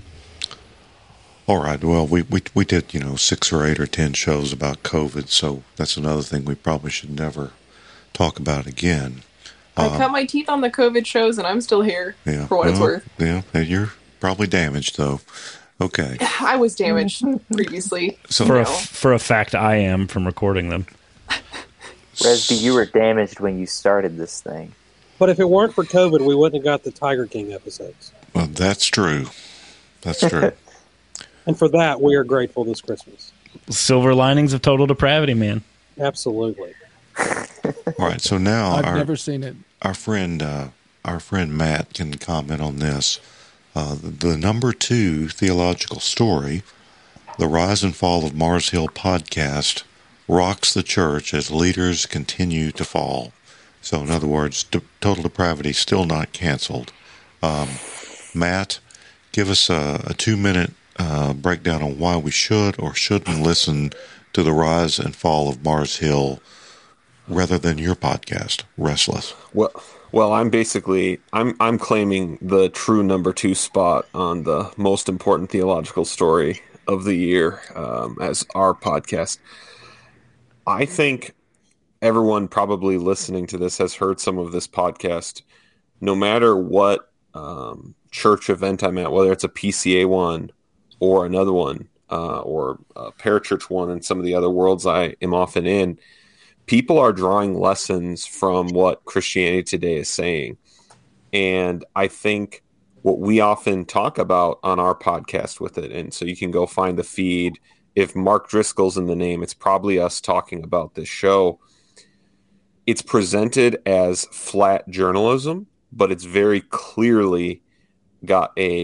All right. Well, we, we we did, you know, six or eight or ten shows about COVID, so that's another thing we probably should never talk about again. I Uh, cut my teeth on the COVID shows, and I'm still here. yeah, For what it's well, worth. Yeah, and you're probably damaged though. Okay. I was damaged previously. So for you a know. for a fact, I am from recording them. Resby, you were damaged when you started this thing. But if it weren't for COVID, we wouldn't have got the Tiger King episodes. Well, that's true. That's true. And for that, we are grateful this Christmas. Silver linings of total depravity, man. Absolutely. All right. So now I've our never seen it. our friend uh, our friend Matt can comment on this. Uh, the, the number two theological story, the rise and fall of Mars Hill podcast, rocks the church as leaders continue to fall. So, in other words, de- total depravity still not canceled. Um, Matt, give us a, a two-minute uh, breakdown on why we should or shouldn't listen to the rise and fall of Mars Hill rather than your podcast, Restless. Well, well, I'm basically I'm I'm claiming the true number two spot on the most important theological story of the year um, as our podcast. I think everyone probably listening to this has heard some of this podcast. No matter what um, church event I'm at, whether it's a P C A one or another one, uh, or a parachurch one, and some of the other worlds I am often in, people are drawing lessons from what Christianity Today is saying. And I think what we often talk about on our podcast with it, and so you can go find the feed. If Mark Driscoll's in the name, it's probably us talking about this show. It's presented as flat journalism, but it's very clearly got a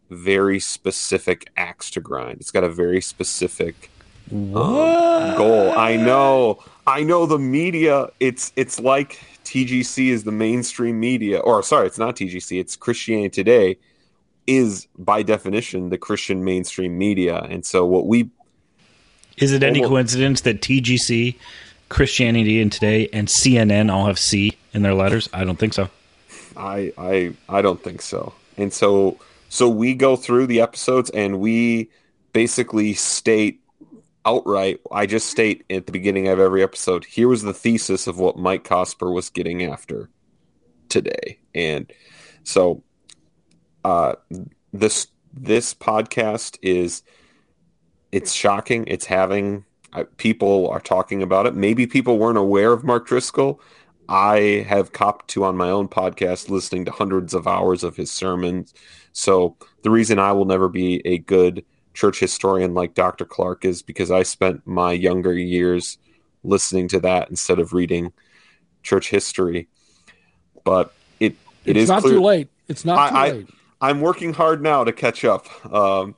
very specific axe to grind. It's got a very specific um, goal. I know, I know the media, it's it's like T G C is the mainstream media, or sorry, it's not T G C, it's Christianity Today is by definition the Christian mainstream media. And so what we... Is it any almost, coincidence that T G C, Christianity and Today, and C N N all have C in their letters? I don't think so. I I I don't think so. And so so we go through the episodes and we basically state outright, I just state at the beginning of every episode, here was the thesis of what Mike Cosper was getting after today. And so uh this this podcast is, it's shocking. It's having uh, people are talking about it. Maybe people weren't aware of Mark Driscoll. I have copped to on my own podcast listening to hundreds of hours of his sermons. So the reason I will never be a good church historian like Doctor Clark is because I spent my younger years listening to that instead of reading church history. But it it it's is not clear, too late. It's not I, too I, late. I'm working hard now to catch up. Um,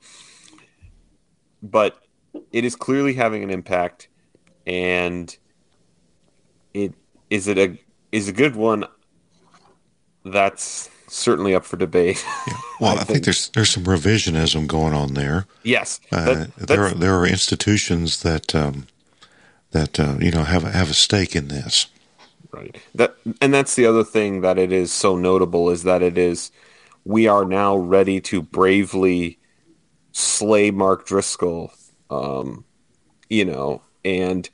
but it is clearly having an impact, and it is it a is a good one. That's certainly up for debate. Yeah. Well, I, I think, think there's there's some revisionism going on there. Yes, uh, that, there are, there are institutions that um, that uh, you know have have a stake in this. Right. That and that's the other thing that it is so notable is that it is we are now ready to bravely slay Mark Driscoll. Um, you know, and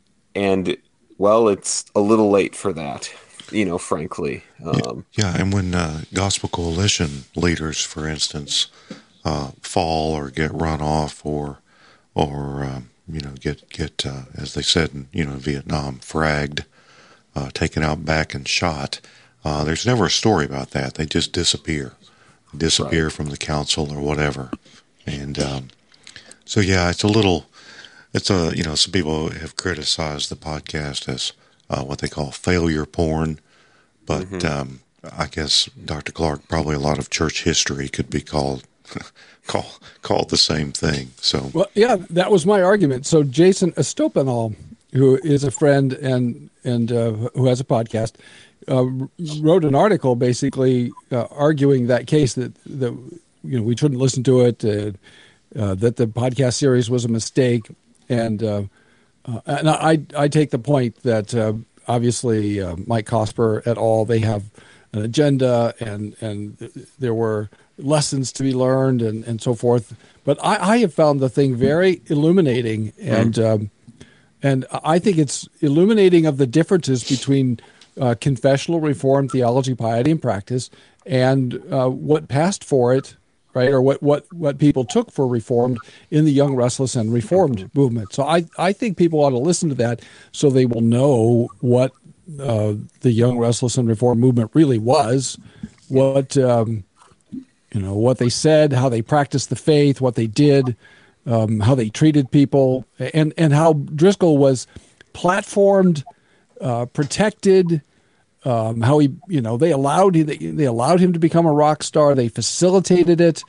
and well, it's a little late for that. You know, frankly. Um, yeah, and when uh, Gospel Coalition leaders, for instance, uh, fall or get run off, or or um, you know get get uh, as they said in you know Vietnam, fragged, uh, taken out back and shot. Uh, there's never a story about that. They just disappear, disappear right. from the council or whatever. And um, so yeah, it's a little. It's a you know some people have criticized the podcast as Uh, what they call failure porn, but mm-hmm. um, I guess Doctor Clark, probably a lot of church history could be called call, called the same thing. So, well, yeah, that was my argument. So Jason Estopanol, who is a friend and and uh, who has a podcast, uh, wrote an article basically uh, arguing that case that that you know we shouldn't listen to it, uh, uh, that the podcast series was a mistake, and. Uh, Uh, and I, I take the point that uh, obviously uh, Mike Cosper et al. They have an agenda, and and there were lessons to be learned, and, and so forth. But I, I have found the thing very illuminating, and mm. um, and I think it's illuminating of the differences between uh, confessional Reformed theology, piety, and practice, and uh, what passed for it. Right, or what, what, what people took for Reformed in the Young, Restless, and Reformed movement. So I, I think people ought to listen to that so they will know what uh, the Young, Restless, and Reformed movement really was, what um, you know, what they said, how they practiced the faith, what they did, um, how they treated people, and and how Driscoll was platformed, uh, protected. Um, how he, you know, they allowed they, they allowed him to become a rock star. They facilitated it,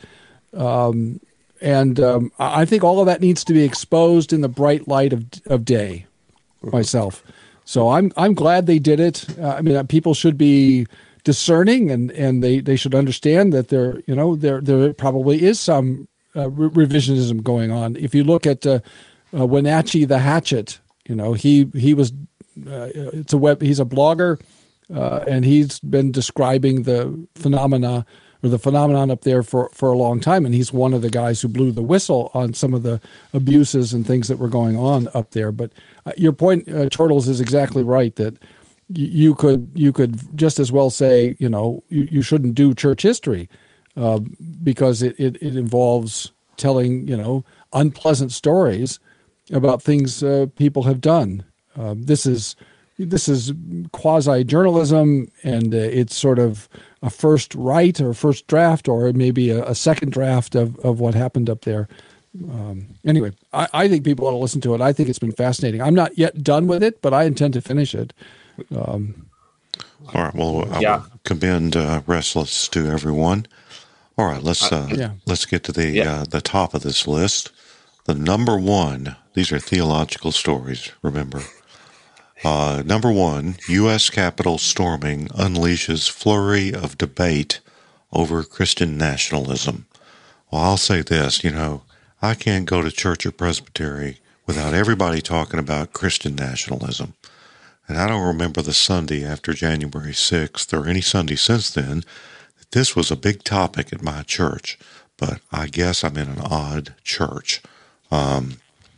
um, and um, I think all of that needs to be exposed in the bright light of of day. Myself, so I'm I'm glad they did it. Uh, I mean, people should be discerning, and, and they, they should understand that there you know there there probably is some uh, re- revisionism going on. If you look at uh, uh, Wenatchee the Hatchet, you know he he was uh, it's a web he's a blogger. Uh, and he's been describing the phenomena or the phenomenon up there for, for a long time. And he's one of the guys who blew the whistle on some of the abuses and things that were going on up there. But uh, your point, uh, Turtles, is exactly right, that y- you could you could just as well say, you know, you, you shouldn't do church history uh, because it, it, it involves telling, you know, unpleasant stories about things uh, people have done. Uh, this is... This is quasi-journalism, and uh, it's sort of a first write or first draft or maybe a, a second draft of, of what happened up there. Um, anyway, I, I think people ought to listen to it. I think it's been fascinating. I'm not yet done with it, but I intend to finish it. Um, All right. Well, I yeah. will commend uh, Restless to everyone. All right, let's uh, yeah. let's get to the uh, the top of this list. The number one. These are theological stories. Remember, uh, number one: U S Capitol storming unleashes flurry of debate over Christian nationalism. Well, I'll say this. You know, I can't go to church or presbytery without everybody talking about Christian nationalism. And I don't remember the Sunday after January sixth or any Sunday since then that this was a big topic at my church. But I guess I'm in an odd church. Um,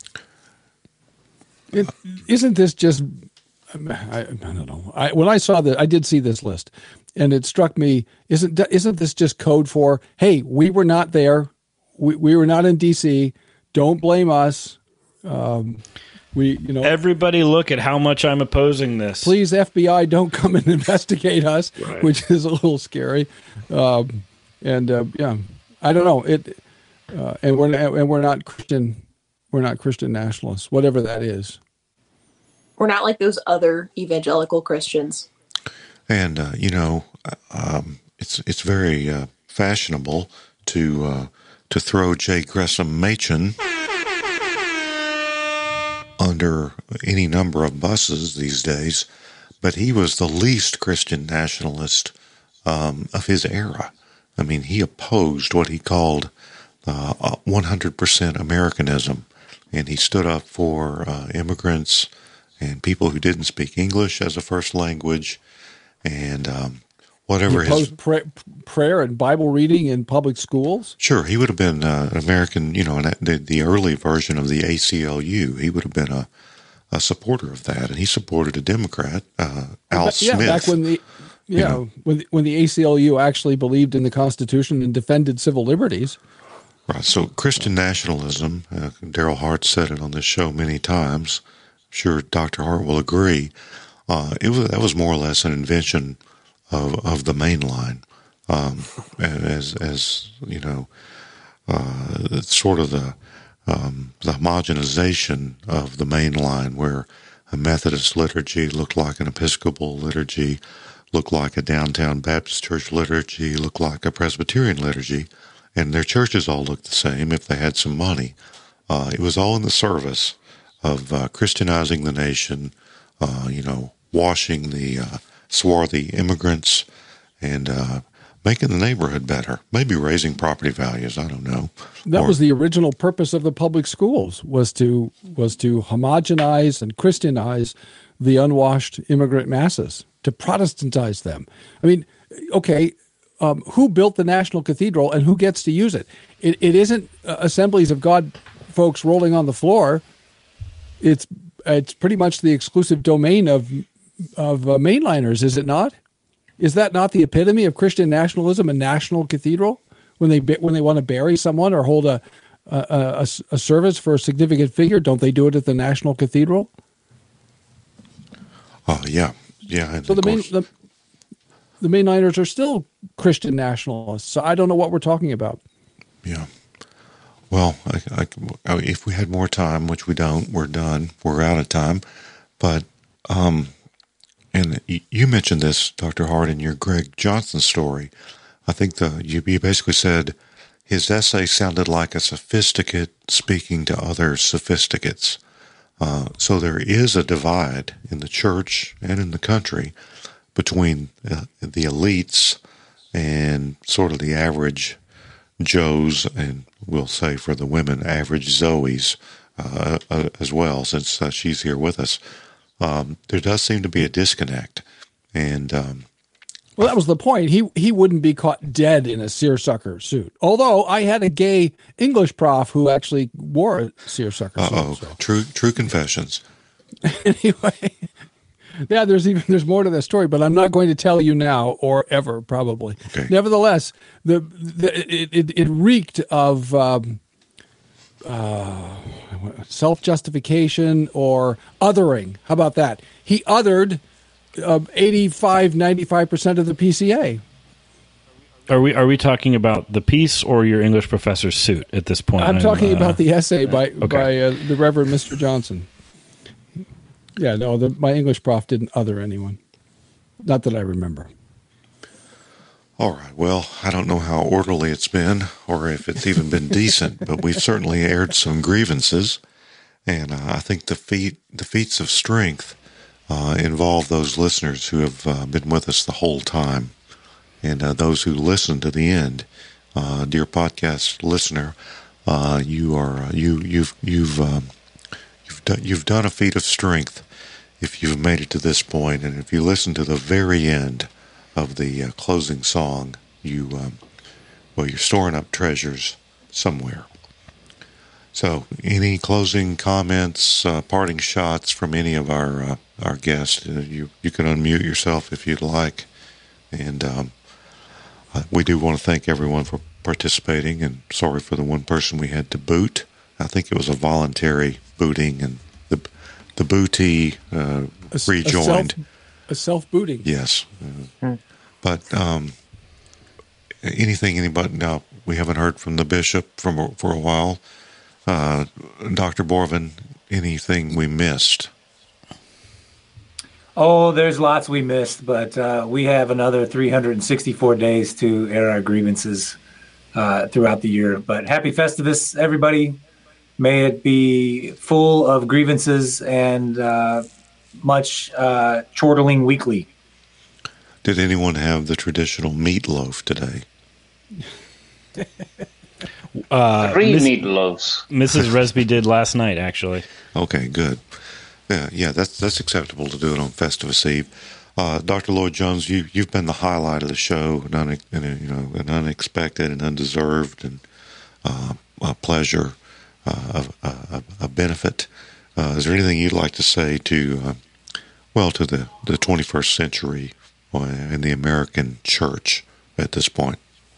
it, isn't this just, I, I don't know. I, when I saw that, I did see this list, and it struck me, isn't isn't this just code for, hey, we were not there, we, we were not in D C, don't blame us. Um, we, you know, everybody look at how much I'm opposing this. Please, F B I, don't come and investigate us, right. Which is a little scary. Um, and uh, yeah, I don't know it. Uh, and we're and we're not Christian. We're not Christian nationalists, whatever that is. We're not like those other evangelical Christians. And uh, you know, um, it's it's very uh, fashionable to uh, to throw J. Gresham Machen under any number of buses these days, but he was the least Christian nationalist um, of his era. I mean, he opposed what he called uh, one hundred percent Americanism, and he stood up for uh, immigrants and people who didn't speak English as a first language, and um, whatever he opposed his pray, prayer and Bible reading in public schools. Sure, he would have been uh, an American, you know, the, the early version of the A C L U. He would have been a, a supporter of that, and he supported a Democrat, uh, Al but, yeah, Smith. back when the yeah you know, when the, when the A C L U actually believed in the Constitution and defended civil liberties. Right. So Christian nationalism, uh, Daryl Hart said it on this show many times. I'm sure Doctor Hart will agree. Uh, it was that was more or less an invention of of the main line, um, as as you know, uh, it's sort of the um, the homogenization of the main line, where a Methodist liturgy looked like an Episcopal liturgy, looked like a downtown Baptist church liturgy, looked like a Presbyterian liturgy, and their churches all looked the same if they had some money. Uh, it was all in the service of uh, Christianizing the nation, uh, you know, washing the uh, swarthy immigrants, and uh, making the neighborhood better, maybe raising property values. I don't know. That or, was the original purpose of the public schools, was to was to homogenize and Christianize the unwashed immigrant masses, to Protestantize them. I mean, okay, um, who built the National Cathedral and who gets to use it? It, it isn't uh, Assemblies of God folks rolling on the floor. It's it's pretty much the exclusive domain of of uh, mainliners, is it not? Is that not the epitome of Christian nationalism, a national cathedral? When they when they want to bury someone or hold a a, a a service for a significant figure, don't they do it at the National Cathedral? Oh yeah, yeah. So the main the, the mainliners are still Christian nationalists. So I don't know what we're talking about. Yeah. Well, I, I, if we had more time, which we don't, we're done. We're out of time. But um, and you mentioned this, Doctor Hart, in your Greg Johnson story. I think the you, you basically said his essay sounded like a sophisticate speaking to other sophisticates. Uh, so there is a divide in the church and in the country between uh, the elites and sort of the average Joes, and we'll say for the women, average Zoes uh, uh, as well, since uh, she's here with us. Um, there does seem to be a disconnect. And um, well, that was the point. He he wouldn't be caught dead in a seersucker suit. Although I had a gay English prof who actually wore a seersucker suit. Uh-oh. So. True, true confessions. Anyway, yeah, there's even there's more to that story, but I'm not going to tell you now or ever, probably. Okay. Nevertheless, the, the it, it it reeked of um, uh, self-justification or othering. How about that? He othered uh, eighty-five, ninety-five percent of the P C A. Are we are we talking about the piece or your English professor's suit at this point? I'm, I'm talking uh, about the essay by okay. by uh, the Reverend Mister Johnson. Yeah, no, the, my English prof didn't other anyone. Not that I remember. All right. Well, I don't know how orderly it's been or if it's even been decent, but we've certainly aired some grievances. And uh, I think the feat, the feats of strength uh, involve those listeners who have uh, been with us the whole time and uh, those who listen to the end. Uh, dear podcast listener, uh, you are you you've you've um, you've done you've done a feat of strength if you've made it to this point, and if you listen to the very end of the uh, closing song, you um, well, you're storing up treasures somewhere. So, any closing comments, uh, parting shots from any of our uh, our guests? Uh, you you can unmute yourself if you'd like, and um, uh, we do want to thank everyone for participating. And sorry for the one person we had to boot. I think it was a voluntary booting, and the the bootee uh, A, rejoined. A, self, a self-booting. Yes. Uh, but um, anything, anybody, no, we haven't heard from the bishop from for a while. Uh, Doctor Borvin, anything we missed? Oh, there's lots we missed, but uh, we have another three hundred sixty-four days to air our grievances uh, throughout the year. But happy Festivus, everybody. May it be full of grievances and uh, much uh, chortling weekly. Did anyone have the traditional meatloaf today? Uh, Three Miss, meatloaves. Missus Resby did last night, actually. Okay, good. Yeah, yeah, that's that's acceptable to do it on Festivus Eve. Uh, Doctor Lloyd Jones, you you've been the highlight of the show, an un, you know, an unexpected and undeserved and uh, a pleasure, uh, a, a, a benefit. Uh, is there anything you'd like to say to, uh, well, to the the twenty-first century in the American church at this point?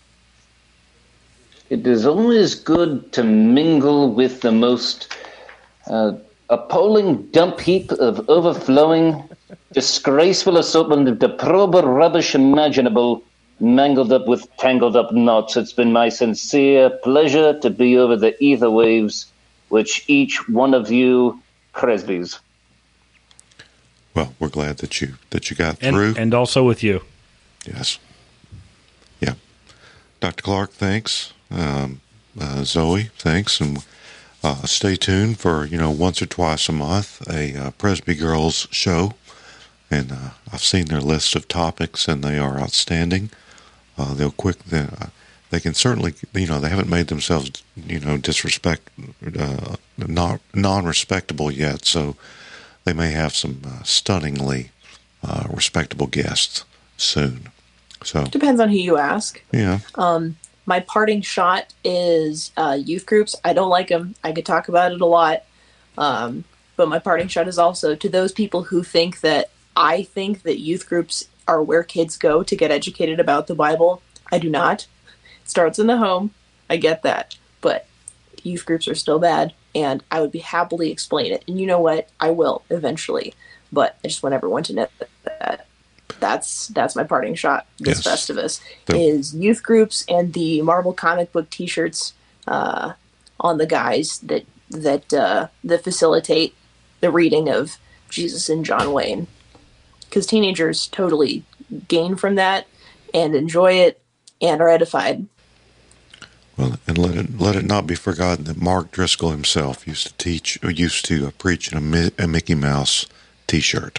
It is always good to mingle with the most uh, appalling dump heap of overflowing, disgraceful assortment of deplorable rubbish imaginable, mangled up with tangled up knots. It's been my sincere pleasure to be over the ether waves, which each one of you Presbys. Well, we're glad that you that you got and, through, and also with you. Yes. Yeah. Doctor Clark, thanks. Um, uh, Zoe, thanks, and uh, stay tuned for you know once or twice a month a uh, Presby Girls show, and uh, I've seen their list of topics and they are outstanding. Uh, they'll quick they, uh, they can certainly you know they haven't made themselves you know disrespect uh, not non-respectable yet, so they may have some uh, stunningly uh, respectable guests soon. So depends on who you ask. Yeah. Um. My parting shot is uh, youth groups. I don't like them. I could talk about it a lot. Um, but my parting shot is also to those people who think that I think that youth groups are where kids go to get educated about the Bible. I do not. It starts in the home. I get that. But youth groups are still bad, and I would be happily explain it. And you know what? I will eventually. But I just want everyone to know that. That's that's my parting shot this yes. Festivus the- is youth groups and the Marvel comic book T-shirts uh, on the guys that that uh, that facilitate the reading of Jesus and John Wayne, because teenagers totally gain from that and enjoy it and are edified. Well, and let it let it not be forgotten that Mark Driscoll himself used to teach or used to uh, preach in a, a Mickey Mouse T-shirt.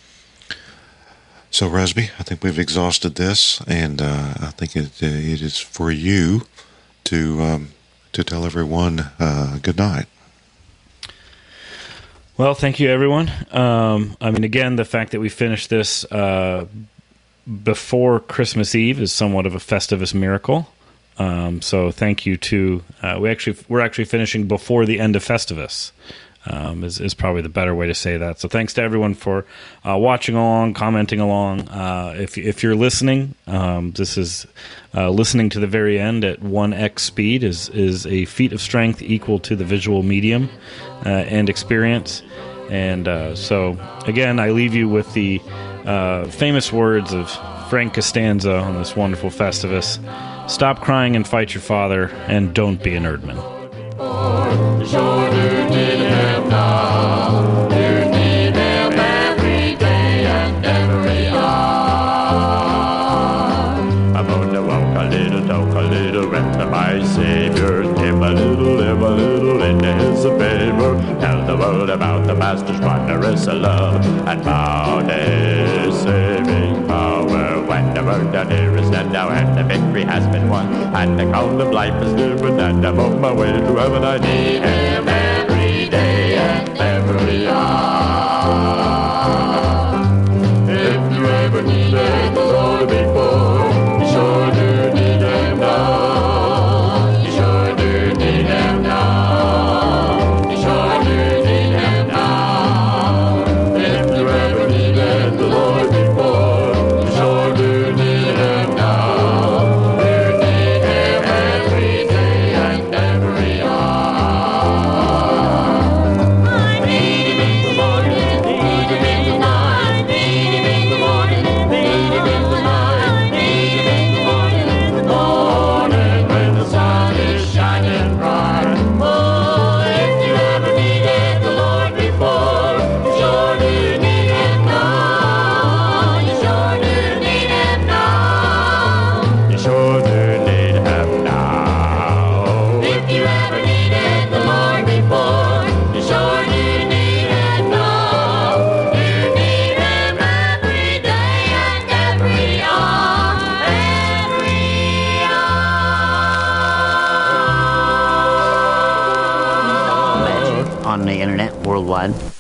So, Resby, I think we've exhausted this, and uh, I think it uh, it is for you to um, to tell everyone uh, good night. Well, thank you, everyone. Um, I mean, again, the fact that we finished this uh, before Christmas Eve is somewhat of a Festivus miracle. Um, so, thank you to uh, we actually we're actually finishing before the end of Festivus. Um, is, is probably the better way to say that. So thanks to everyone for uh, watching along, commenting along. Uh, if if you're listening, um, this is uh, listening to the very end at one x speed is is a feat of strength equal to the visual medium uh, and experience. And uh, so again, I leave you with the uh, famous words of Frank Costanza on this wonderful Festivus: "Stop crying and fight your father, and don't be a nerdman." Sure you need him now. You need him every day and every hour. I'm pastor's wondrous love, and found his saving power. When the word down here is dead now, and the victory has been won, and the crown of life is given, and I'm on my way to heaven. I need him every day and every hour. If you ever needed the Lord before, you sure do need him now. You sure do need him now. You sure do need him now. If you ever needed the Lord before, you sure do need him now. You need him every day and every hour. I need him in the morning, need him in the night, need him in the morning, need him in the night, need him in the morning, in the morning when the sun is shining bright. Oh, if you ever needed the Lord before, you sure do need him now. You sure do need him now. You sure do need him now. If you ever needed the Lord before, you sure do need him now. You need him every day and every hour, every On the internet worldwide.